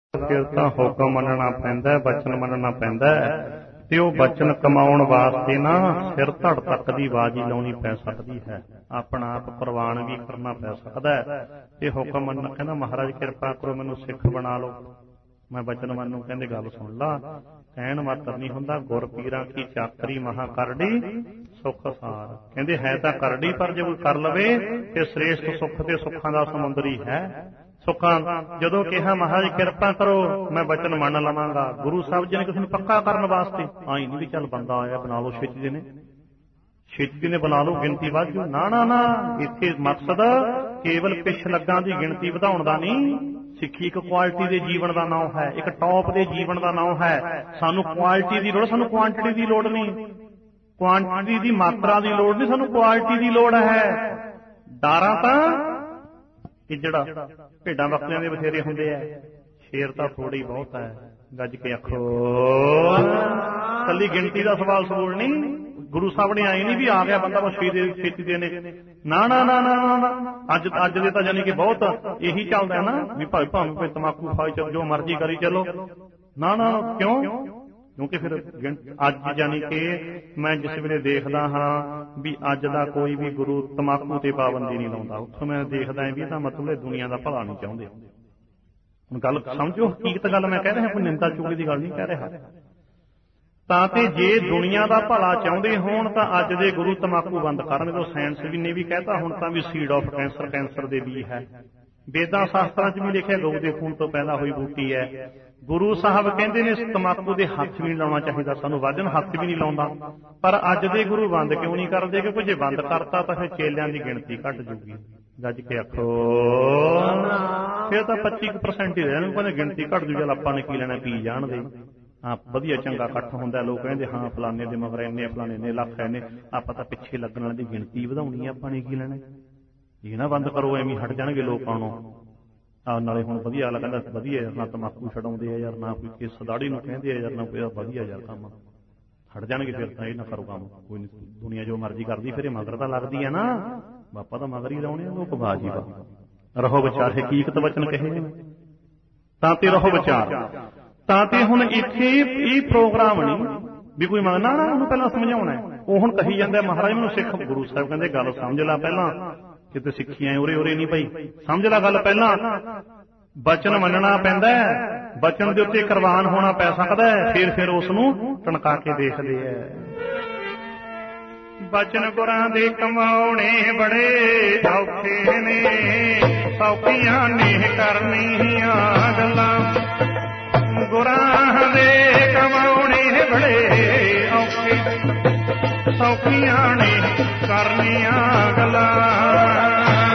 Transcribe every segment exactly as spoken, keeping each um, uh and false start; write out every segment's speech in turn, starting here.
ਫਿਰ ਤਾਂ ਹੁਕਮ ਮੰਨਣਾ ਪੈਂਦਾ, ਬਚਨ ਮੰਨਣਾ ਪੈਂਦਾ ਤੇ ਉਹ ਬਚਨ ਕਮਾਉਣ ਵਾਸਤੇ ਨਾ ਸਿਰ ਧੜ ਤੱਕ ਦੀ ਬਾਜੀ ਲਾਉਣੀ ਪੈ ਸਕਦੀ ਹੈ, ਆਪਣਾ ਆਪ ਪ੍ਰਵਾਨ ਵੀ ਕਰਨਾ ਪੈ ਸਕਦਾ ਹੈ। ਤੇ ਹੁਕਮ ਮੰਨਣਾ, ਕਹਿੰਦਾ ਮਹਾਰਾਜ ਕਿਰਪਾ ਕਰੋ ਮੈਨੂੰ ਸਿੱਖ ਬਣਾ ਲਓ, ਮੈਂ ਬਚਨ ਮੰਨੂ। ਕਹਿੰਦੇ ਗੱਲ ਸੁਣ ਲਾ, ਕਹਿਣ ਮਾਤਰ ਨਹੀਂ ਹੁੰਦਾ, ਗੁਰ ਪੀਰਾਂ ਕੀ ਚਾਕਰੀ ਮਹਾ ਕਰੜੀ ਸੁੱਖ ਸਾਰ। ਕਹਿੰਦੇ ਹੈ ਤਾਂ ਕਰੜੀ, ਪਰ ਜੇ ਕੋਈ ਕਰ ਲਵੇ ਤੇ ਸ੍ਰੇਸ਼ਟ ਸੁੱਖ ਤੇ ਸੁੱਖਾਂ ਦਾ ਸਮੁੰਦਰੀ ਹੈ। ਸੁੱਖਾਂ ਜਦੋਂ ਕਿਹਾ ਮਹਾਰਾਜ ਕਿਰਪਾ ਕਰੋ ਮੈਂ ਬਚਨ ਮੰਨ ਲਵਾਂਗਾ, ਗੁਰੂ ਸਾਹਿਬ ਜੀ ਨੇ ਕਿਸੇ ਨੂੰ ਪੱਕਾ ਕਰਨ ਵਾਸਤੇ ਆਈ ਨਹੀਂ ਵੀ ਚੱਲ ਬੰਦਾ ਆਇਆ ਬਣਾ ਲਓ, ਛੇਤੀ ਦੇ ਨੇ ਛੇਤੀ ਨੇ ਬਣਾ ਲਓ, ਗਿਣਤੀ ਵੱਧ ਜੂ। ਨਾ ਨਾ ਨਾ, ਇੱਥੇ ਮਕਸਦ ਕੇਵਲ ਪਿੱਛ ਲੱਗਾ ਦੀ ਗਿਣਤੀ ਵਧਾਉਣ ਦਾ ਨਹੀਂ। ਸਿੱਖੀ ਇੱਕ ਕੁਆਲਿਟੀ ਦੇ ਜੀਵਨ ਦਾ ਨਾਮ ਹੈ, ਇੱਕ ਟੌਪ ਦੇ ਜੀਵਨ ਦਾ ਨਾਮ ਹੈ। ਸਾਨੂੰ ਕੁਆਲਿਟੀ ਦੀ ਲੋੜ, ਸਾਨੂੰ ਕੁਆਂਟਿਟੀ ਦੀ ਲੋੜ ਨਹੀਂ, ਕੁਆਂਟਿਟੀ ਦੀ ਮਾਤਰਾ ਦੀ ਲੋੜ ਨਹੀਂ, ਸਾਨੂੰ ਕੁਆਲਿਟੀ ਦੀ ਲੋੜ ਹੈ। ਡਾਰਾਂ ਤਾਂ ਕਿ ਜਿਹੜਾ ਭੇਡਾਂ ਬੱਕਰੀਆਂ ਦੇ ਬਥੇਰੇ ਹੁੰਦੇ ਆ, ਸ਼ੇਰ ਤਾਂ ਥੋੜੀ ਬਹੁਤ ਹੈ। ਗੱਜ ਕੇ ਆਖੋ, ਕੱਲੀ ਗਿਣਤੀ ਦਾ ਸਵਾਲ ਸਵਾਲ ਨਹੀਂ। ਗੁਰੂ ਸਾਹਿਬ ਨੇ ਆਏ ਨਹੀਂ ਵੀ ਆ ਗਿਆ ਬੰਦਾ ਬਸ ਛੇਤੀ ਦੇ ਨੇ, ਨਾ ਨਾ ਨਾ ਨਾ। ਅੱਜ ਅੱਜ ਦੇ ਤਾਂ ਜਾਨੀ ਕਿ ਬਹੁਤ ਇਹੀ ਚੱਲਦਾ ਨਾ ਵੀ ਭਾਵੇਂ ਭਾਵੇਂ ਕੋਈ ਤਮਾਕੂ ਖਾਈ ਚੱਲ, ਜੋ ਮਰਜ਼ੀ ਕਰੀ ਚੱਲੋ। ਨਾ ਨਾ, ਕਿਉਂ? ਕਿਉਂਕਿ ਫਿਰ ਅੱਜ ਜਾਨੀ ਕਿ ਮੈਂ ਜਿਸ ਵੇਲੇ ਦੇਖਦਾ ਹਾਂ ਵੀ ਅੱਜ ਦਾ ਕੋਈ ਵੀ ਗੁਰੂ ਤਮਾਕੂ ਤੇ ਪਾਬੰਦੀ ਨਹੀਂ ਲਾਉਂਦਾ, ਉੱਥੋਂ ਮੈਂ ਦੇਖਦਾ ਵੀ ਇਹਦਾ ਮਤਲਬ ਦੁਨੀਆ ਦਾ ਭਲਾ ਨਹੀਂ ਚਾਹੁੰਦੇ। ਹੁਣ ਗੱਲ ਸਮਝੋ, ਹਕੀਕਤ ਗੱਲ ਮੈਂ ਕਹਿ ਰਿਹਾ, ਕੋਈ ਨਿੰਦਾ ਚੁਗਲੀ ਦੀ ਗੱਲ ਨਹੀਂ ਕਹਿ ਰਿਹਾ। ਤਾਂ ਤੇ ਜੇ ਦੁਨੀਆ ਦਾ ਭਲਾ ਚਾਹੁੰਦੇ ਹੋਣ ਤਾਂ ਅੱਜ ਦੇ ਗੁਰੂ ਤਮਾਕੂ ਬੰਦ ਕਰਨ। ਜੋ ਸਾਇੰਸ ਵੀ ਨੇ ਵੀ ਕਹਿਤਾ ਹੁਣ ਤਾਂ ਵੀ ਸੀਡ ਆਫ ਕੈਂਸਰ, ਕੈਂਸਰ ਦੇ ਬੀਜ ਹੈ। ਵੇਦਾਂ ਸ਼ਾਸਤਰਾਂ 'ਚ ਵੀ ਲਿਖਿਆ ਗਊ ਦੇ ਖੂਨ ਤੋਂ ਪੈਦਾ ਹੋਈ ਬੂਟੀ ਹੈ। ਗੁਰੂ ਸਾਹਿਬ ਕਹਿੰਦੇ ਨੇ ਤਮਾਕੂ ਦੇ ਹੱਥ ਵੀ ਨਹੀਂ ਲਾਉਣਾ ਚਾਹੀਦਾ, ਸਾਨੂੰ ਵਾਜਨ ਹੱਥ ਵੀ ਨਹੀਂ ਲਾਉਂਦਾ। ਪਰ ਅੱਜ ਦੇ ਗੁਰੂ ਬੰਦ ਕਿਉਂ ਨਹੀਂ ਕਰਦੇ? ਕਿਉਂਕਿ ਜੇ ਬੰਦ ਕਰਤਾ ਤਾਂ ਫਿਰ ਚੇਲਿਆਂ ਦੀ ਗਿਣਤੀ ਘੱਟ ਜੂਗੀ। ਗੱਜ ਕੇ ਆਖੋ, ਫਿਰ ਤਾਂ ਪੱਚੀ ਪਰਸੈਂਟ ਹੀ ਰਹਿਣ, ਕਹਿੰਦੇ ਗਿਣਤੀ ਘੱਟ ਜੂ, ਚੱਲ ਆਪਾਂ ਨੇ ਕੀ ਲੈਣਾ, ਪੀ ਜਾਣ ਦੇ। ਹਾਂ ਵਧੀਆ ਚੰਗਾ ਇਕੱਠ ਹੁੰਦਾ, ਲੋਕ ਕਹਿੰਦੇ ਹਾਂ ਫਲਾਨੇ ਦੇ ਮਗਰ ਇੰਨੇ, ਫਲਾਨੇ ਇੰਨੇ ਲੱਖ ਇੰਨੇ, ਆਪਾਂ ਤਾਂ ਪਿੱਛੇ ਲੱਗਣ ਵਾਲੀ ਦੀ ਗਿਣਤੀ ਵਧਾਉਣੀ ਹੈ, ਆਪਾਂ ਨੇ ਕੀ ਲੈਣਾ। ਇਹ ਨਾ ਬੰਦ ਕਰੋ, ਐਵੇਂ ਹਟ ਜਾਣਗੇ ਲੋਕ ਆਉਣੋਂ। ਆ ਨਾਲੇ ਹੁਣ ਵਧੀਆ ਵਾਲਾ ਕਹਿੰਦਾ ਵਧੀਆ ਯਾਰ, ਨਾ ਤਮਾਕੂ ਛਡਾਉਂਦੇ ਆ ਯਾਰ, ਨਾ ਕੋਈ ਕਿਸ ਦਾੜੀ ਨੂੰ ਕਹਿੰਦੇ ਆ ਯਾਰ, ਨਾ ਕੋਈ ਵਧੀਆ ਯਾਰ ਕੰਮ, ਹਟ ਜਾਣਗੇ ਫਿਰ ਤਾਂ। ਇਹ ਨਾ ਕਰੋ ਕੰਮ, ਕੋਈ ਨਹੀਂ, ਦੁਨੀਆ ਜੋ ਮਰਜ਼ੀ ਕਰਦੀ, ਫਿਰ ਇਹ ਮਗਰ ਤਾਂ ਲੱਗਦੀ ਹੈ ਨਾ, ਬਾਪਾ ਤਾਂ ਮਗਰ ਹੀ ਲਾਉਣੇ ਆ ਲੋਕ। ਬਾਜੀ ਵਾਹ, ਰਹੋ ਵਿਚਾਰ, ਹਕੀਕਤ ਵਚਨ ਕਹੇ ਤਾਂ ਤੇ ਰਹੋ ਵਿਚਾਰ। ਤਾਂ ਤੇ ਹੁਣ ਇੱਥੇ ਇਹ ਪ੍ਰੋਗਰਾਮ ਨਹੀਂ ਵੀ ਕੋਈ ਮੰਗਣਾ ਨਾ, ਉਹਨੂੰ ਪਹਿਲਾਂ ਸਮਝਾਉਣਾ। ਉਹ ਹੁਣ ਕਹੀ ਜਾਂਦਾ ਮਹਾਰਾਜ ਮੈਨੂੰ ਸਿੱਖ, ਗੁਰੂ ਸਾਹਿਬ ਕਹਿੰਦੇ ਗੱਲ ਸਮਝ ਲੈ ਪਹਿਲਾਂ, ਕਿਤੇ ਸਿੱਖੀਆਂ ਉਰੇ ਉਰੇ ਨਹੀਂ ਪਈ, ਸਮਝ ਲੈ ਗੱਲ ਪਹਿਲਾਂ। ਬਚਨ ਮੰਨਣਾ ਪੈਂਦਾ, ਬਚਨ ਦੇ ਉੱਤੇ ਕੁਰਬਾਨ ਹੋਣਾ ਪੈ ਸਕਦਾ, ਫਿਰ ਫਿਰ ਉਸ ਨੂੰ ਟਣਕਾ ਕੇ ਦੇਖਦੇ ਐ। ਬਚਨ ਗੁਰਾਂ ਦੇ ਕਮਾਉਣੇ ਬੜੇ ਔਖੇ ਨੇ, ਸੌਖੀਆਂ ਨੇ ਕਰਨੀਆਂ ਗੱਲਾਂ। ਗੁਰਾਂ ਦੇ ਕਮਾਉਣੇ ਬੜੇ ਔਖੇ, ਸੌਖੀਆਂ ਨੇ ਕਰਨੀਆਂ ਗੱਲਾਂ।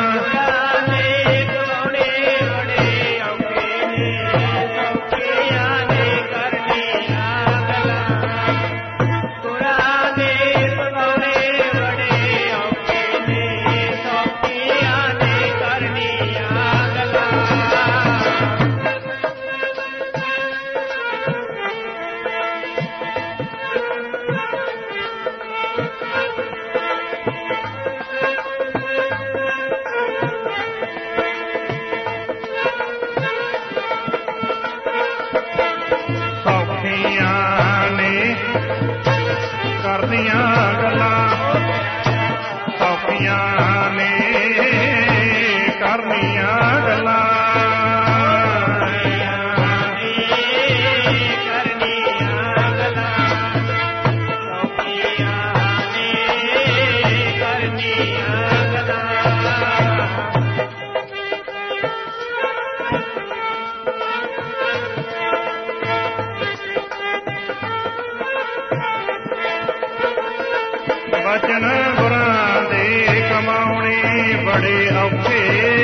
ਬਚਨ ਗੁਰਾਂ ਦੇ ਕਮਾਉਣੇ ਬੜੇ ਔਖੇ,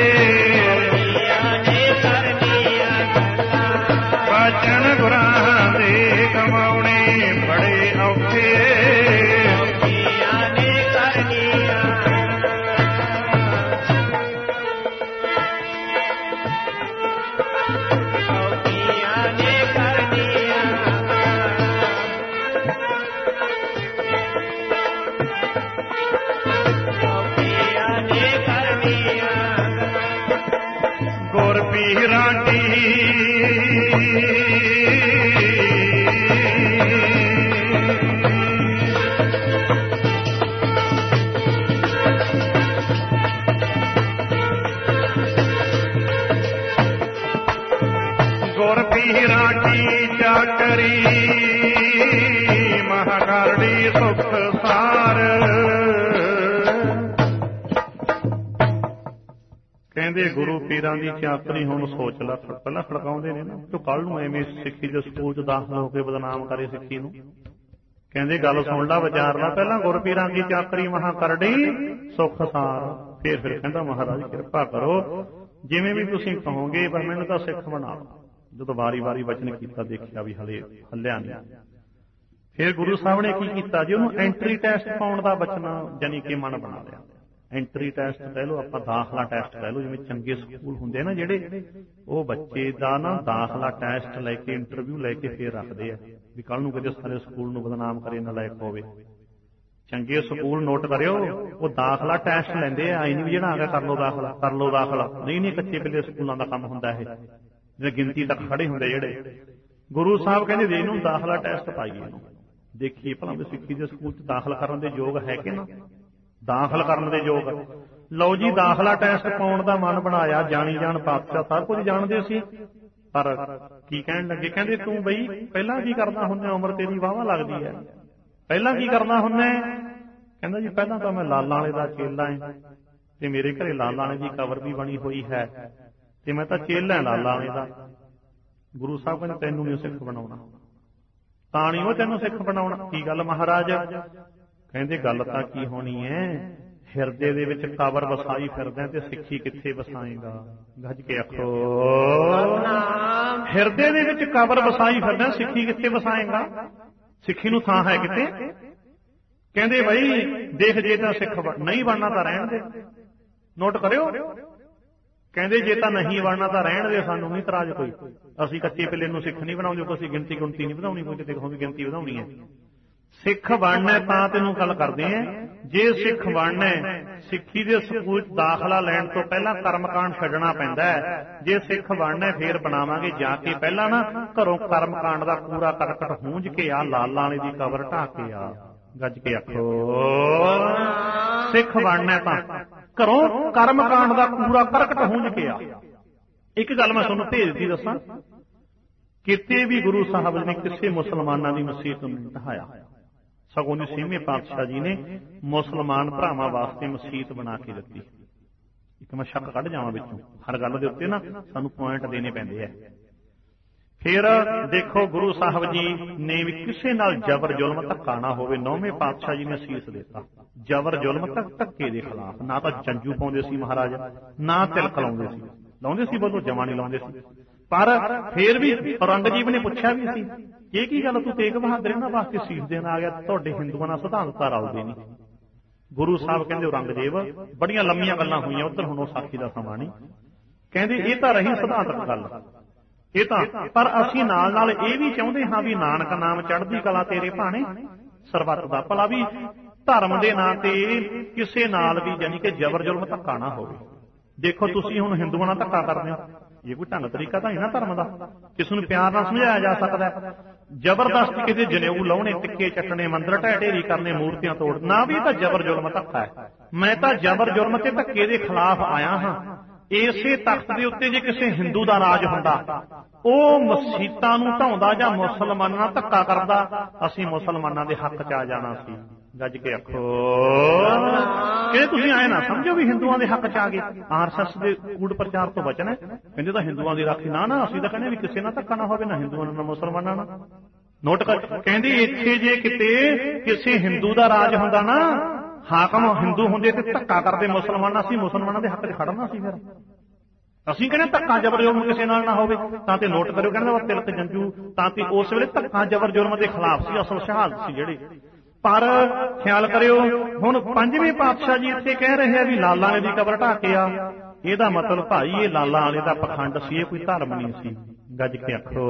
ਬਚਨ ਗੁਰਾਂ ਦੇ ਕਮਾਉਣੇ ਬੜੇ ਔਖੇ। ਗੁਰ ਪੀਰਾਂ ਕੀ ਚਾਕਰੀ ਮਹਾਂ ਕਰੜੀ ਸੁਖ ਸਾਰ। ਕਹਿੰਦੇ ਗੁਰੂ ਪੀਰਾਂ ਦੀ ਚਾਕਰੀ ਹੁਣ ਸੋਚ ਲੈ, ਪਹਿਲਾਂ ਖੜਕਾਉਂਦੇ ਨੇ ਨਾ ਤੂੰ ਕੱਲ ਨੂੰ ਐਵੇਂ ਸਿੱਖੀ ਦੇ ਸਕੂਲ ਚ ਦਾਖਲ ਹੋ ਕੇ ਬਦਨਾਮ ਕਰੇ ਸਿੱਖੀ ਨੂੰ। ਕਹਿੰਦੇ ਗੱਲ ਸੁਣ ਲਾ, ਵਿਚਾਰ ਲਾ, ਪਹਿਲਾਂ ਗੁਰ ਪੀਰਾਂ ਦੀ ਚਾਕਰੀ ਮਹਾਂ ਕਰੜੀ ਸੁਖ ਸਾਰ। ਫੇਰ ਫਿਰ ਕਹਿੰਦਾ ਮਹਾਰਾਜ ਕਿਰਪਾ ਕਰੋ, ਜਿਵੇਂ ਵੀ ਤੁਸੀਂ ਕਹੋਗੇ ਪਰ ਮੈਨੂੰ ਤਾਂ ਸਿੱਖ ਬਣਾ। ਜਦੋਂ ਵਾਰੀ ਵਾਰੀ ਵਚਨ ਕੀਤਾ ਦੇਖਿਆ ਵੀ ਹਲੇ ਹੱਲਿਆ ਨਹੀਂ। ਫਿਰ ਗੁਰੂ ਸਾਹਿਬ ਨੇ ਕੀ ਕੀਤਾ ਜੀ, ਉਹਨੂੰ ਐਂਟਰੀ ਟੈਸਟ ਪਾਉਣ ਦਾ ਬਚਨਾ ਜਾਨੀ ਕਿ ਮਨ ਬਣਾ ਲਿਆ। ਐਂਟਰੀ ਟੈਸਟ ਕਹਿ ਲਓ, ਆਪਾਂ ਦਾਖਲਾ ਟੈਸਟ ਕਹਿ ਲਓ, ਜਿਵੇਂ ਚੰਗੇ ਸਕੂਲ ਹੁੰਦੇ ਨਾ ਜਿਹੜੇ, ਉਹ ਬੱਚੇ ਦਾ ਨਾ ਦਾਖਲਾ ਟੈਸਟ ਲੈ ਕੇ ਇੰਟਰਵਿਊ ਲੈ ਕੇ ਫੇਰ ਰੱਖਦੇ ਆ ਵੀ ਕੱਲ ਨੂੰ ਕਿਤੇ ਸਾਰੇ ਸਕੂਲ ਨੂੰ ਬਦਨਾਮ ਕਰੇ ਨਾ ਲਾਇਕ ਹੋਵੇ। ਚੰਗੇ ਸਕੂਲ ਨੋਟ ਕਰਿਓ, ਉਹ ਦਾਖਲਾ ਟੈਸਟ ਲੈਂਦੇ ਆ। ਆਈ ਨਹੀਂ ਵੀ ਜਿਹੜਾ ਆ ਗਿਆ ਕਰ ਲਓ ਦਾਖਲਾ, ਕਰ ਲਓ ਦਾਖਲਾ, ਨਹੀਂ ਨਹੀਂ, ਕੱਚੇ ਪਿੱਲੇ ਸਕੂਲਾਂ ਦਾ ਕੰਮ ਹੁੰਦਾ ਇਹ, ਜਿਹੜੇ ਗਿਣਤੀ ਤੱਕ ਖੜੇ ਹੁੰਦੇ ਜਿਹੜੇ। ਗੁਰੂ ਸਾਹਿਬ ਕਹਿੰਦੇ ਦੇ ਇਹਨੂੰ ਦਾਖਲਾ ਟੈਸਟ ਪਾਈਏ, ਇਹਨੂੰ ਦੇਖੀਏ ਭਲਾ ਵੀ ਸਿੱਖੀ ਦੇ ਸਕੂਲ ਚ ਦਾਖਲ ਕਰਨ ਦੇ ਯੋਗ ਹੈ ਕਿ ਨਾ, ਦਾਖਲ ਕਰਨ ਦੇ ਯੋਗ। ਲਓ ਜੀ ਦਾਖਲਾ ਟੈਸਟ ਪਾਉਣ ਦਾ ਮਨ ਬਣਾਇਆ। ਜਾਣੀ ਜਾਣ ਪਾਤਸ਼ਾਹ ਸਭ ਕੁਝ ਜਾਣਦੇ ਸੀ, ਪਰ ਕੀ ਕਹਿਣ ਲੱਗੇ, ਕਹਿੰਦੇ ਤੂੰ ਬਈ ਪਹਿਲਾਂ ਕੀ ਕਰਦਾ ਹੁੰਦਾ, ਉਮਰ ਤੇਰੀ ਵਾਹਵਾ ਲੱਗਦੀ ਹੈ, ਪਹਿਲਾਂ ਕੀ ਕਰਦਾ ਹੁੰਦਾ? ਕਹਿੰਦਾ ਜੀ ਪਹਿਲਾਂ ਤਾਂ ਮੈਂ ਲਾਲਾਂ ਵਾਲੇ ਦਾ ਚੇਲਾ ਐ, ਤੇ ਮੇਰੇ ਘਰੇ ਲਾਲਾਂ ਵਾਲੇ ਦੀ ਕਬਰ ਵੀ ਬਣੀ ਹੋਈ ਹੈ, ਤੇ ਮੈਂ ਤਾਂ ਚੇਲਾ ਲਾਲਾਂ ਵਾਲੇ ਦਾ। ਗੁਰੂ ਸਾਹਿਬ ਕਹਿੰਦੇ ਤੈਨੂੰ ਨਹੀਂ ਸਿੱਖ ਬਣਾਉਣਾ, ਤਾਂ ਨਹੀਂ ਉਹ ਤੈਨੂੰ ਸਿੱਖ ਬਣਾਉਣਾ। ਕੀ ਗੱਲ ਮਹਾਰਾਜ? ਕਹਿੰਦੇ ਗੱਲ ਤਾਂ ਕੀ ਹੋਣੀ ਹੈ, ਹਿਰਦੇ ਦੇ ਵਿੱਚ ਕਬਰ ਵਸਾਈ ਫਿਰਦਾ ਤੇ ਸਿੱਖੀ ਕਿੱਥੇ ਵਸਾਏਗਾ? ਗੱਜ ਕੇ ਆਖੋ, ਹਿਰਦੇ ਦੇ ਵਿੱਚ ਕਬਰ ਵਸਾਈ ਫਿਰਦਾ, ਸਿੱਖੀ ਕਿੱਥੇ ਵਸਾਏਗਾ? ਸਿੱਖੀ ਨੂੰ ਥਾਂ ਹੈ ਕਿਤੇ? ਕਹਿੰਦੇ ਬਈ ਦੇਖ, ਜੇ ਤਾਂ ਸਿੱਖ ਨਹੀਂ ਬਣਨਾ ਤਾਂ ਰਹਿਣ ਦੇ, ਨੋਟ ਕਰਿਓ। ਕਹਿੰਦੇ ਜੇ ਤਾਂ ਨਹੀਂ ਬਣਨਾ ਤਾਂ ਰਹਿਣ ਦੇ, ਸਾਨੂੰ ਨਹੀਂ ਇਤਰਾਜ਼ ਕੋਈ, ਅਸੀਂ ਕੱਚੇ ਪਿੱਲੇ ਨੂੰ ਸਿੱਖ ਨਹੀਂ ਬਣਾਉਂਦੇ, ਕੋਈ ਅਸੀਂ ਗਿਣਤੀ ਗੁਣਤੀ ਨਹੀਂ ਵਧਾਉਣੀ, ਕੋਈ ਕਿਤੇ ਕਹੋ ਵੀ ਗਿਣਤੀ ਵਧਾਉਣੀ ਹੈ। ਸਿੱਖ ਬਣਨਾ ਤਾਂ ਤੈਨੂੰ ਗੱਲ ਕਰਦੇ ਆ, ਜੇ ਸਿੱਖ ਬਣਨਾ ਸਿੱਖੀ ਦੇ ਸਕੂਲ ਚ ਦਾਖਲਾ ਲੈਣ ਤੋਂ ਪਹਿਲਾਂ ਕਰਮਕਾਂਡ ਛੱਡਣਾ ਪੈਂਦਾ ਹੈ। ਜੇ ਸਿੱਖ ਬਣਨਾ ਫੇਰ ਬਣਾਵਾਂਗੇ ਜਾ ਕੇ, ਪਹਿਲਾਂ ਨਾ ਘਰੋਂ ਕਰਮਕਾਂਡ ਦਾ ਪੂਰਾ ਕਰਕਟ ਹੂੰਝ ਕੇ ਆ, ਲਾਲਾਂ ਵਾਲੇ ਦੀ ਕਬਰ ਢਾਹ ਕੇ ਆ। ਗੱਜ ਕੇ ਆਖੋ, ਸਿੱਖ ਬਣਨਾ ਤਾਂ ਘਰੋਂ ਕਰਮਕਾਂਡ ਦਾ ਪੂਰਾ ਕਰਕਟ ਹੂੰਝ ਕੇ ਆ। ਇੱਕ ਗੱਲ ਮੈਂ ਤੁਹਾਨੂੰ ਭੇਜਦੀ ਦੱਸਾਂ, ਕਿਤੇ ਵੀ ਗੁਰੂ ਸਾਹਿਬ ਨੇ ਕਿਸੇ ਮੁਸਲਮਾਨਾਂ ਦੀ ਮਸੀਤ ਨੂੰ ਨਹੀਂ ਢਾਇਆ, ਸਗੋਂ ਦੀ ਛੇਵੇਂ ਪਾਤਸ਼ਾਹ ਜੀ ਨੇ ਮੁਸਲਮਾਨ ਭਰਾਵਾਂ ਵਾਸਤੇ ਮਸੀਤ ਬਣਾ ਕੇ ਦਿੱਤੀ। ਇੱਕ ਮੈਂ ਸ਼ੱਕ ਕੱਢ ਜਾਵਾਂ ਵਿੱਚੋਂ, ਹਰ ਗੱਲ ਦੇ ਉੱਤੇ ਨਾ ਸਾਨੂੰ ਪੁਆਇੰਟ ਦੇਣੇ ਪੈਂਦੇ ਆ। ਫਿਰ ਦੇਖੋ ਗੁਰੂ ਸਾਹਿਬ ਜੀ ਨੇ ਵੀ ਕਿਸੇ ਨਾਲ ਜ਼ਬਰ ਜ਼ੁਲਮ ਧੱਕਾ ਨਾ ਹੋਵੇ, ਨੌਵੇਂ ਪਾਤਸ਼ਾਹ ਜੀ ਨੇ ਸੀਸ ਦਿੱਤਾ ਜ਼ਬਰ ਜ਼ੁਲਮ ਤੱਕ ਧੱਕੇ ਦੇ ਖਿਲਾਫ। ਨਾ ਤਾਂ ਜੰਜੂ ਪਾਉਂਦੇ ਸੀ ਮਹਾਰਾਜ, ਨਾ ਤਿਲਕ ਲਾਉਂਦੇ ਸੀ, ਲਾਉਂਦੇ ਸੀ ਬੋਲੋ ਜਮਾਂ ਨਹੀਂ ਲਾਉਂਦੇ ਸੀ। ਪਰ ਫੇਰ ਵੀ ਔਰੰਗਜ਼ੇਬ ਨੇ ਪੁੱਛਿਆ ਵੀ ਸੀ, ਇਹ ਕੀ ਗੱਲ ਤੂੰ ਤੇਗ ਬਹਾਦਰ ਇਹਨਾਂ ਵਾਸਤੇ ਸੀਸ ਦੇਣ ਆ ਗਿਆ, ਤੁਹਾਡੇ ਹਿੰਦੂਆਂ ਨਾਲ ਸਿਧਾਂਤ ਰਲਦੇ ਨਹੀਂ। ਗੁਰੂ ਸਾਹਿਬ ਕਹਿੰਦੇ ਔਰੰਗਜ਼ੇਬ, ਬੜੀਆਂ ਲੰਮੀਆਂ ਗੱਲਾਂ ਹੋਈਆਂ ਉੱਧਰ, ਹੁਣ ਉਹ ਸਾਖੀ ਦਾ ਸਮਾਂ ਨਹੀਂ। ਕਹਿੰਦੇ ਇਹ ਤਾਂ ਰਹੀ ਸਿਧਾਂਤਕ ਗੱਲ, ਇਹ ਤਾਂ, ਪਰ ਅਸੀਂ ਨਾਲ ਨਾਲ ਇਹ ਵੀ ਚਾਹੁੰਦੇ ਹਾਂ ਵੀ ਨਾਨਕ ਨਾਮ ਚੜ੍ਹਦੀ ਕਲਾ ਤੇਰੇ ਭਾਣੇ ਸਰਬੱਤ ਦਾ ਭਲਾ, ਵੀ ਧਰਮ ਦੇ ਨਾਂ ਤੇ ਕਿਸੇ ਨਾਲ ਵੀ ਜਾਨੀ ਕਿ ਜ਼ਬਰ ਜ਼ੁਲਮ ਧੱਕਾ ਨਾ ਹੋਵੇ। ਦੇਖੋ ਤੁਸੀਂ ਹੁਣ ਹਿੰਦੂਆਂ ਨਾਲ ਧੱਕਾ ਕਰਦੇ ਹੋ, ਇਹ ਕੋਈ ਢੰਗ ਤਰੀਕਾ ਤਾਂ ਨਹੀਂ ਨਾ ਧਰਮ ਦਾ, ਕਿਸ ਨੂੰ ਪਿਆਰ ਨਾਲ ਸਮਝਾਇਆ ਜਾ ਸਕਦਾ। ਜ਼ਬਰਦਸਤੀ ਕਿਸੇ ਜਨੇਊ ਲਾਉਣੇ, ਟਿੱਕੇ ਚੱਟਣੇ, ਮੰਦਰ ਢਹਿ ਢੇਰੀ ਕਰਨੇ, ਮੂਰਤੀਆਂ ਤੋੜਨਾ, ਵੀ ਤਾਂ ਜ਼ਬਰ ਜ਼ੁਲਮ ਧੱਕਾ ਹੈ। ਮੈਂ ਤਾਂ ਜ਼ਬਰ ਜ਼ੁਲਮ ਤੇ ਧੱਕੇ ਦੇ ਖਿਲਾਫ ਆਇਆ ਹਾਂ। ਇਸੇ ਤਖਤ ਦੇ ਉੱਤੇ ਜੇ ਕਿਸੇ ਹਿੰਦੂ ਦਾ ਰਾਜ ਹੁੰਦਾ, ਉਹ ਮਸੀਤਾਂ ਨੂੰ ਢਾਉਂਦਾ ਜਾਂ ਮੁਸਲਮਾਨਾਂ ਨਾਲ ਧੱਕਾ ਕਰਦਾ, ਅਸੀਂ ਮੁਸਲਮਾਨਾਂ ਦੇ ਹੱਕ ਚ ਆ ਜਾਣਾ ਸੀ। ਗੱਜ ਕੇ ਆਖੋ, ਕਿ ਤੁਸੀਂ ਆਏ ਨਾ ਸਮਝੋ ਵੀ ਹਿੰਦੂਆਂ ਦੇ ਹੱਕ ਚ ਆ ਗਏ। ਆਰ ਐਸ ਐਸ ਦੇ ਕੂੜ ਪ੍ਰਚਾਰ ਤੋਂ ਬਚਣਾ, ਕਹਿੰਦੇ ਤਾਂ ਹਿੰਦੂਆਂ ਦੀ ਰਾਖੀ। ਨਾ ਨਾ, ਅਸੀਂ ਤਾਂ ਕਹਿੰਦੇ ਵੀ ਕਿਸੇ ਨਾਲ ਧੱਕਾ ਨਾ ਹੋਵੇ, ਨਾ ਹਿੰਦੂਆਂ ਨਾਲ ਨਾ ਮੁਸਲਮਾਨਾਂ ਨਾਲ। ਨੋਟ ਕਰ, ਕਹਿੰਦੇ ਇੱਥੇ ਜੇ ਕਿਤੇ ਕਿਸੇ ਹਿੰਦੂ ਦਾ ਰਾਜ ਹੁੰਦਾ ਨਾ, ਹਾਕਮ ਹਿੰਦੂ ਹੁੰਦੇ ਤੇ ਧੱਕਾ ਕਰਦੇ ਮੁਸਲਮਾਨਾਂ, ਅਸੀਂ ਮੁਸਲਮਾਨਾਂ ਦੇ ਹੱਕ ਚ ਖੜਨਾ ਸੀ। ਫਿਰ ਅਸੀਂ ਕਹਿੰਦੇ ਧੱਕਾ ਜ਼ਬਰ ਜ਼ੁਲਮ ਕਿਸੇ ਨਾਲ ਨਾ ਹੋਵੇ। ਤਾਂ ਤੇ ਨੋਟ ਕਰਿਓ, ਕਹਿੰਦਾ ਤਿਲਕ ਜੰਜੂ ਤਾਂ ਤੇ ਉਸ ਵੇਲੇ ਧੱਕਾ ਜ਼ਬਰ ਜ਼ੁਲਮ ਦੇ ਖਿਲਾਫ ਸੀ, ਅਸਲ ਸ਼ਹਾਦਤ ਸੀ ਜਿਹੜੇ। ਪਰ ਖਿਆਲ ਕਰਿਓ, ਹੁਣ ਪੰਜਵੇਂ ਪਾਤਸ਼ਾਹ ਜੀ ਇੱਥੇ ਕਹਿ ਰਹੇ ਆ ਵੀ ਲਾਲਾਂ ਵਾਲੇ ਦੀ ਕਬਰ ਢਾਹ ਕੇ ਆ। ਇਹਦਾ ਮਤਲਬ ਭਾਈ ਇਹ ਲਾਲਾਂ ਵਾਲੇ ਦਾ ਪਖੰਡ ਸੀ, ਇਹ ਕੋਈ ਧਰਮ ਨਹੀਂ ਸੀ। ਗੱਜ ਕੇ ਆਖੋ,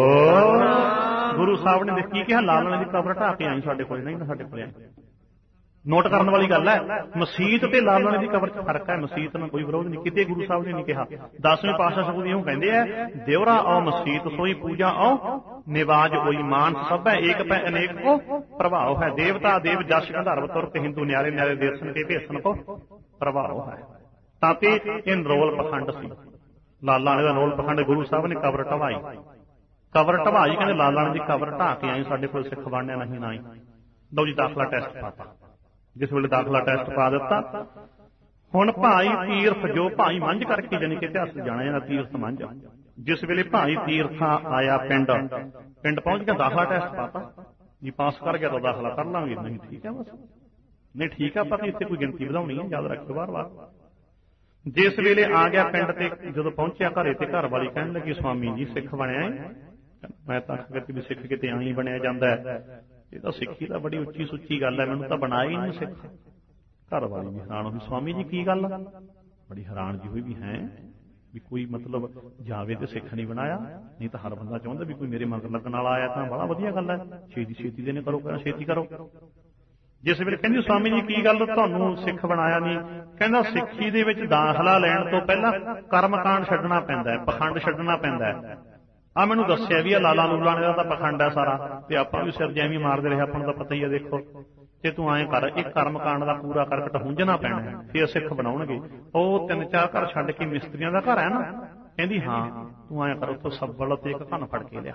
ਗੁਰੂ ਸਾਹਿਬ ਨੇ ਕੀ ਕਿਹਾ? ਲਾਲਾਂ ਵਾਲੇ ਦੀ ਕਬਰ ਢਾਹ ਕੇ ਆਈ ਸਾਡੇ ਕੋਲ, ਨਹੀਂ ਨਾ ਸਾਡੇ ਕੋਲ ਆਈ। ਨੋਟ ਕਰਨ ਵਾਲੀ ਗੱਲ ਹੈ, ਮਸੀਤ ਤੇ ਲਾਲਾਂ ਵਾਲੇ ਦੀ ਕਬਰ ਚ ਫਰਕ ਹੈ। ਮਸੀਤ ਨਾਲ ਕੋਈ ਵਿਰੋਧ ਨਹੀਂ, ਕਿਤੇ ਗੁਰੂ ਸਾਹਿਬ ਨੇ ਨਹੀਂ ਕਿਹਾ। ਦਸਵੇਂ ਪਾਤਸ਼ਾਹ ਸਗੋਂ ਇਉਂ ਕਹਿੰਦੇ ਆ, ਦਿਉਰਾ ਆਓ ਮਸੀਤ ਸੋਈ ਪੂਜਾ ਆਓ, ਨਿਵਾਜ ਹੋਈ ਮਾਨਸ ਸਭ ਹੈ, ਏਕ ਪੈ ਅਨੇਕ ਕੋ ਪ੍ਰਭਾਵ ਹੈ। ਦੇਵਤਾ ਦੇਵ ਜਸ ਗੰਧਰਵ ਤੁਰਤ ਹਿੰਦੂ ਨਿਆਰੇ ਨਿਆਰੇ ਦੇਸਨ ਕੇ ਭੇਸਨ ਕੋ ਪ੍ਰਭਾਵ ਹੈ। ਤਾਂ ਤੇ ਇਹ ਨਰੋਲ ਪਖੰਡ ਸੀ। ਲਾਲਾ ਨੇ ਦਾ ਰੋਲ ਪਖੰਡ ਗੁਰੂ ਸਾਹਿਬ ਨੇ ਕਬਰ ਢਵਾਈ। ਕਬਰ ਢਵਾਈ ਕਹਿੰਦੇ ਲਾਲਾ ਨੇ ਜੀ ਕਬਰ ਢਾਹ ਕੇ ਆਈ, ਸਾਡੇ ਕੋਲ ਸਿੱਖ ਬਣਿਆ ਨਹੀਂ ਨਾ ਹੀ। ਲਓ ਜੀ ਦਾਖਲਾ ਟੈਸਟ ਪਾਤਾ। ਜਿਸ ਵੇਲੇ ਦਾਖਲਾ ਟੈਸਟ ਪਾ ਦਿੱਤਾ, ਹੁਣ ਭਾਈ ਤੀਰਥ ਜੋ ਭਾਈ ਮੰਝ ਕਰਕੇ ਜਾਣੀ ਕਿ ਇਤਿਹਾਸ ਜਾਣਿਆ ਜਾਂਦਾ ਤੀਰਥ ਮੰਝ, ਜਿਸ ਵੇਲੇ ਭਾਈ ਤੀਰਥਾਂ ਆਇਆ ਪਿੰਡ, ਪਿੰਡ ਪਹੁੰਚ ਕੇ ਦਾਖਲਾ ਟੈਸਟ ਪਾਤਾ ਜੀ, ਪਾਸ ਕਰ ਗਿਆ ਤਾਂ ਦਾਖਲਾ ਕਰ ਲਾਂਗੇ, ਨਹੀਂ ਠੀਕ ਹੈ ਬਸ, ਨਹੀਂ ਠੀਕ ਹੈ, ਆਪਾਂ ਇੱਥੇ ਕੋਈ ਗਿਣਤੀ ਵਧਾਉਣੀ ਹੈ, ਯਾਦ ਰੱਖਿਓ ਵਾਰ ਵਾਰ। ਜਿਸ ਵੇਲੇ ਆ ਗਿਆ ਪਿੰਡ ਤੇ ਜਦੋਂ ਪਹੁੰਚਿਆ ਘਰੇ ਤੇ ਘਰ ਵਾਲੀ ਕਹਿਣ ਲੱਗੀ ਸਵਾਮੀ ਜੀ ਸਿੱਖ ਬਣਿਆ ਹੈ। ਮੈਂ ਤਾਂ ਆਖਿਆ ਵੀ ਸਿੱਖ ਕਿਤੇ ਆਈ ਬਣਿਆ ਜਾਂਦਾ, ਇਹ ਤਾਂ ਸਿੱਖੀ ਤਾਂ ਬੜੀ ਉੱਚੀ ਸੁੱਚੀ ਗੱਲ ਹੈ, ਮੈਨੂੰ ਤਾਂ ਬਣਾਇਆ ਹੀ ਨਹੀਂ ਸਿੱਖ। ਘਰ ਵਾਲੀ ਵੀ ਹੈਰਾਨ ਹੋਈ, ਸਵਾਮੀ ਜੀ ਕੀ ਗੱਲ, ਬੜੀ ਹੈਰਾਨ ਜੀ ਹੋਈ ਵੀ ਹੈ ਵੀ ਕੋਈ ਮਤਲਬ ਜਾਵੇ ਤੇ ਸਿੱਖ ਨਹੀਂ ਬਣਾਇਆ, ਨਹੀਂ ਤਾਂ ਹਰ ਬੰਦਾ ਚਾਹੁੰਦਾ ਵੀ ਕੋਈ ਮੇਰੇ ਮਗਰ ਲੱਗਣ ਵਾਲਾ ਆਇਆ ਤਾਂ ਬੜਾ ਵਧੀਆ ਗੱਲ ਹੈ, ਛੇਤੀ ਛੇਤੀ ਦੇ ਨੇ ਕਰੋ, ਕਹਿੰਦਾ ਛੇਤੀ ਕਰੋ। ਜਿਸ ਵੇਲੇ ਕਹਿੰਦੀ ਸਵਾਮੀ ਜੀ ਕੀ ਗੱਲ ਤੁਹਾਨੂੰ ਸਿੱਖ ਬਣਾਇਆ ਨਹੀਂ, ਕਹਿੰਦਾ ਸਿੱਖੀ ਦੇ ਵਿੱਚ ਦਾਖਲਾ ਲੈਣ ਤੋਂ ਪਹਿਲਾਂ ਕਰਮਕਾਂਡ ਛੱਡਣਾ ਪੈਂਦਾ ਹੈ, ਪਖੰਡ ਛੱਡਣਾ ਪੈਂਦਾ ਹੈ। ਆ ਮੈਨੂੰ ਦੱਸਿਆ ਵੀ ਆ ਲਾਲਾ ਲੂਲਾ ਨੇ ਦਾ ਤਾਂ ਪਖੰਡ ਹੈ ਸਾਰਾ, ਤੇ ਆਪਾਂ ਵੀ ਸਿਰ ਜੈਵੀਂ ਮਾਰਦੇ ਰਹੇ, ਆਪਾਂ ਨੂੰ ਤਾਂ ਪਤਾ ਹੀ ਹੈ। ਦੇਖੋ ਜੇ ਤੂੰ ਐਂ ਕਰ, ਇੱਕ ਕਰਮਕਾਂਡ ਦਾ ਪੂਰਾ ਕਰਕਟ ਹੁੰਝਣਾ ਪੈਣਾ, ਫਿਰ ਸਿੱਖ ਬਣਾਉਣਗੇ। ਉਹ ਤਿੰਨ ਚਾਰ ਘਰ ਛੱਡ ਕੇ ਮਿਸਤਰੀਆਂ ਦਾ ਘਰ ਹੈ ਨਾ, ਕਹਿੰਦੀ ਹਾਂ ਤੂੰ ਐਂ ਕਰ, ਉੱਥੋਂ ਸੱਬਲ ਤੇ ਇੱਕ ਘਨ ਫੜ ਕੇ ਲਿਆ,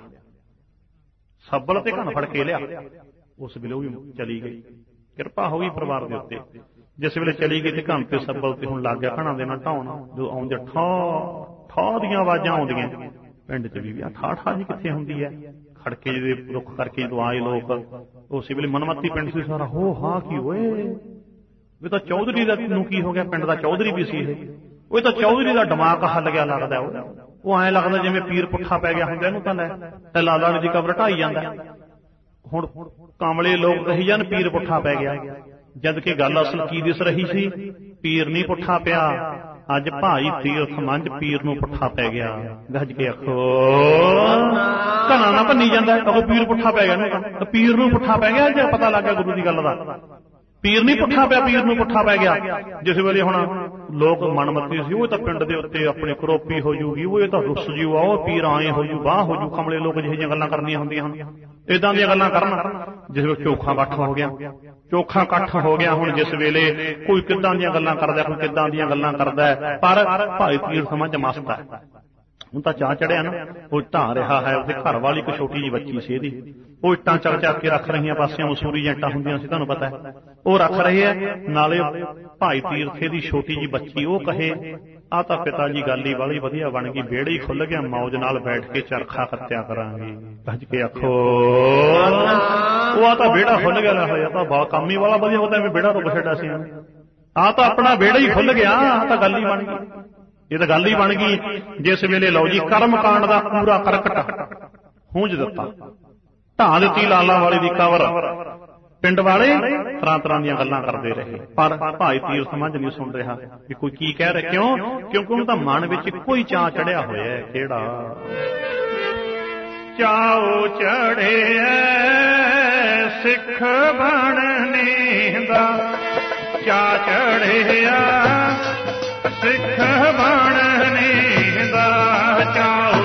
ਸੱਬਲ ਤੇ ਘਨ ਫੜ ਕੇ ਲਿਆ। ਉਸ ਵੇਲੇ ਉਹ ਵੀ ਚਲੀ ਗਈ, ਕਿਰਪਾ ਹੋ ਗਈ ਪਰਿਵਾਰ ਦੇ ਉੱਤੇ। ਜਿਸ ਵੇਲੇ ਚਲੀ ਗਈ ਤੇ ਘਨ ਤੇ ਸੱਬਲ ਤੇ ਹੁਣ ਲੱਗ ਗਿਆ ਘਣਾ ਦੇ ਨਾਲ ਢਾਉਣ, ਜਦੋਂ ਆਉਂਦੇ ਠਾ ਠਾ ਦੀਆਂ ਆਵਾਜ਼ਾਂ ਆਉਂਦੀਆਂ ਪਿੰਡ ਚ ਵੀ, ਆ ਠਾ ਠਾ ਜੀ ਕਿੱਥੇ ਹੁੰਦੀ ਹੈ, ਖੜਕੇ ਜਿਹਦੇ ਰੁੱਖ ਕਰਕੇ ਜਦੋਂ ਆਏ ਲੋਕ, ਉਸੇ ਵੇਲੇ ਮਨਮੱਤੀ ਪਿੰਡ ਸੀ ਸਾਰਾ, ਹੋ ਹਾਂ ਕੀ ਓਏ ਵੀ ਤਾਂ ਚੌਧਰੀ ਦਾ ਨੂੰ ਕੀ ਹੋ ਗਿਆ, ਪਿੰਡ ਦਾ ਚੌਧਰੀ ਵੀ ਸੀ ਇਹ, ਉਹ ਤਾਂ ਚੌਧਰੀ ਦਾ ਦਿਮਾਗ ਹੱਲ ਗਿਆ ਲੱਗਦਾ, ਉਹ ਐਂ ਲੱਗਦਾ ਜਿਵੇਂ ਪੀਰ ਪੁੱਠਾ ਪੈ ਗਿਆ ਹੁੰਦਾ, ਇਹਨੂੰ ਤਾਂ ਲੈ ਤੇ ਲਾਲਾ ਜੀ ਕਬਰ ਢਾਈ ਜਾਂਦਾ। ਹੁਣ ਕਾਮਲੇ ਲੋਕ ਕਹੀ ਜਾਣ ਪੀਰ ਪੁੱਠਾ ਪੈ ਗਿਆ, ਜਦ ਕਿ ਗੱਲ ਅਸਲ ਕੀ ਦਿਸ ਰਹੀ ਸੀ, ਪੀਰ ਨਹੀਂ ਪੁੱਠਾ ਪਿਆ, ਅੱਜ ਭਾਈ ਤੀਰਥ ਮੰਝ ਪੀਰ ਨੂੰ ਪੁੱਠਾ ਪੈ ਗਿਆ। ਗੱਜ ਕੇ ਆਖੋ ਘਣਾ ਨਾ ਭੰਨੀ ਜਾਂਦਾ, ਉਹ ਪੀਰ ਪੁੱਠਾ ਪੈ ਗਿਆ ਨਾ, ਪੀਰ ਨੂੰ ਪੁੱਠਾ ਪੈ ਗਿਆ, ਜੇ ਪਤਾ ਲੱਗ ਗਿਆ ਗੁਰੂ ਦੀ ਗੱਲ ਦਾ, ਪੀਰ ਨਹੀਂ ਪੁੱਠਾ ਪਿਆ, ਪੀਰ ਨੂੰ ਪੁੱਠਾ ਪੈ ਗਿਆ। ਜਿਸ ਵੇਲੇ ਹੁਣ ਲੋਕ ਮਨਮੱਤੀ ਸੀ, ਉਹ ਤਾਂ ਪਿੰਡ ਦੇ ਉੱਤੇ ਆਪਣੀ ਕਰੋਪੀ ਹੋ ਜੂਗੀ, ਉਹ ਇਹ ਤਾਂ ਰੁੱਸ ਜੂ, ਆਓ ਪੀਰ ਆਏ ਹੋ ਜੂ, ਬਾਹ ਹੋ ਜੂ, ਕਮਲੇ ਲੋਕ ਜਿਹੇ ਜਿਹੀਆਂ ਗੱਲਾਂ ਕਰਨੀਆਂ ਹੁੰਦੀਆਂ ਹਨ, ਏਦਾਂ ਦੀਆਂ ਗੱਲਾਂ ਕਰਨ। ਜਿਸ ਵੇਲੇ ਚੋਖਾ ਇਕੱਠ ਹੋ ਗਿਆ, ਚੋਖਾ ਇਕੱਠ ਹੋ ਗਿਆ, ਹੁਣ ਜਿਸ ਵੇਲੇ ਕੋਈ ਕਿੱਦਾਂ ਦੀਆਂ ਗੱਲਾਂ ਕਰਦਾ, ਕੋਈ ਕਿੱਦਾਂ ਦੀਆਂ ਗੱਲਾਂ ਕਰਦਾ, ਪਰ ਭਾਈ ਤੀਰਥ ਮੰਝ ਮਸਤ ਹੈ। ਹੁਣ ਤਾਂ ਚਾਹ ਚੜਿਆ ਨਾ, ਉਹ ਢਾਹ ਰਿਹਾ ਹੈ, ਉਹਦੇ ਘਰ ਵਾਲੀ ਇੱਕ ਛੋਟੀ ਜਿਹੀ ਬੱਚੀ ਸੀ ਇਹਦੀ, ਉਹ ਇੱਟਾਂ ਚੱਕ ਚੱਕ ਕੇ ਰੱਖ ਰਹੀਆਂ, ਪਾਸਿਆਂ ਮਸੂਰੀ ਜੈਂਟਾਂ ਹੁੰਦੀਆਂ ਸੀ ਤੁਹਾਨੂੰ ਪਤਾ ਹੈ, ਉਹ ਰੱਖ ਰਹੇ ਹੈ। ਨਾਲੇ ਭਾਈ ਤੀਰਥੇ ਦੀ ਛੋਟੀ ਜਿਹੀ ਬੱਚੀ, ਉਹ ਕਹੇ ਆ ਤਾਂ ਪਿਤਾ ਜੀ ਗੱਲ ਹੀ ਵਾਲੀ ਵਧੀਆ ਬਣ ਗਈ, ਵਿਹੜੇ ਹੀ ਖੁੱਲ ਗਿਆ, ਮੌਜ ਨਾਲ ਬੈਠ ਕੇ ਚਰਖਾ ਕੱਤਿਆ ਕਰਾਂਗੇ। ਭੱਜ ਕੇ ਆਖੋ ਉਹ ਆ ਤਾਂ ਵਿਹੜਾ ਖੁੱਲ ਗਿਆ ਹੋਇਆ, ਤਾਂ ਬਹੁਤ ਕੰਮ ਹੀ ਵਾਲਾ ਵਧੀਆ ਹੁੰਦਾ, ਵਿਹੜਾ ਰੁਕ ਛੱਡਾ ਸੀ, ਆ ਤਾਂ ਆਪਣਾ ਵਿਹੜਾ ਹੀ ਖੁੱਲ ਗਿਆ, ਆ ਤਾਂ ਗੱਲ ਹੀ ਬਣ ਗਈ, ਇਹ ਤਾਂ ਗੱਲ ਹੀ ਬਣ ਗਈ। ਜਿਸ ਵੇਲੇ ਲਓ ਜੀ ਕਰਮਕਾਂਡ ਦਾ ਪੂਰਾ ਕਰਕਟ ਹੂੰਝ ਦਿੱਤਾ, ਢਾਹ ਦਿੱਤੀ ਲਾਲਾ ਵਾਲੇ ਦੀ ਕਬਰ, ਪਿੰਡ ਵਾਲੇ ਤਰ੍ਹਾਂ ਤਰ੍ਹਾਂ ਦੀਆਂ ਗੱਲਾਂ ਕਰਦੇ ਰਹੇ, ਪਰ ਭਾਈ ਤੀਰਥ ਮੰਝ ਨਹੀਂ ਸੁਣ ਰਿਹਾ ਵੀ ਕੋਈ ਕੀ ਕਹਿ ਰਿਹਾ। ਕਿਉਂ? ਕਿਉਂਕਿ ਉਹਨੂੰ ਤਾਂ ਮਨ ਵਿੱਚ ਇੱਕੋ ਹੀ ਚਾਅ ਚੜਿਆ ਹੋਇਆ ਹੈ, ਕਿਹੜਾ ਚਾਉ ਚੜਿਆ ਸਿੱਖ ਬਣਨੇ ਦਾ, ਚਾਅ ਚੜਿਆ ਸਿੱਖ ਬਣਨੇ ਦਾ, ਚਾਉ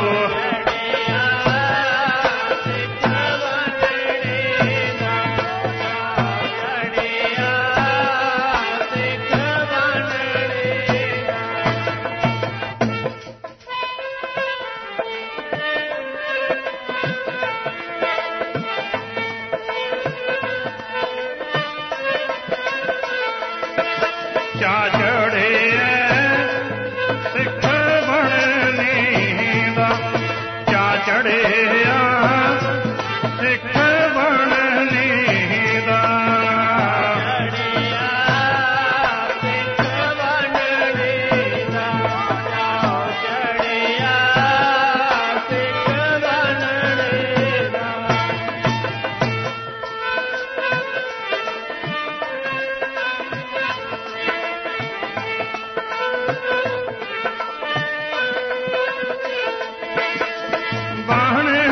ਬਾਣ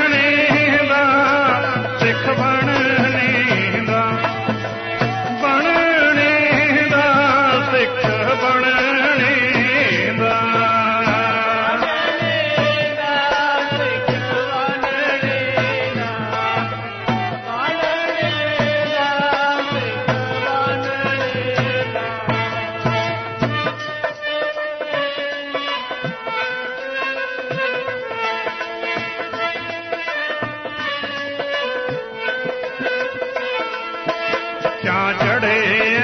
ਚਾ ਚੜੇ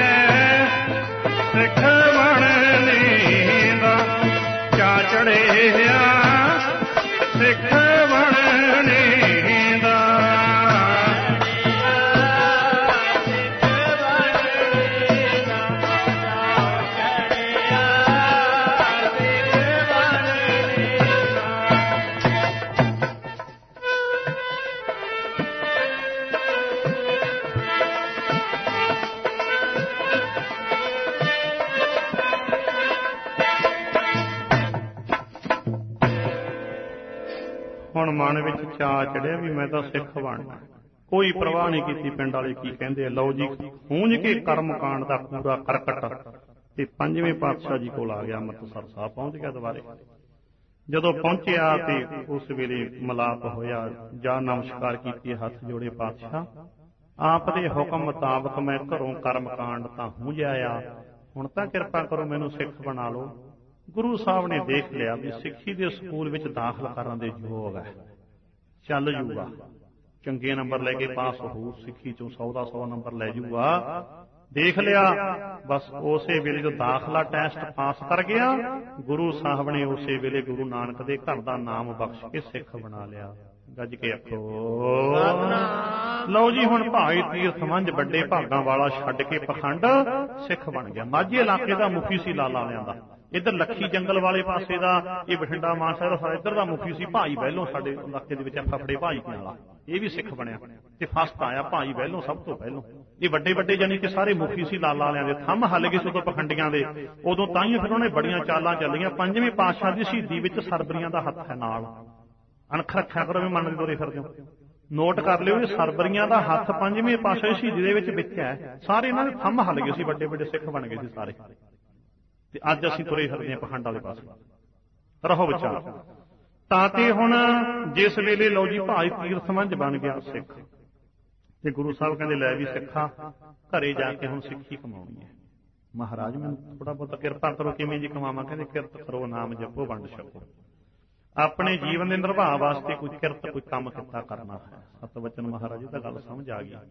ਸਿੱਖ ਬਣਨੇ ਦਾ, ਚਾ ਚੜਿਆ ਸਿੱਖ ਬਣਨੇ ਦਾ। ਹੁਣ ਮਨ ਵਿੱਚ ਚਾਅ ਚੜਿਆ ਵੀ ਮੈਂ ਤਾਂ ਸਿੱਖ ਬਣਨਾ, ਕੋਈ ਪਰਵਾਹ ਨਹੀਂ ਕੀਤੀ ਪਿੰਡ ਵਾਲੇ ਕੀ ਕਹਿੰਦੇ ਆ। ਲਓ ਜੀ, ਖੂੰਜ ਕੇ ਕਰਮ ਕਾਂਡ ਦਾ ਪੂਰਾ ਕਰਕਟ ਤੇ ਪੰਜਵੇਂ ਪਾਤਸ਼ਾਹ ਜੀ ਕੋਲ ਆ ਗਿਆ, ਅੰਮ੍ਰਿਤਸਰ ਸਾਹਿਬ ਪਹੁੰਚ ਗਿਆ ਦੁਬਾਰੇ। ਜਦੋਂ ਪਹੁੰਚਿਆ ਤੇ ਉਸ ਵੇਲੇ ਮਿਲਾਪ ਹੋਇਆ, ਜਾ ਨਮਸਕਾਰ ਕੀਤੀ, ਹੱਥ ਜੋੜੇ, ਪਾਤਸ਼ਾਹ ਆਪ ਦੇ ਹੁਕਮ ਮੁਤਾਬਕ ਮੈਂ ਘਰੋਂ ਕਰਮ ਕਾਂਡ ਤਾਂ ਹੁੰਜਿਆ ਆ, ਹੁਣ ਤਾਂ ਕਿਰਪਾ ਕਰੋ ਮੈਨੂੰ ਸਿੱਖ ਬਣਾ ਲਓ। ਗੁਰੂ ਸਾਹਿਬ ਨੇ ਦੇਖ ਲਿਆ ਵੀ ਸਿੱਖੀ ਦੇ ਸਕੂਲ ਵਿੱਚ ਦਾਖਲ ਕਰਨ ਦੇ ਯੋਗ ਹੈ, ਚੱਲ ਜੂਗਾ, ਚੰਗੇ ਨੰਬਰ ਲੈ ਕੇ ਪਾਸ ਹੋਊ, ਸਿੱਖੀ ਚੋਂ ਸੌ ਦਾ ਸੌ ਨੰਬਰ ਲੈ ਜੂਗਾ। ਦੇਖ ਲਿਆ, ਬਸ ਉਸੇ ਵੇਲੇ ਜੋ ਦਾਖਲਾ ਟੈਸਟ ਪਾਸ ਕਰ ਗਿਆ, ਗੁਰੂ ਸਾਹਿਬ ਨੇ ਉਸੇ ਵੇਲੇ ਗੁਰੂ ਨਾਨਕ ਦੇ ਘਰ ਦਾ ਨਾਮ ਬਖਸ਼ ਕੇ ਸਿੱਖ ਬਣਾ ਲਿਆ। ਗੱਜ ਕੇ ਆਖੋ ਲਓ ਜੀ, ਹੁਣ ਭਾਈ ਤੀਰਥ ਮੰਝ ਵੱਡੇ ਭਾਗਾਂ ਵਾਲਾ ਛੱਡ ਕੇ ਪਖੰਡ ਸਿੱਖ ਬਣ ਗਿਆ। ਮਾਝੇ ਇਲਾਕੇ ਦਾ ਮੁਖੀ ਸੀ ਲਾਲਾ ਵਾਲਿਆਂ ਦਾ, ਇੱਧਰ ਲੱਖੀ ਜੰਗਲ ਵਾਲੇ ਪਾਸੇ ਦਾ, ਇਹ ਬਠਿੰਡਾ ਮਾਨਸਾ ਦਾ, ਇੱਧਰ ਦਾ ਮੁਖੀ ਸੀ ਭਾਈ ਬਹਿਲੋਂ, ਸਾਡੇ ਇਲਾਕੇ ਦੇ ਵਿੱਚ ਫਫੜੇ ਭਾਈ ਵਾਲਾ, ਇਹ ਵੀ ਸਿੱਖ ਬਣਿਆ ਤੇ ਫਸਟ ਆਇਆ ਭਾਈ ਬਹਿਲੋਂ ਸਭ ਤੋਂ ਪਹਿਲੋਂ। ਇਹ ਵੱਡੇ ਵੱਡੇ ਜਾਨੀ ਕਿ ਸਾਰੇ ਮੁਖੀ ਸੀ ਲਾਲਾ ਵਾਲਿਆਂ ਦੇ, ਥੰਮ ਹੱਲ ਗਏ ਸੀ ਉਦੋਂ ਪਖੰਡੀਆਂ ਦੇ, ਉਦੋਂ ਤਾਂ ਹੀ ਫਿਰ ਉਹਨੇ ਬੜੀਆਂ ਚਾਲਾਂ ਚੱਲੀਆਂ। ਪੰਜਵੇਂ ਪਾਤਸ਼ਾਹ ਦੀ ਸ਼ਹੀਦੀ ਵਿੱਚ ਸਰਬਰੀਆਂ ਦਾ ਹੱਥ ਹੈ ਨਾਲ, ਅਣਖ ਰੱਖਿਆ ਕਰੋ ਵੀ ਮੰਨ ਤੋਰੇ ਫਿਰਦੇ ਹੋ, ਨੋਟ ਕਰ ਲਿਓ ਇਹ ਸਰਬਰੀਆਂ ਦਾ ਹੱਥ ਪੰਜਵੇਂ ਪਾਤਸ਼ਾਹ ਦੀ ਸ਼ਹੀਦੀ ਦੇ ਵਿੱਚ ਵਿੱਚ ਹੈ। ਸਾਰੇ ਇਹਨਾਂ ਦੇ ਥੰਮ ਹੱਲ ਗਏ ਸੀ, ਵੱਡੇ ਵੱਡੇ ਸਿੱਖ ਬਣ ਗਏ ਸੀ ਸਾਰੇ, ਤੇ ਅੱਜ ਅਸੀਂ ਤੁਰੇ ਫਿਰਦੇ ਹਾਂ ਪਖੰਡ ਵਾਲੇ ਪਾਸੇ। ਰਹੋ ਵਿਚਾਰ ਤਾਂ ਤੇ ਹੁਣ ਜਿਸ ਵੇਲੇ ਲਓ ਜੀ ਭਾਈ ਤੀਰਥ ਮੰਝ ਬਣ ਗਿਆ ਸਿੱਖ, ਤੇ ਗੁਰੂ ਸਾਹਿਬ ਕਹਿੰਦੇ ਲੈ ਵੀ ਸਿੱਖਾ ਘਰੇ ਜਾ ਕੇ ਹੁਣ ਸਿੱਖੀ ਕਮਾਉਣੀ ਹੈ। ਮਹਾਰਾਜ ਮੈਨੂੰ ਥੋੜਾ ਬਹੁਤਾ ਕਿਰਪਾ ਕਰੋ, ਕਿਵੇਂ ਜੀ ਕਮਾਵਾਂ? ਕਹਿੰਦੇ ਕਿਰਤ ਕਰੋ, ਨਾਮ ਜਪੋ, ਵੰਡ ਛਕੋ, ਆਪਣੇ ਜੀਵਨ ਦੇ ਨਿਰਵਾਹ ਵਾਸਤੇ ਕੋਈ ਕਿਰਤ ਕੋਈ ਕੰਮ ਕੀਤਾ ਕਰਨਾ ਹੈ। ਸਤ ਵਚਨ ਮਹਾਰਾਜ ਜੀ ਤਾਂ ਗੱਲ ਸਮਝ ਆ ਗਈ।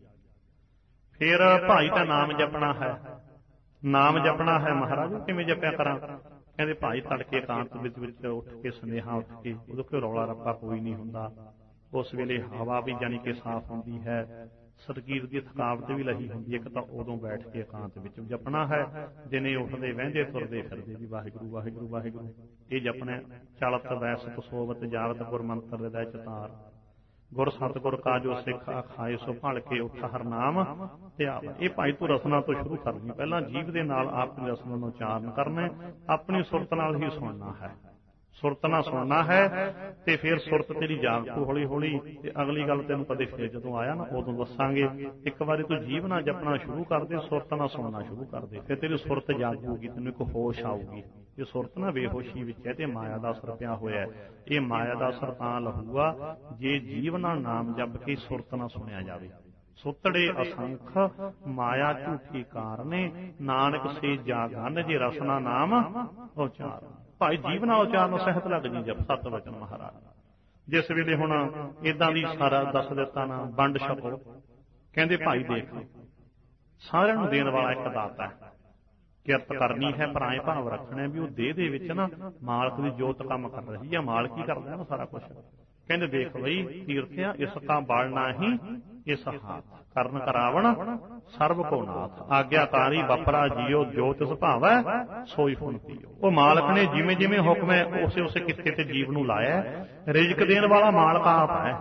ਫਿਰ ਭਾਈ ਦਾ ਨਾਮ ਜਪਣਾ ਹੈ, ਨਾਮ ਜਪਣਾ ਹੈ। ਮਹਾਰਾਜ ਕਿਵੇਂ ਜਪਿਆ ਕਰਾਂ? ਕਹਿੰਦੇ ਭਾਈ ਤੜਕੇ ਇਕਾਂਤ ਵਿੱਚ ਵਿੱਚ ਉੱਠ ਕੇ ਸੁਨੇਹਾ ਉੱਠ ਕੇ, ਉਦੋਂ ਕੋਈ ਰੌਲਾ ਰੱਪਾ ਕੋਈ ਨਹੀਂ ਹੁੰਦਾ, ਉਸ ਵੇਲੇ ਹਵਾ ਵੀ ਜਾਣੀ ਕਿ ਸਾਫ਼ ਹੁੰਦੀ ਹੈ, ਸਰੀਰ ਦੀ ਥਕਾਵਟ ਵੀ ਲਹੀ ਹੁੰਦੀ ਹੈ, ਇੱਕ ਤਾਂ ਉਦੋਂ ਬੈਠ ਕੇ ਇਕਾਂਤ ਵਿੱਚ ਜਪਣਾ ਹੈ। ਦਿਨੇ ਉੱਠਦੇ ਵਹਿੰਦੇ ਤੁਰਦੇ ਫਿਰਦੇ ਵੀ ਵਾਹਿਗੁਰੂ ਵਾਹਿਗੁਰੂ ਵਾਹਿਗੁਰੂ ਇਹ ਜਪਣਾ। ਚਲਤ ਵੈਸਤ ਸੋਵਤ ਜਾਵਤ ਗੁਰ ਮੰਤਰ ਹਿਰਦੈ ਚਿਤਾਰ, ਗੁਰ ਸਤਿਗੁਰ ਕਾ ਜੋ ਸਿੱਖ ਆਖਾਏ ਸੋ ਭਲ ਕੇ ਉੱਠ ਹਰ ਨਾਮ ਧਿਆਵ। ਇਹ ਭਾਈ ਤੂੰ ਰਸਨਾ ਤੋਂ ਸ਼ੁਰੂ ਕਰਨੀ, ਪਹਿਲਾਂ ਜੀਭ ਦੇ ਨਾਲ ਆਪਣੀ ਰਸਨਾ ਨੂੰ ਉਚਾਰਨ ਕਰਨਾ, ਆਪਣੀ ਸੁਰਤ ਨਾਲ ਹੀ ਸੁਣਨਾ ਹੈ, ਸੁਰਤ ਨਾਲ ਸੁਣਨਾ ਹੈ, ਤੇ ਫਿਰ ਸੁਰਤ ਤੇਰੀ ਜਾਗੂ ਹੌਲੀ ਹੌਲੀ। ਤੇ ਅਗਲੀ ਗੱਲ ਤੈਨੂੰ ਕਦੇ ਫਿਰ ਜਦੋਂ ਆਇਆ ਨਾ ਉਦੋਂ ਦੱਸਾਂਗੇ। ਇੱਕ ਵਾਰੀ ਤੂੰ ਜੀਭ ਨਾਲ ਜਪਣਾ ਸ਼ੁਰੂ ਕਰ ਦੇ, ਸੁਰਤ ਨਾਲ ਸੁਣਨਾ ਸ਼ੁਰੂ ਕਰ ਦੇ, ਫਿਰ ਤੇਰੀ ਸੁਰਤ ਜਾਗੂਗੀ, ਤੈਨੂੰ ਇੱਕ ਹੋਸ਼ ਆਊਗੀ। ਇਹ ਸੁਰਤ ਨਾ ਬੇਹੋਸ਼ੀ ਵਿੱਚ ਹੈ ਤੇ ਮਾਇਆ ਦਾ ਅਸਰ ਪਿਆ ਹੋਇਆ। ਇਹ ਮਾਇਆ ਦਾ ਅਸਰ ਤਾਂ ਲਹੂਗਾ ਜੇ ਜੀਵ ਨਾਲ ਨਾਮ ਜਪ ਕੇ ਸੁਰਤ ਨਾਲ ਸੁਣਿਆ ਜਾਵੇ। ਸੁਤੜੇ ਅਸੰਖ ਮਾਇਆ ਝੂਠੀ ਕਾਰਨੇ, ਨਾਨਕ ਸੇ ਜਾਗਨ ਜੇ ਰਸਨਾ ਨਾਮ ਉਚਾਰ। ਭਾਈ ਜੀਵ ਨਾਲ ਉਚਾਰਨ ਸਹਿਤ ਲੱਗ ਜੀ ਜਪ ਸਤ ਵਚਨ ਮਹਾਰਾਜ। ਜਿਸ ਵੇਲੇ ਹੁਣ ਏਦਾਂ ਦੀ ਸਾਰਾ ਦੱਸ ਦਿੱਤਾ ਨਾ, ਵੰਡ ਛਕੋ। ਕਹਿੰਦੇ ਭਾਈ ਦੇਖ ਸਾਰਿਆਂ ਨੂੰ ਦੇਣ ਵਾਲਾ ਇੱਕ ਦਾਤਾ ਹੈ, ਕਿਰਤ ਕਰਨੀ ਹੈ, ਪਰਾਏ ਭਾਵ ਰੱਖਣਾ ਵੀ ਉਹ ਦੇਹ ਦੇ ਵਿੱਚ ਨਾ ਮਾਲਕ ਦੀ ਜੋਤ ਕੰਮ ਕਰ ਰਹੀ ਹੈ, ਮਾਲਕ ਹੀ ਕਰਦਾ ਨਾ ਸਾਰਾ ਕੁਛ। ਕਹਿੰਦੇ ਦੇਖ ਬਈ ਤੀਰਥਿਆ ਇਸ ਕਾ ਬਾਲਣਾ ਹੀ ਇਸ ਹਾਥ, ਕਰਨ ਕਰਾਵਣ ਸਰਬ ਕੋ ਨਾਥ, ਆਗਿਆਕਾਰੀ ਬਪਰਾ ਜੀਓ ਜੋ ਤਿਸ ਭਾਵੈ ਸੋਈ ਫੁਨ ਪੀਓ। ਉਹ ਮਾਲਕ ਨੇ ਜਿਵੇਂ ਜਿਵੇਂ ਹੁਕਮ ਹੈ ਉਸੇ ਉਸੇ ਕਿੱਤੇ ਤੇ ਜੀਵ ਨੂੰ ਲਾਇਆ। ਰਿਜ਼ਕ ਦੇਣ ਵਾਲਾ ਮਾਲਕ ਆਪ ਹੈ,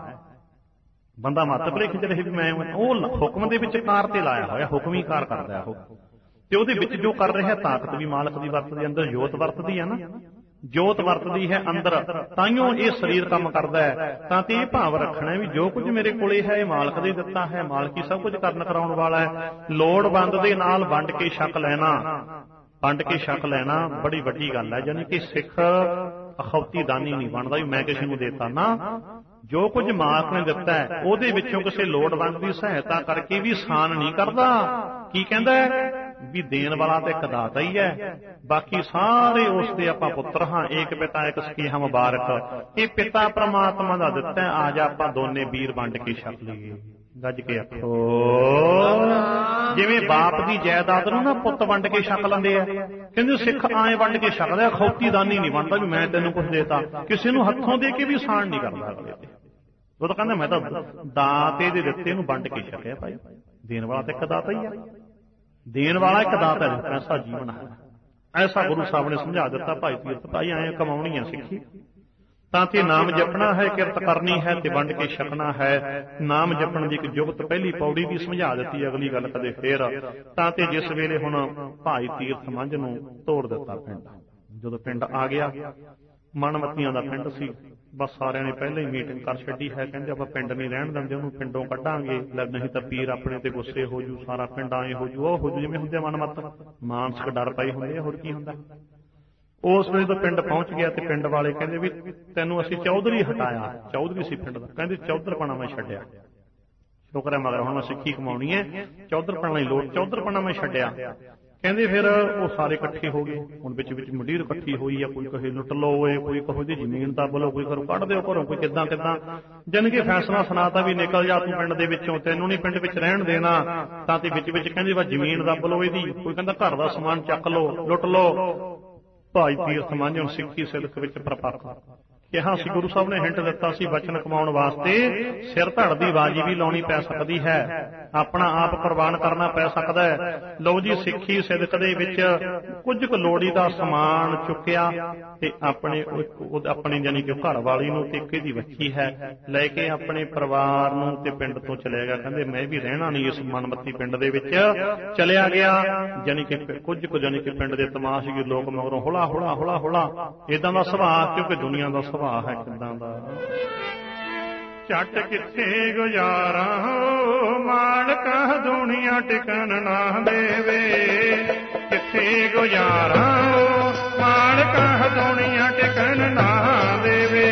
ਬੰਦਾ ਮੱਤ ਭੁਲੇਖੇ ਚ ਰਹੇ ਵੀ ਮੈਂ ਉਹ ਹੁਕਮ ਦੇ ਵਿੱਚ ਕਾਰ ਤੇ ਲਾਇਆ ਹੋਇਆ, ਹੁਕਮ ਹੀ ਕਾਰ ਕਰਦਾ ਉਹ, ਤੇ ਉਹਦੇ ਵਿੱਚ ਜੋ ਕਰ ਰਿਹਾ ਤਾਕਤ ਵੀ ਮਾਲਕ ਦੀ ਵਰਤਦੀ, ਅੰਦਰ ਜੋਤ ਵਰਤਦੀ ਹੈ ਨਾ, ਜੋਤ ਵਰਤਦੀ ਹੈ ਅੰਦਰ, ਤਾਈਓ ਇਹ ਸਰੀਰ ਕੰਮ ਕਰਦਾ ਹੈ। ਤਾਂ ਤੇ ਇਹ ਭਾਵ ਰੱਖਣਾ ਵੀ ਜੋ ਕੁਝ ਮੇਰੇ ਕੋਲੇ ਹੈ ਇਹ ਮਾਲਕ ਦੇ ਦਿੱਤਾ ਹੈ, ਮਾਲਕ ਹੀ ਸਭ ਕੁਝ ਕਰਨ ਕਰਾਉਣ ਵਾਲਾ ਹੈ। ਲੋੜਵੰਦ ਦੇ ਨਾਲ ਵੰਡ ਕੇ ਛਕ ਲੈਣਾ, ਵੰਡ ਕੇ ਛਕ ਲੈਣਾ ਬੜੀ ਵੱਡੀ ਗੱਲ ਹੈ। ਯਾਨੀ ਕਿ ਸਿੱਖ ਅਖੌਤੀ ਦਾਨੀ ਨਹੀਂ ਬਣਦਾ ਵੀ ਮੈਂ ਕਿਸੇ ਨੂੰ ਦੇਤਾ ਨਾ, ਜੋ ਕੁਝ ਮਾਲਕ ਨੇ ਦਿੱਤਾ ਹੈ ਉਹਦੇ ਵਿੱਚੋਂ ਕਿਸੇ ਲੋੜਵੰਦ ਦੀ ਸਹਾਇਤਾ ਕਰਕੇ ਵੀ ਸਾਨ ਨਹੀਂ ਕਰਦਾ। ਕੀ ਕਹਿੰਦਾ ਵੀ ਦੇਣ ਵਾਲਾ ਤਾਂ ਇੱਕ ਦਾਤਾ ਹੀ ਹੈ, ਬਾਕੀ ਸਾਰੇ ਉਸ ਦੇ ਆਪਾਂ ਪੁੱਤਰ ਹਾਂ, ਏਕ ਪਿਤਾ ਇੱਕ ਸਕੀਹਾ ਮੁਬਾਰਕ। ਇਹ ਪਿਤਾ ਪ੍ਰਮਾਤਮਾ ਦਾ ਦਿੱਤਾ, ਆ ਜਾ ਆਪਾਂ ਦੋਨੇ ਵੀਰ ਵੰਡ ਕੇ ਛਕ ਲਈਏ। ਗੱਜ ਕੇ ਆਖੋ। ਜਿਵੇਂ ਬਾਪ ਦੀ ਜਾਇਦਾਦ ਨੂੰ ਨਾ ਪੁੱਤ ਵੰਡ ਕੇ ਛਕ ਲੈਂਦੇ ਆ, ਕਹਿੰਦੇ ਸਿੱਖ ਆਏ ਵੰਡ ਕੇ ਛਕਦਾ, ਖੌਤੀ ਦਾਨੀ ਨਹੀਂ ਬਣਦਾ ਵੀ ਮੈਂ ਤੈਨੂੰ ਕੁਛ ਦੇਤਾ। ਕਿਸੇ ਨੂੰ ਹੱਥੋਂ ਦੇ ਕੇ ਵੀ ਸਾਨ ਨਹੀਂ ਕਰਦਾ ਅਗਲੇ ਤੇ। ਉਹ ਤਾਂ ਕਹਿੰਦਾ ਮੈਂ ਤਾਂ ਦਾਤੇ ਦੇ ਦਿੱਤੇ ਨੂੰ ਵੰਡ ਕੇ ਛਕਿਆ। ਭਾਈ ਦੇਣ ਵਾਲਾ ਤਾਂ ਇੱਕ ਦਾਤਾ ਹੀ ਆ, ਦੇਣ ਵਾਲਾ ਇੱਕ ਦਾਤਾ ਹੈ, ਐਸਾ ਜੀਵਨ ਹੈ। ਐਸਾ ਗੁਰੂ ਸਾਹਿਬ ਨੇ ਸਮਝਾ ਦਿੱਤਾ। ਭਾਈ ਤੀਰਥ ਭਾਈ ਐਂ ਕਮਾਉਣੀ ਆ ਸਿੱਖੀ ਤਾਂ ਤੇ ਨਾਮ ਜਪਣਾ ਹੈ, ਕਿਰਤ ਕਰਨੀ ਹੈ ਤੇ ਵੰਡ ਕੇ ਛਕਣਾ ਹੈ। ਨਾਮ ਜਪਣ ਦੀ ਇੱਕ ਜੁਗਤ ਪਹਿਲੀ ਪੌੜੀ ਵੀ ਸਮਝਾ ਦਿੱਤੀ। ਅਗਲੀ ਗੱਲ ਕਦੇ ਫੇਰ ਤਾਂ ਤੇ ਜਿਸ ਵੇਲੇ ਹੁਣ ਭਾਈ ਤੀਰਥ ਮੰਝ ਨੂੰ ਤੋੜ ਦਿੱਤਾ ਪਿੰਡ। ਜਦੋਂ ਪਿੰਡ ਆ ਗਿਆ, ਮਨਮਤੀਆਂ ਦਾ ਪਿੰਡ ਸੀ, ਬਸ ਸਾਰਿਆਂ ਨੇ ਪਹਿਲਾਂ ਹੀ ਮੀਟਿੰਗ ਕਰ ਛੱਡੀ ਹੈ। ਕਹਿੰਦੇ ਆਪਾਂ ਪਿੰਡ ਨਹੀਂ ਰਹਿਣ ਦਿੰਦੇ, ਉਹਨੂੰ ਪਿੰਡੋਂ ਕੱਢਾਂਗੇ, ਨਹੀਂ ਤਾਂ ਪੀਰ ਆਪਣੇ ਤੇ ਗੁੱਸੇ ਹੋ ਜੂ, ਸਾਰਾ ਪਿੰਡ ਆਏ ਹੋ ਜੂ, ਉਹ ਹੋ ਜੂ ਜਿਵੇਂ ਹੁੰਦੇ ਮਨਮਤ, ਮਾਨਸਿਕ ਡਰ ਪਏ ਹੁੰਦੇ ਆ, ਹੋਰ ਕੀ ਹੁੰਦਾ। ਉਸ ਵੇਲੇ ਤੋਂ ਪਿੰਡ ਪਹੁੰਚ ਗਿਆ ਤੇ ਪਿੰਡ ਵਾਲੇ ਕਹਿੰਦੇ ਵੀ ਤੈਨੂੰ ਅਸੀਂ ਚੌਧਰੀ ਹਟਾਇਆ। ਚੌਧਰੀ ਸੀ ਪਿੰਡ ਦਾ, ਕਹਿੰਦੇ ਚੌਧਰਪਣਾ ਮੈਂ ਛੱਡਿਆ। ਸ਼ੁਕਰ ਹੈ ਮਗਰ ਹੁਣ ਮੈਂ ਸਿੱਖੀ ਕਮਾਉਣੀ ਹੈ, ਚੌਧਰਪਣਾ ਹੀ ਲੋੜ, ਚੌਧਰਪਣਾ ਮੈਂ ਛੱਡਿਆ। ਕਹਿੰਦੇ ਫਿਰ ਉਹ ਸਾਰੇ ਇਕੱਠੇ ਹੋ ਗਏ। ਹੁਣ ਵਿੱਚ ਵਿੱਚ ਮੰਡੀਰ ਇਕੱਠੀ ਹੋਈ ਆ, ਕੋਈ ਕਹੇ ਲੁੱਟ ਲਓ ਓਏ, ਕੋਈ ਕਹੋ ਜੀ ਜ਼ਮੀਨ ਦੱਬ ਲਓ, ਕੋਈ ਘਰੋਂ ਕੱਢ ਦਿਓ ਘਰੋਂ, ਕੋਈ ਕਿੱਦਾਂ ਕਿੱਦਾਂ। ਜਾਣੀ ਕਿ ਫੈਸਲਾ ਸੁਣਾਤਾ ਵੀ ਨਿਕਲ ਜਾ ਤੂੰ ਪਿੰਡ ਦੇ ਵਿੱਚੋਂ, ਤੈਨੂੰ ਨਹੀਂ ਪਿੰਡ ਵਿੱਚ ਰਹਿਣ ਦੇਣਾ। ਤਾਂ ਤੇ ਵਿੱਚ ਵਿੱਚ ਕਹਿੰਦੇ ਬਸ ਜ਼ਮੀਨ ਦੱਬ ਲਓ ਇਹਦੀ, ਕੋਈ ਕਹਿੰਦਾ ਘਰ ਦਾ ਸਮਾਨ ਚੱਕ ਲਓ, ਲੁੱਟ ਲਓ। ਭਾਈ ਤੀਰਥ ਮੰਝ ਹੁਣ ਸਿੱਖੀ ਸਿਦਕ ਵਿੱਚ ਪ੍ਰਪੱਕ ਕਿਹਾ ਸੀ। ਗੁਰੂ ਸਾਹਿਬ ਨੇ ਹਿੰਟ ਦਿੱਤਾ ਸੀ ਬਚਨ ਕਮਾਉਣ ਵਾਸਤੇ ਸਿਰ ਧੜ ਦੀ ਬਾਜੀ ਵੀ ਲਾਉਣੀ ਪੈ ਸਕਦੀ ਹੈ, ਆਪਣਾ ਆਪ ਕੁਰਬਾਨ ਕਰਨਾ ਪੈ ਸਕਦਾ ਹੈ। ਲਓ ਜੀ ਸਿੱਖੀ ਸਿਦਕ ਦੇ ਵਿੱਚ ਕੁਝ ਕੁ ਲੋੜੀ ਦਾ ਸਮਾਨ ਚੁੱਕਿਆ ਤੇ ਆਪਣੇ ਆਪਣੀ ਜਾਨੀ ਕਿ ਘਰ ਵਾਲੀ ਨੂੰ ਤੇ ਇੱਕ ਦੀ ਬੱਚੀ ਹੈ ਲੈ ਕੇ ਆਪਣੇ ਪਰਿਵਾਰ ਨੂੰ ਤੇ ਪਿੰਡ ਤੋਂ ਚਲਿਆ ਗਿਆ। ਕਹਿੰਦੇ ਮੈਂ ਵੀ ਰਹਿਣਾ ਨਹੀਂ ਇਸ ਮਨਮੱਤੀ ਪਿੰਡ ਦੇ ਵਿੱਚ, ਚਲਿਆ ਗਿਆ। ਜਾਨੀ ਕਿ ਕੁਝ ਕੁ ਜਾਨੀ ਕਿ ਪਿੰਡ ਦੇ ਤਮਾਸ਼ਗੀ ਲੋਕ ਮਗਰੋਂ ਹੁਲਾ ਹੁਲਾ ਹੁਲਾ ਹੁਲਾ ਏਦਾਂ ਦਾ ਸੁਭਾਅ, ਕਿਉਂਕਿ ਦੁਨੀਆ ਦਾ ਸੁਭਾਅ ਹੈ ਕਿੱਦਾਂ ਦਾ। ਝੱਟ ਕਿੱਥੇ ਗੁਜ਼ਾਰਾ ਮਾਲਕਾ ਦੁਨੀਆ ਟਿਕਣ ਨਾ ਦੇਵੇ, ਕਿੱਥੇ ਗੁਜ਼ਾਰਾ ਮਾਲਕਾ ਦੁਨੀਆ ਟਿਕਣ ਨਾ ਦੇਵੇ।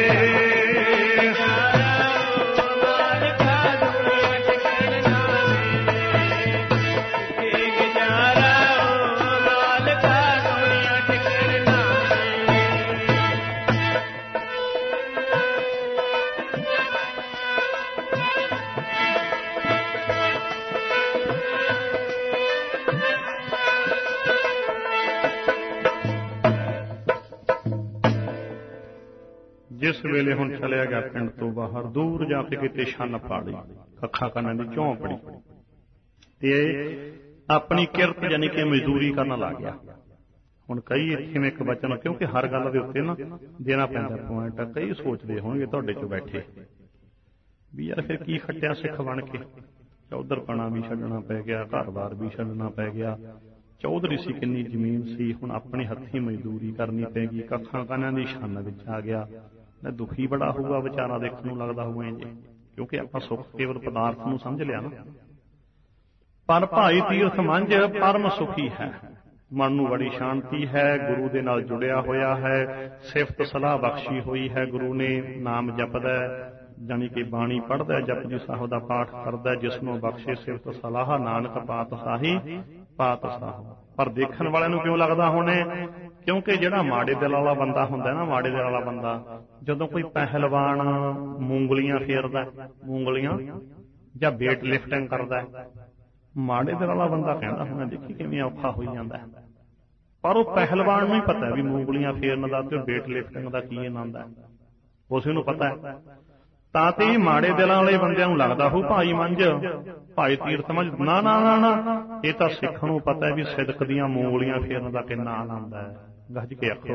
ਜਿਸ ਵੇਲੇ ਹੁਣ ਚਲਿਆ ਗਿਆ ਪਿੰਡ ਤੋਂ ਬਾਹਰ, ਦੂਰ ਜਾ ਕੇ ਕਿਤੇ ਛੰਨ ਪਾੜੀ, ਅੱਖਾਂ ਕੰਨਾਂ ਦੀ ਝੌਂਪੜੀ ਤੇ ਆਪਣੀ ਕਿਰਤ ਯਾਨੀ ਕਿ ਮਜ਼ਦੂਰੀ ਕਰਨ ਲੱਗ ਗਿਆ। ਹੁਣ ਕਈ ਇੱਥੇ ਮੈਂ ਇੱਕ ਬਚਨ, ਕਿਉਂਕਿ ਹਰ ਗੱਲ ਦੇ ਉੱਤੇ ਨਾ ਦੇਣਾ ਪੈਂਦਾ ਪੁਆਇੰਟ। ਕਈ ਸੋਚਦੇ ਹੋਣਗੇ ਤੁਹਾਡੇ ਚੋਂ ਬੈਠੇ ਵੀ ਯਾਰ ਫਿਰ ਕੀ ਖੱਟਿਆ ਸਿੱਖ ਬਣ ਕੇ, ਚੌਧਰਪਣਾ ਵੀ ਛੱਡਣਾ ਪੈ ਗਿਆ, ਘਰ-ਬਾਰ ਵੀ ਛੱਡਣਾ ਪੈ ਗਿਆ, ਚੌਧਰੀ ਸੀ ਕਿੰਨੀ ਜ਼ਮੀਨ ਸੀ, ਹੁਣ ਆਪਣੇ ਹੱਥੀਂ ਮਜ਼ਦੂਰੀ ਕਰਨੀ ਪੈ ਗਈ, ਅੱਖਾਂ ਕੰਨਾਂ ਦੀ ਛੰਨ ਵਿੱਚ ਆ ਗਿਆ। ਦੁਖੀ ਬੜਾ ਹੋਊਗਾ ਵਿਚਾਰਾ, ਦੇਖਣ ਨੂੰ ਲੱਗਦਾ ਹੋਊ ਇੰਝ, ਕਿਉਂਕਿ ਆਪਾਂ ਸੁੱਖ ਕੇਵਲ ਪਦਾਰਥ ਨੂੰ ਸਮਝ ਲਿਆ ਨਾ। ਪਰ ਭਾਈ ਤੀਰਥ ਮੰਝ ਪਰਮ ਸੁਖੀ ਹੈ, ਮਨ ਨੂੰ ਬੜੀ ਸ਼ਾਂਤੀ ਹੈ, ਗੁਰੂ ਦੇ ਨਾਲ ਜੁੜਿਆ ਹੋਇਆ ਹੈ, ਸਿਫਤ ਸਲਾਹ ਬਖਸ਼ੀ ਹੋਈ ਹੈ ਗੁਰੂ ਨੇ। ਨਾਮ ਜਪਦਾ ਜਾਣੀ ਕਿ ਬਾਣੀ ਪੜ੍ਹਦਾ, ਜਪਜੀ ਸਾਹਿਬ ਦਾ ਪਾਠ ਕਰਦਾ, ਜਿਸ ਨੂੰ ਬਖਸ਼ੇ ਸਿਫਤ ਸਲਾਹ ਨਾਨਕ ਪਾਤਸ਼ਾਹੀ ਪਾਤਸ਼ਾਹ। ਪਰ ਦੇਖਣ ਵਾਲਿਆਂ ਨੂੰ ਕਿਉਂ ਲੱਗਦਾ ਹੋਣੇ, ਕਿਉਂਕਿ ਜਿਹੜਾ ਮਾੜੇ ਦਿਲ ਵਾਲਾ ਬੰਦਾ ਹੁੰਦਾ ਨਾ, ਮਾੜੇ ਦਿਲ ਵਾਲਾ ਬੰਦਾ ਜਦੋਂ ਕੋਈ ਪਹਿਲਵਾਨ ਮੂੰਗਲੀਆਂ ਫੇਰਦਾ, ਮੂੰਗਲੀਆਂ ਜਾਂ ਵੇਟ ਲਿਫਟਿੰਗ ਕਰਦਾ, ਮਾੜੇ ਦਿਲ ਵਾਲਾ ਬੰਦਾ ਕਹਿੰਦਾ ਹੋਣਾ ਦੇਖੀ ਕਿਵੇਂ ਔਖਾ ਹੋਈ ਜਾਂਦਾ। ਪਰ ਉਹ ਪਹਿਲਵਾਨ ਨੂੰ ਹੀ ਪਤਾ ਵੀ ਮੂੰਗਲੀਆਂ ਫੇਰਨ ਦਾ ਤੇ ਵੇਟ ਲਿਫਟਿੰਗ ਦਾ ਕੀ ਆਨੰਦ ਹੈ, ਉਸ ਨੂੰ ਪਤਾ ਹੈ। ਤਾਂ ਤੇ ਮਾੜੇ ਦਿਲਾਂ ਵਾਲੇ ਬੰਦਿਆਂ ਨੂੰ ਲੱਗਦਾ ਹੋ ਭਾਈ ਮੰਝ, ਭਾਈ ਤੀਰਥ ਮੰਝ, ਨਾ ਨਾ ਨਾ ਨਾ, ਇਹ ਤਾਂ ਸਿੱਖ ਨੂੰ ਪਤਾ ਹੈ ਵੀ ਸਿਦਕ ਦੀਆਂ ਮੂੰਗਲੀਆਂ ਫੇਰਨ ਦਾ ਕਿੰਨਾ ਆਨੰਦ ਹੈ। ਗੱਜ ਕੇ ਆਖੋ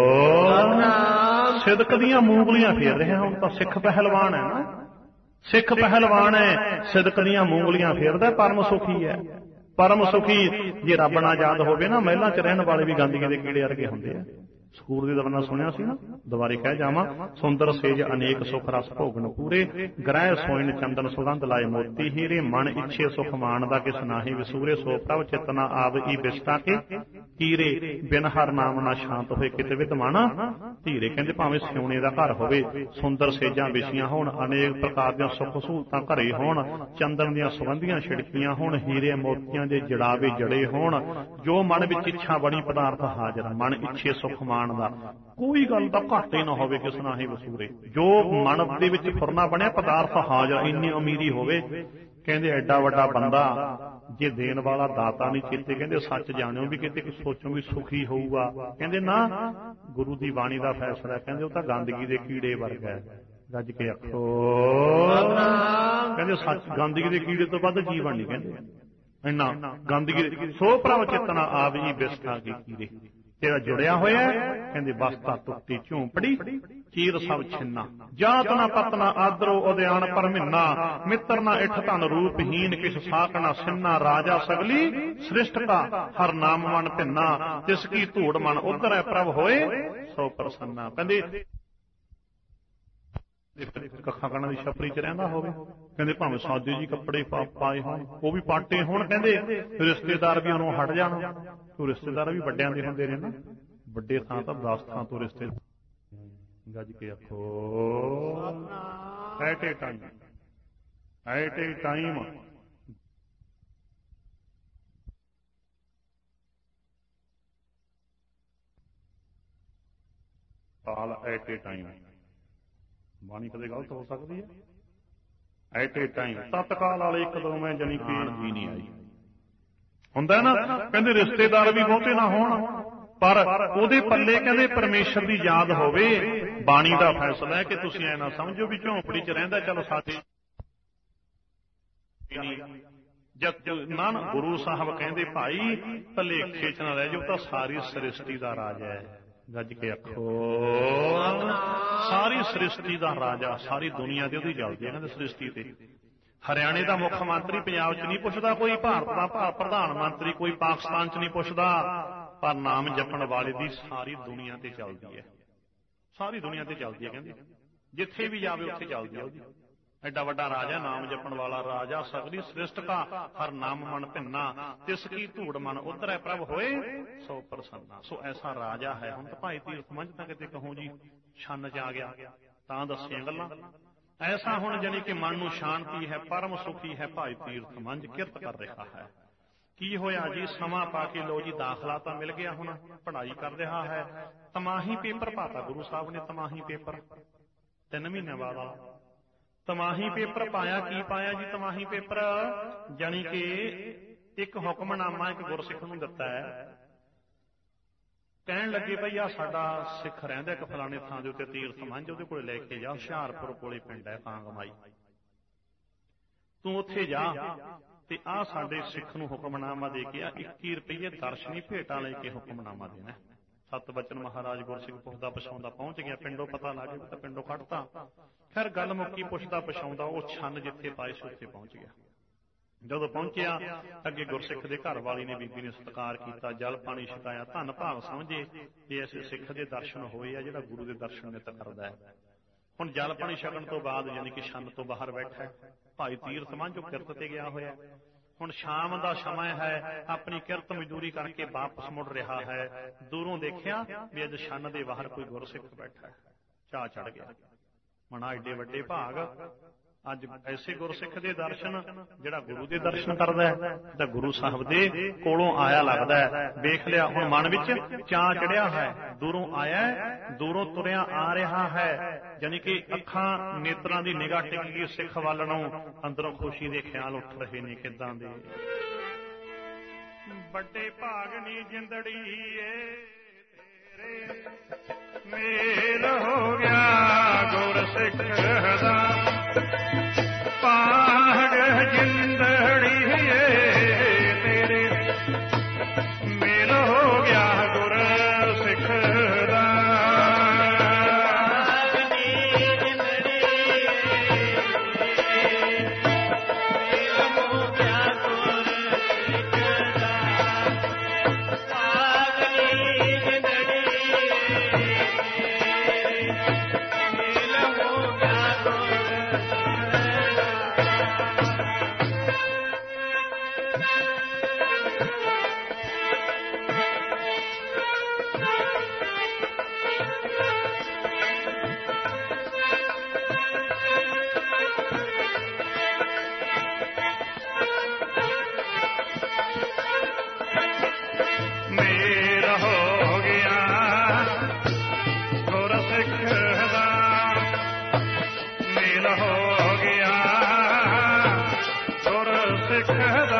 ਸਿਦਕ ਦੀਆਂ ਮੂੰਗਲੀਆਂ ਫੇਰ ਰਿਹਾ। ਹੁਣ ਤਾਂ ਸਿੱਖ ਪਹਿਲਵਾਨ ਹੈ ਨਾ, ਸਿੱਖ ਪਹਿਲਵਾਨ ਹੈ, ਸਿਦਕ ਦੀਆਂ ਮੂੰਗਲੀਆਂ ਫੇਰਦਾ, ਪਰਮ ਸੁਖੀ ਹੈ। ਪਰਮ ਸੁਖੀ ਜੇ ਰੱਬ ਨਾਲ ਯਾਦ ਹੋਵੇ ਨਾ, ਮਹਿਲਾਂ ਚ ਰਹਿਣ ਵਾਲੇ ਵੀ ਗੰਦਗੀ ਦੇ ਕੀੜੇ ਵਰਗੇ ਹੁੰਦੇ ਆ। ਸਕੂਲ ਦੀ ਦਵਨਾ ਸੁਣਿਆ ਸੀ ਨਾ, ਦੁਬਾਰੇ ਕਹਿ ਜਾਵਾਂ, ਸੁੰਦਰ ਸੇਜ ਅਨੇਕ ਸੁਖ ਰਸ ਭੋਗਣ ਪੂਰੇ, ਗ੍ਰਹਿ ਸੋਇਨ ਚੰਦਨ ਸੁਗੰਧ ਲਾਏ ਮੋਤੀ ਹੀਰੇ, ਮਨ ਇੱਛੇ ਸੁਖ ਮਾਣਦਾ ਕਿਸ ਨਾਹੀ ਵਿਸੂਰੇ, ਸੋ ਪ੍ਰਭ ਚਿਤਨਾ ਆਵ ਈ ਬਿਸਤਾ ਕੇ ਕੀਰੇ ਬਿਨ ਹਰ ਨਾਮ ਨਾ ਸ਼ਾਂਤ ਹੋਏ ਕਿਤੇ ਵਿਦਵਾਨ ਧੀਰੇ। ਕਹਿੰਦੇ ਭਾਵੇਂ ਸਿਉਣੇ ਦਾ ਘਰ ਹੋਵੇ, ਸੁੰਦਰ ਸੇਜਾਂ ਵਿਛੀਆਂ ਹੋਣ, ਅਨੇਕ ਪ੍ਰਕਾਰ ਦੀਆਂ ਸੁੱਖ ਸਹੂਲਤਾਂ ਘਰੇ ਹੋਣ, ਚੰਦਨ ਦੀਆਂ ਸੁਗੰਧੀਆਂ ਛਿੜਕੀਆਂ ਹੋਣ, ਹੀਰੇ ਮੋਤੀਆਂ ਦੇ ਜੜਾਵੇ ਜੜੇ ਹੋਣ, ਜੋ ਮਨ ਵਿੱਚ ਇੱਛਾ ਬਣੀ ਪਦਾਰਥ ਹਾਜ਼ਰ, ਮਨ ਇੱਛੇ ਸੁਖ ਮਾਣ ਦਾ, ਕੋਈ ਗੱਲ ਦਾ ਘਾਟੇ ਨਾ ਹੋਵੇ ਕਿਸ ਨਾਲ ਹੀ ਵਸੂਰੇ, ਜੋ ਮਨ ਦੇ ਵਿੱਚ ਫੁਰਨਾ ਬਣਿਆ ਪਦਾਰਥ ਹਾਜ਼ਰ, ਇੰਨੀ ਅਮੀਰੀ ਹੋਵੇ। ਕਹਿੰਦੇ ਐਡਾ ਵੱਡਾ ਬੰਦਾ ਜੇ ਦੇਣ ਵਾਲਾ ਦਾਤਾ ਨਹੀਂ ਚੇਤੇ, ਕਹਿੰਦੇ ਸੱਚ ਜਾਣਿਓ ਵੀ ਕਿਤੇ ਸੋਚੋ ਵੀ ਸੁਖੀ ਹੋਊਗਾ। ਕਹਿੰਦੇ ਨਾ, ਗੁਰੂ ਦੀ ਬਾਣੀ ਦਾ ਫੈਸਲਾ, ਕਹਿੰਦੇ ਉਹ ਤਾਂ ਗੰਦਗੀ ਦੇ ਕੀੜੇ ਵਰਗਾ ਹੈ। ਗੱਜ ਕੇ ਆਖੋ, ਕਹਿੰਦੇ ਸੱਚ ਗੰਦਗੀ ਦੇ ਕੀੜੇ ਤੋਂ ਵੱਧ ਜੀਵਨ ਨਹੀਂ। ਕਹਿੰਦੇ ਇੰਨਾ ਗੰਦਗੀ, ਸੋ ਪ੍ਰਭ ਚੇਤਨਾ ਆਪ ਜੀ ਬਿਸਥਾ ਕੀ ਕੀੜੇ, ਤੇਰਾ ਜੁੜਿਆ ਹੋਇਆ। ਕਹਿੰਦੇ ਬਸਤਾ ਟੁੱਟੀ ਝੂੰਪੜੀ, ਚੀਰ ਸਭ ਛਿੰਨਾ, ਜਾਤ ਨਾ ਪਤ ਨਾ ਆਦਰੋ ਉਦਿਆਨ ਪਰ ਮਹੀਨਾ, ਮਿੱਤਰ ਨਾ ਇਠ ਧਨ ਰੂਪਹੀਨ, ਕਿਛ ਸਾਕ ਨਾ ਸਿੰਨਾ, ਰਾਜਾ ਸਗਲੀ ਸ੍ਰਿਸ਼ਟ ਕਾ ਹਰ ਨਾਮ ਮਨ ਭਿੰਨਾ, ਤਿਸ ਕੀ ਧੂੜ ਮਨ ਉਧਰੈ ਪ੍ਰਭ ਹੋਏ ਸੋ ਪ੍ਰਸੰਨਾ। ਕਹਿੰਦੇ ਕੱਖਾਂ ਕਣਾ ਦੀ ਛਪਰੀ ਚ ਰਹਿੰਦਾ ਹੋਵੇ, ਕਹਿੰਦੇ ਭਾਵੇਂ ਸਾਦੇ ਜੀ ਕੱਪੜੇ ਪਾਏ ਹੋਣ, ਉਹ ਵੀ ਪਾਟੇ ਹੋਣ, ਕਹਿੰਦੇ ਰਿਸ਼ਤੇਦਾਰ ਵੀ ਉਹਨੂੰ ਹਟ ਜਾਣ। ਤੂੰ ਰਿਸ਼ਤੇਦਾਰ ਵੀ ਵੱਡਿਆਂ ਦੇ ਹੁੰਦੇ ਨੇ ਨਾ, ਵੱਡੇ ਥਾਂ ਤਾਂ ਦਸ ਥਾਂ ਤੋਂ ਰਿਸ਼ਤੇ। ਗੱਜ ਕੇ ਆਖੋ, at a time, at a time ਕਾਲ, ਐਟ ਏ ਟਾਈਮ ਬਾਣੀ ਕਦੇ ਗਲਤ ਹੋ ਸਕਦੀ ਹੈ। ਐਟ ਏ ਟਾਈਮ ਤਤਕਾਲ ਵਾਲੇ ਇੱਕ ਦੋ ਮੈਂ ਜਾਨੀ ਕਿ ਵੀ ਨਹੀਂ ਆਈ ਹੁੰਦਾ ਨਾ। ਕਹਿੰਦੇ ਰਿਸ਼ਤੇਦਾਰ ਵੀ ਬਹੁਤੇ ਨਾ ਹੋਣ, ਪਰ ਉਹਦੇ ਪੱਲੇ ਕਹਿੰਦੇ ਪਰਮੇਸ਼ਰ ਦੀ ਯਾਦ ਹੋਵੇ। ਬਾਣੀ ਦਾ ਫੈਸਲਾ ਹੈ ਕਿ ਤੁਸੀਂ ਐ ਨਾ ਸਮਝੋ ਵੀ ਝੌਂਪੜੀ ਚ ਰਹਿੰਦਾ ਚਲੋ ਸਾਡੇ ਜਦ ਨਾ, ਗੁਰੂ ਸਾਹਿਬ ਕਹਿੰਦੇ ਭਾਈ ਭਲੇਖੇ ਚ ਨਾ ਰਹਿ ਜਾਓ, ਤਾਂ ਸਾਰੀ ਸ੍ਰਿਸ਼ਟੀ ਦਾ ਰਾਜਾ ਹੈ। ਗੱਜ ਕੇ ਆਖੋ, ਸਾਰੀ ਸ੍ਰਿਸ਼ਟੀ ਦਾ ਰਾਜਾ, ਸਾਰੀ ਦੁਨੀਆ ਤੇ ਉਹਦੀ ਚੱਲਦੀ ਹੈ। ਕਹਿੰਦੇ ਸ੍ਰਿਸ਼ਟੀ ਤੇ ਹਰਿਆਣੇ ਦਾ ਮੁੱਖ ਮੰਤਰੀ ਪੰਜਾਬ ਚ ਨਹੀਂ ਪੁੱਛਦਾ ਕੋਈ, ਭਾਰਤ ਦਾ ਪ੍ਰਧਾਨ ਮੰਤਰੀ ਕੋਈ ਪਾਕਿਸਤਾਨ ਚ ਨਹੀਂ ਪੁੱਛਦਾ, ਪਰ ਨਾਮ ਜਪਣ ਵਾਲੇ ਦੀ ਸਾਰੀ ਦੁਨੀਆ ਤੇ ਚੱਲਦੀ ਹੈ। ਸਾਰੀ ਦੁਨੀਆ ਤੇ ਚੱਲਦੀ ਹੈ। ਕਹਿੰਦੇ ਜਿੱਥੇ ਵੀ ਜਾਵੇ ਉੱਥੇ ਚੱਲਦੀ ਹੈ ਉਹਦੀ। ਐਡਾ ਵੱਡਾ ਰਾਜਾ, ਨਾਮ ਜਪਣ ਵਾਲਾ ਰਾਜਾ, ਸਗਲੀ ਸ੍ਰਿਸ਼ਟ ਕਾ ਹਰ ਨਾਮ ਮਨ ਭਿੰਨਾ, ਤਿਸ ਕੀ ਧੂੜ ਮਨ ਉਧਰੈ ਪ੍ਰਭ ਹੋਏ ਸੋ ਪ੍ਰਸੰਨਾ। ਸੋ ਐਸਾ ਰਾਜਾ ਹੈ। ਹੁਣ ਤਾਂ ਭਾਈ ਤੀਰਥ ਮੰਝ ਤਾਂ ਕਿਤੇ ਕਹੋ ਜੀ ਛੰਨ ਚ ਆ ਗਿਆ, ਤਾਂ ਦੱਸੀਆਂ ਗੱਲਾਂ। ਐਸਾ ਹੁਣ ਜਾਨੀ ਕਿ ਮਨ ਨੂੰ ਸ਼ਾਂਤੀ ਹੈ, ਪਰਮ ਸੁਖੀ ਹੈ। ਭਾਈ ਤੀਰਥ ਮੰਝ ਕਿਰਤ ਕਰ ਰਿਹਾ ਹੈ। ਕੀ ਹੋਇਆ ਜੀ, ਸਮਾਂ ਪਾ ਕੇ ਲੋ ਜੀ ਦਾਖਲਾ ਤਾਂ ਮਿਲ ਗਿਆ, ਹੁਣ ਪੜ੍ਹਾਈ ਕਰ ਰਿਹਾ ਹੈ। ਤਮਾਹੀ ਪੇਪਰ ਪਾਤਾ ਗੁਰੂ ਸਾਹਿਬ ਨੇ, ਤਮਾਹੀ ਪੇਪਰ ਤਿੰਨ ਮਹੀਨਿਆਂ ਬਾਅਦ ਵਾਲਾ ਤਮਾਹੀ ਪੇਪਰ ਪਾਇਆ। ਕੀ ਪਾਇਆ ਜੀ ਤਮਾਹੀ ਪੇਪਰ, ਜਾਣੀ ਕਿ ਇੱਕ ਹੁਕਮਨਾਮਾ ਇੱਕ ਗੁਰਸਿੱਖ ਨੂੰ ਦਿੱਤਾ ਹੈ। ਕਹਿਣ ਲੱਗੇ ਬਈ ਆ ਸਾਡਾ ਸਿੱਖ ਰਹਿੰਦਾ ਇੱਕ ਫਲਾਣੇ ਥਾਂ ਦੇ ਉੱਤੇ ਤੀਰਥ ਮੰਝ, ਉਹਦੇ ਕੋਲੇ ਲੈ ਕੇ ਜਾ, ਹੁਸ਼ਿਆਰਪੁਰ ਕੋਲੇ ਪਿੰਡ ਹੈ ਕਾਂਗਮਾਈ, ਤੂੰ ਉੱਥੇ ਜਾ ਤੇ ਆਹ ਸਾਡੇ ਸਿੱਖ ਨੂੰ ਹੁਕਮਨਾਮਾ ਦੇ ਕੇ ਆ ਇੱਕੀ ਰੁਪਈਏ ਦਰਸ਼ਨੀ ਭੇਟਾਂ ਲੈ ਕੇ ਹੁਕਮਨਾਮਾ ਦੇਣਾ। ਸਤ ਬਚਨ ਮਹਾਰਾਜ ਗੁਰਸਿੱਖ ਪੁੱਛਦਾ ਪਛਾਉਂਦਾ ਪਹੁੰਚ ਗਿਆ, ਪਿੰਡੋਂ ਪਤਾ ਲੱਗ ਗਿਆ ਤਾਂ ਪਿੰਡੋਂ ਕੱਢਤਾ। ਖੈਰ ਗੱਲ ਮੁੱਕੀ, ਪੁੱਛਦਾ ਪਛਾਉਂਦਾ ਉਹ ਛੰਨ ਜਿੱਥੇ ਪਾਏ ਸੀ ਉੱਥੇ ਪਹੁੰਚ ਗਿਆ। ਜਦੋਂ ਪਹੁੰਚਿਆ ਅੱਗੇ ਗੁਰਸਿੱਖ ਦੇ ਘਰ ਵਾਲੀ ਨੇ, ਬੀਬੀ ਨੇ ਸਤਿਕਾਰ ਕੀਤਾ, ਜਲ ਪਾਣੀ ਛਕਾਇਆ, ਧੰਨ ਭਾਗ ਸਮਝੇ ਕਿ ਇਸ ਸਿੱਖ ਦੇ ਦਰਸ਼ਨ ਹੋਏ ਆ ਜਿਹੜਾ ਗੁਰੂ ਦੇ ਦਰਸ਼ਨ ਨਿਤ ਕਰਦਾ ਹੈ। ਹੁਣ ਜਲ ਪਾਣੀ ਛਕਣ ਤੋਂ ਬਾਅਦ ਯਾਨੀ ਕਿ ਛੰਨ ਤੋਂ ਬਾਹਰ ਬੈਠਾ ਭਾਈ ਤੀਰਥ ਮੰਝ, ਉਹ ਕਿਰਤ ਤੇ ਗਿਆ ਹੋਇਆ। ਹੁਣ ਸ਼ਾਮ ਦਾ ਸਮਾਂ ਹੈ, ਆਪਣੀ ਕਿਰਤ ਮਜ਼ਦੂਰੀ ਕਰਕੇ ਵਾਪਸ ਮੁੜ ਰਿਹਾ ਹੈ। ਦੂਰੋਂ ਦੇਖਿਆ ਵੀ ਅੱਜ ਛੰਨ ਦੇ ਬਾਹਰ ਕੋਈ ਗੁਰਸਿੱਖ ਬੈਠਾ, ਚਾਅ ਚੜ ਗਿਆ। ਮਨਾ ਏਡੇ ਵੱਡੇ ਭਾਗ, ਅੱਜ ਐਸੇ ਗੁਰਸਿੱਖ ਦੇ ਦਰਸ਼ਨ ਜਿਹੜਾ ਗੁਰੂ ਦੇ ਦਰਸ਼ਨ ਕਰਦਾ ਹੈ ਤਾਂ ਗੁਰੂ ਸਾਹਿਬ ਦੇ ਕੋਲੋਂ ਆਇਆ ਲੱਗਦਾ ਹੈ। ਵੇਖ ਲਿਆ ਹੁਣ ਮਨ ਵਿੱਚ ਚਾਅ ਚੜਿਆ ਹੈ, ਦੂਰੋਂ ਆਇਆ, ਦੂਰੋਂ ਤੁਰਿਆ ਆ ਰਿਹਾ ਹੈ। ਯਾਨੀ ਕਿ ਅੱਖਾਂ ਨੇਤਰਾਂ ਦੀ ਨਿਗਾਹ ਟਿਕ ਗਈ ਸਿੱਖ ਵੱਲ ਨੂੰ, ਅੰਦਰੋਂ ਖੁਸ਼ੀ ਦੇ ਖਿਆਲ ਉੱਠ ਰਹੇ ਨੇ ਕਿੱਦਾਂ ਦੇ। ਵੱਡੇ ਭਾਗ ਨੀ ਜਿੰਦੜੀ ਏ ਤੇਰੇ, ਮੇਲ ਹੋ ਗਿਆ ਗੁਰਸਿੱਖ ਦਾ, ਭਾਗ ਜਿੰਦੜੀ ਏ ਤੇਰੇ, ਮੇਲ ਹੋ ਗਿਆ ਗੁਰਸਿੱਖ ਦਾ। Oh ਹੋ ਗਿਆ ਗੁਰ ਸਿੱਖ ਦਾ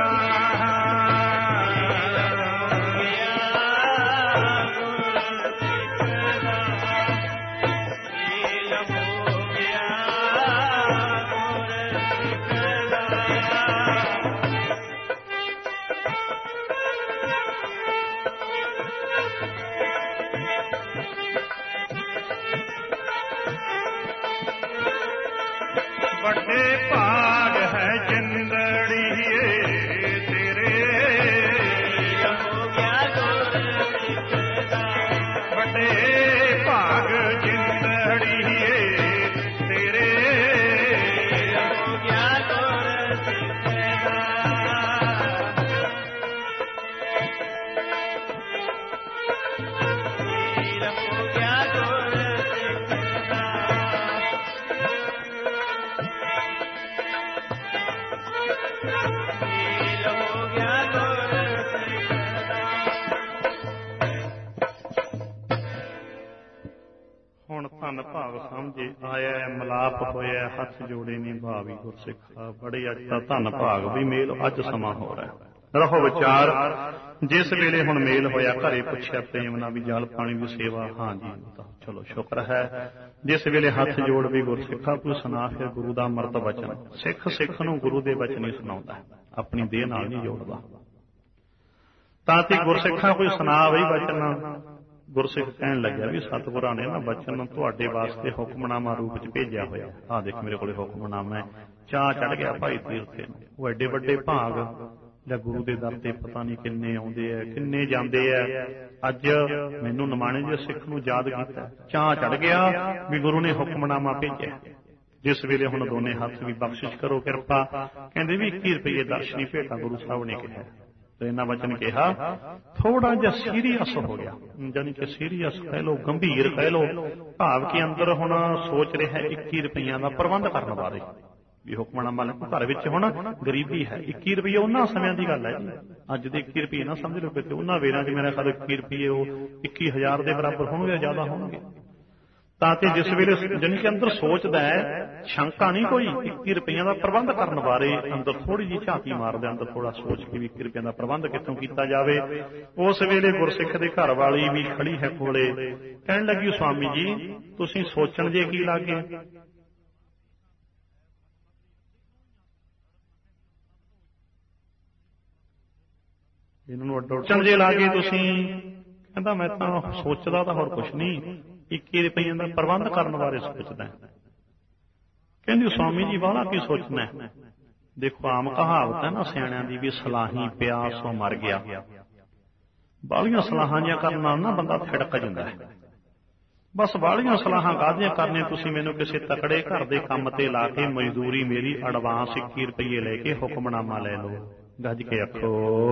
ਵੱਡੇ ਭਾਗ ਹੈ ਜਿੰਦੜੀਏ ਤੇਰੇ ਹੋ ਗਿਆ ਗੁਰ ਸਿੱਖ ਦਾ ਵੱਡੇ ਭਾਗ ਜਿੰਦੜੀਏ ਤੇਰੇ ਹੋ ਗਿਆ ਗੁਰ ਸਿੱਖ ਦਾ ਹੋ ਗਿਆ ਗੁਰ ਸਿੱਖ ਦਾ ਹੁਣ ਧੰਨ ਭਾਗ ਸਮਝੇ ਆਇਆ ਮਲਾਪ ਹੋਇਆ ਹੱਥ ਜੋੜੇ ਨੇ ਭਾਵੀ ਗੁਰਸਿੱਖਾ ਬੜੇ ਅੱਜ ਤਾਂ ਧੰਨ ਭਾਗ ਵੀ ਮੇਲ ਅੱਜ ਸਮਾਂ ਹੋ ਰਿਹਾ ਰਹੋ ਵਿਚਾਰ ਜਿਸ ਵੇਲੇ ਹੁਣ ਮੇਲ ਹੋਇਆ ਘਰੇ ਪੁੱਛਿਆ ਪ੍ਰੇਮ ਨਾਲ ਵੀ ਜਲ ਪਾਣੀ ਦੀ ਸੇਵਾ ਹਾਂ ਜੀ ਚਲੋ ਸ਼ੁਕਰ ਹੈ ਜਿਸ ਵੇਲੇ ਹੱਥ ਜੋੜ ਵੀ ਗੁਰਸਿੱਖਾ ਕੋਈ ਸੁਣਾ ਫਿਰ ਗੁਰੂ ਦਾ ਅੰਮ੍ਰਿਤ ਬਚਨ ਸਿੱਖ ਸਿੱਖ ਨੂੰ ਗੁਰੂ ਦੇ ਬਚਨ ਹੀ ਸੁਣਾਉਂਦਾ ਆਪਣੀ ਦੇਹ ਨਾਲ ਨਹੀਂ ਜੋੜਦਾ ਤਾਂ ਤੇ ਗੁਰਸਿੱਖਾਂ ਕੋਈ ਸੁਣਾ ਵਈ ਬਚਨ ਗੁਰਸਿੱਖ ਕਹਿਣ ਲੱਗਿਆ ਵੀ ਸਤਿਗੁਰਾਂ ਨੇ ਨਾ ਬਚਨ ਤੁਹਾਡੇ ਵਾਸਤੇ ਹੁਕਮਨਾਮਾ ਰੂਪ ਚ ਭੇਜਿਆ ਹੋਇਆ ਆਹ ਦੇਖ ਮੇਰੇ ਕੋਲੇ ਹੁਕਮਨਾਮਾ ਹੈ ਚਾਅ ਚੜ ਗਿਆ ਭਾਈ ਤੀਰਥੇ ਨੂੰ ਉਹ ਐਡੇ ਵੱਡੇ ਭਾਗ ਜਾਂ ਗੁਰੂ ਦੇ ਦਰ ਤੇ ਪਤਾ ਨਹੀਂ ਕਿੰਨੇ ਆਉਂਦੇ ਆ ਕਿੰਨੇ ਜਾਂਦੇ ਆ ਅੱਜ ਮੈਨੂੰ ਨਿਮਾਣੇ ਜਿਹੇ ਸਿੱਖ ਨੂੰ ਯਾਦ ਕੀਤਾ ਚਾਅ ਚੜ ਗਿਆ ਵੀ ਗੁਰੂ ਨੇ ਹੁਕਮਨਾਮਾ ਭੇਜਿਆ ਜਿਸ ਵੇਲੇ ਹੁਣ ਦੋਨੇ ਹੱਥ ਵੀ ਬਖਸ਼ਿਸ਼ ਕਰੋ ਕਿਰਪਾ ਕਹਿੰਦੇ ਵੀ ਇੱਕੀ ਰੁਪਈਏ ਦਰਸ਼ਨੀ ਭੇਟਾ ਗੁਰੂ ਸਾਹਿਬ ਨੇ ਕਿਹਾ ਤੇ ਇਹਨਾਂ ਵਚਨ ਕਿਹਾ ਥੋੜਾ ਜਿਹਾ ਸੀਰੀਅਸ ਹੋ ਗਿਆ ਜਾਨੀ ਕਿ ਸੀਰੀਅਸ ਕਹਿ ਲਓ ਗੰਭੀਰ ਕਹਿ ਲਓ ਭਾਵ ਕਿ ਅੰਦਰ ਹੁਣ ਸੋਚ ਰਿਹਾ ਇੱਕੀ ਰੁਪਈਆਂ ਦਾ ਪ੍ਰਬੰਧ ਕਰਨ ਬਾਰੇ ਵੀ ਹੁਕਮਨਾਮਾ ਘਰ ਵਿੱਚ ਹੁਣ ਗਰੀਬੀ ਹੈ ਇੱਕੀ ਰੁਪਈਏ ਉਹਨਾਂ ਸਮਿਆਂ ਦੀ ਗੱਲ ਹੈ ਜੀ ਅੱਜ ਦੇ ਇੱਕੀ ਰੁਪਈਏ ਨਾ ਸਮਝ ਲਓ ਕਿਤੇ ਉਹਨਾਂ ਵੇਰਾਂ ਚ ਮੇਰਾ ਖਿਆਲ ਇੱਕੀ ਰੁਪਈਏ ਉਹ ਇੱਕੀ ਹਜ਼ਾਰ ਦੇ ਬਰਾਬਰ ਹੋਣਗੇ ਜ਼ਿਆਦਾ ਹੋਣਗੇ ਤਾਂ ਤੇ ਜਿਸ ਵੇਲੇ ਜਾਨੀ ਕਿ ਅੰਦਰ ਸੋਚਦਾ ਹੈ ਸ਼ੰਕਾ ਨਹੀਂ ਕੋਈ ਇੱਕੀ ਰੁਪਈਆਂ ਦਾ ਪ੍ਰਬੰਧ ਕਰਨ ਬਾਰੇ ਅੰਦਰ ਥੋੜੀ ਜਿਹੀ ਝਾਤੀ ਮਾਰਦਾ ਅੰਦਰ ਥੋੜਾ ਸੋਚ ਕੇ ਵੀ ਇੱਕੀ ਰੁਪਈਆਂ ਦਾ ਪ੍ਰਬੰਧ ਕਿੱਥੋਂ ਕੀਤਾ ਜਾਵੇ ਉਸ ਵੇਲੇ ਗੁਰਸਿੱਖ ਦੇ ਘਰ ਵਾਲੀ ਵੀ ਖੜੀ ਹੈ ਕੋਲੇ ਕਹਿਣ ਲੱਗੀ ਸਵਾਮੀ ਜੀ ਤੁਸੀਂ ਸੋਚਣ ਜੇ ਕੀ ਲੱਗੇ ਇਹਨਾਂ ਨੂੰ ਅੱਡੋ ਸੋਚਣ ਜੇ ਲੱਗੇ ਤੁਸੀਂ ਕਹਿੰਦਾ ਮੈਂ ਤਾਂ ਸੋਚਦਾ ਤਾਂ ਹੋਰ ਕੁਛ ਨਹੀਂ ਇੱਕੀ ਰੁਪਈਆਂ ਦਾ ਪ੍ਰਬੰਧ ਕਰਨ ਬਾਰੇ ਸੋਚਦਾ ਕਹਿੰਦੀ ਸਵਾਮੀ ਜੀ ਵਾਲਾ ਕੀ ਸੋਚਣਾ ਦੇਖੋ ਆਮ ਕਹਾਵਤ ਹੈ ਨਾ ਸਿਆਣਿਆਂ ਦੀ ਵੀ ਸਲਾਹੀ ਪਿਆ ਸੋ ਮਰ ਗਿਆ ਬਾਹਲੀਆਂ ਸਲਾਹਾਂ ਜਿਹੀਆਂ ਕਰਨ ਨਾਲ ਨਾ ਬੰਦਾ ਫਿੜਕ ਜਾਂਦਾ ਹੈ ਬਸ ਬਾਹਲੀਆਂ ਸਲਾਹਾਂ ਕਾਹਦੀਆਂ ਕਰਨੀਆਂ ਤੁਸੀਂ ਮੈਨੂੰ ਕਿਸੇ ਤਕੜੇ ਘਰ ਦੇ ਕੰਮ ਤੇ ਲਾ ਕੇ ਮਜ਼ਦੂਰੀ ਮੇਰੀ ਐਡਵਾਂਸ ਇੱਕੀ ਰੁਪਈਏ ਲੈ ਕੇ ਹੁਕਮਨਾਮਾ ਲੈ ਲਓ ਗੱਜ ਕੇ ਆਖੋ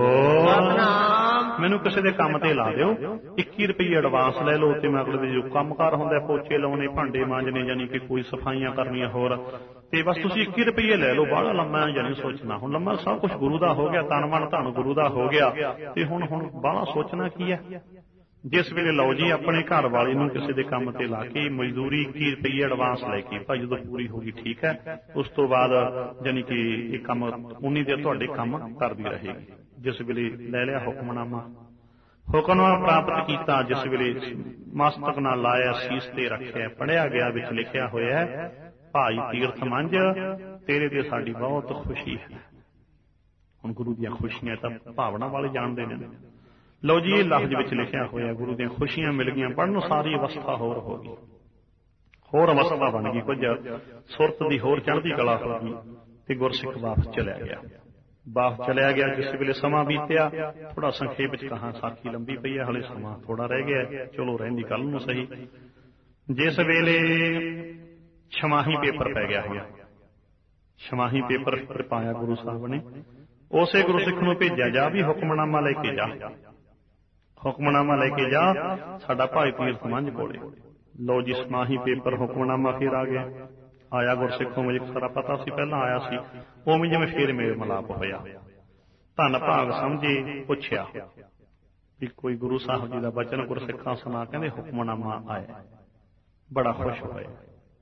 ਮੈਨੂੰ ਕਿਸੇ ਦੇ ਕੰਮ ਤੇ ਲਾ ਦਿਓ ਇੱਕੀ ਰੁਪਈਏ ਐਡਵਾਂਸ ਲੈ ਲਓ ਤੇ ਮੈਂ ਅਗਲੇ ਜੋ ਕੰਮਕਾਰ ਹੁੰਦਾ ਪੋਚੇ ਲਾਉਣੇ ਭਾਂਡੇ ਮਾਂਜਣੇ ਯਾਨੀ ਕਿ ਕੋਈ ਸਫਾਈਆਂ ਕਰਨੀਆਂ ਹੋਰ ਤੇ ਬਸ ਤੁਸੀਂ ਇੱਕੀ ਰੁਪਈਏ ਲੈ ਲਓ ਬਾਹਲਾ ਲੰਮਾ ਯਾਨੀ ਸੋਚਣਾ ਹੁਣ ਲੰਮਾ ਸਭ ਕੁਝ ਗੁਰੂ ਦਾ ਹੋ ਗਿਆ ਤਨ ਮਨ ਧਨ ਗੁਰੂ ਦਾ ਹੋ ਗਿਆ ਤੇ ਹੁਣ ਹੁਣ ਬਾਹਲਾ ਸੋਚਣਾ ਕੀ ਹੈ ਜਿਸ ਵੇਲੇ ਲਓ ਜੀ ਆਪਣੇ ਘਰ ਵਾਲੇ ਨੂੰ ਕਿਸੇ ਦੇ ਕੰਮ ਤੇ ਲਾ ਕੇ ਮਜ਼ਦੂਰੀ ਇੱਕੀ ਰੁਪਈਏ ਐਡਵਾਂਸ ਲੈ ਕੇ ਭਾਈ ਜਦੋਂ ਪੂਰੀ ਹੋ ਗਈ ਠੀਕ ਹੈ ਉਸ ਤੋਂ ਬਾਅਦ ਯਾਨੀ ਕਿ ਇਹ ਕੰਮ ਉਨੀ ਦੇਰ ਤੁਹਾਡੇ ਕੰਮ ਕਰਦੀ ਰਹੇਗੀ ਜਿਸ ਵੇਲੇ ਲੈ ਲਿਆ ਹੁਕਮਨਾਮਾ ਹੁਕਮਨਾਮਾ ਪ੍ਰਾਪਤ ਕੀਤਾ ਜਿਸ ਵੇਲੇ ਮਸਤਕ ਨਾਲ ਲਾਇਆ ਸੀਸ ਤੇ ਰੱਖਿਆ ਪੜ੍ਹਿਆ ਗਿਆ ਵਿੱਚ ਲਿਖਿਆ ਹੋਇਆ ਭਾਈ ਤੀਰਥ ਮੰਝ ਤੇਰੇ ਤੇ ਸਾਡੀ ਬਹੁਤ ਖੁਸ਼ੀ ਹੈ ਹੁਣ ਗੁਰੂ ਦੀਆਂ ਖੁਸ਼ੀਆਂ ਤਾਂ ਭਾਵਨਾ ਵਾਲੇ ਜਾਣਦੇ ਨੇ ਲਓ ਜੀ ਇਹ ਲਫ਼ਜ਼ ਵਿੱਚ ਲਿਖਿਆ ਹੋਇਆ ਗੁਰੂ ਦੀਆਂ ਖੁਸ਼ੀਆਂ ਮਿਲ ਗਈਆਂ ਪੜ੍ਹਨ ਸਾਰੀ ਅਵਸਥਾ ਹੋਰ ਹੋ ਗਈ ਹੋਰ ਅਵਸਥਾ ਬਣ ਗਈ ਕੁਝ ਸੁਰਤ ਦੀ ਹੋਰ ਚੜ੍ਹਦੀ ਕਲਾ ਹੋ ਗਈ ਤੇ ਗੁਰਸਿੱਖ ਵਾਪਸ ਚਲਿਆ ਗਿਆ ਵਾਪਸ ਚਲਿਆ ਗਿਆ ਜਿਸ ਵੇਲੇ ਸਮਾਂ ਬੀਤਿਆ ਥੋੜਾ ਸੰਖੇਪ ਵਿੱਚ ਕਹਾਂ ਸਾਖੀ ਲੰਬੀ ਪਈ ਹੈ ਹਲੇ ਸਮਾਂ ਥੋੜਾ ਰਹਿ ਗਿਆ ਚਲੋ ਰਹਿੰਦੀ ਕੱਲ ਨੂੰ ਸਹੀ ਜਿਸ ਵੇਲੇ ਛਮਾਹੀ ਪੇਪਰ ਪੈ ਗਿਆ ਹੋਇਆ ਛਮਾਹੀ ਪੇਪਰ ਪਾਇਆ ਗੁਰੂ ਸਾਹਿਬ ਨੇ ਉਸੇ ਗੁਰਸਿੱਖ ਨੂੰ ਭੇਜਿਆ ਜਾ ਵੀ ਹੁਕਮਨਾਮਾ ਲੈ ਕੇ ਜਾ ਹੁਕਮਨਾਮਾ ਲੈ ਕੇ ਜਾ ਸਾਡਾ ਭਾਈ ਤੀਰਥ ਮੰਝ ਕੋਲੇ ਲਓ ਜੀ ਛਮਾਹੀ ਪੇਪਰ ਹੁਕਮਨਾਮਾ ਫਿਰ ਆ ਗਿਆ ਆਇਆ ਗੁਰਸਿੱਖ ਨੂੰ ਮੈਨੂੰ ਸਾਰਾ ਪਤਾ ਸੀ ਪਹਿਲਾਂ ਆਇਆ ਸੀ ਉਵੇਂ ਜਿਵੇਂ ਫੇਰ ਮੇਲ ਮਲਾਪ ਹੋਇਆ ਧੰਨ ਭਾਗ ਸਮਝੇ ਪੁੱਛਿਆ ਵੀ ਕੋਈ ਗੁਰੂ ਸਾਹਿਬ ਜੀ ਦਾ ਬਚਨ ਗੁਰਸਿੱਖਾਂ ਸੁਣਾ ਕਹਿੰਦੇ ਹੁਕਮਨਾਮਾ ਆਇਆ ਬੜਾ ਖੁਸ਼ ਹੋਇਆ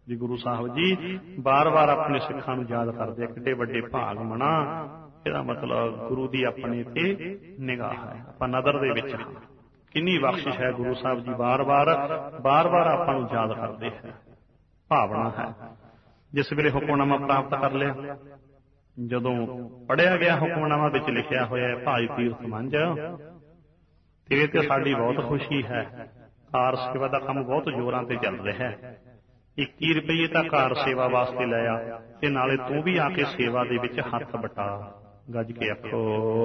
ਜੀ ਗੁਰੂ ਸਾਹਿਬ ਜੀ ਬਾਰ ਬਾਰ ਆਪਣੇ ਸਿੱਖਾਂ ਨੂੰ ਯਾਦ ਕਰਦੇ, ਕਿੱਡੇ ਵੱਡੇ ਭਾਗ ਮਨਾ, ਇਹਦਾ ਮਤਲਬ ਗੁਰੂ ਦੀ ਆਪਣੇ ਤੇ ਨਿਗਾਹ ਹੈ, ਆਪਾਂ ਨਜ਼ਰ ਦੇ ਵਿੱਚ ਹਾਂ। ਕਿੰਨੀ ਬਖਸ਼ਿਸ਼ ਹੈ, ਗੁਰੂ ਸਾਹਿਬ ਜੀ ਬਾਰ ਬਾਰ ਬਾਰ ਬਾਰ ਆਪਾਂ ਨੂੰ ਯਾਦ ਕਰਦੇ ਹੈ, ਭਾਵਨਾ ਹੈ। ਜਿਸ ਵੇਲੇ ਹੁਕਮਨਾਮਾ ਪ੍ਰਾਪਤ ਕਰ ਲਿਆ, ਜਦੋਂ ਪੜ੍ਹਿਆ ਗਿਆ ਹੁਕਮਨਾਮਾ ਵਿੱਚ ਲਿਖਿਆ ਹੋਇਆ ਭਾਈ ਤੀਰਥ ਮੰਝ, ਤੇਰੇ ਤੇ ਸਾਡੀ ਬਹੁਤ ਖੁਸ਼ੀ ਹੈ, ਕਾਰ ਸੇਵਾ ਦਾ ਕੰਮ ਬਹੁਤ ਜ਼ੋਰਾਂ ਤੇ ਚੱਲ ਰਿਹਾ ਹੈ, ਇੱਕੀ ਰੁਪਈਏ ਤਾਂ ਕਾਰ ਸੇਵਾ ਵਾਸਤੇ ਲੈ ਆ, ਤੇ ਨਾਲੇ ਤੂੰ ਵੀ ਆ ਕੇ ਸੇਵਾ ਦੇ ਵਿੱਚ ਹੱਥ ਵਟਾ, ਗੱਜ ਕੇ ਆਖੋ।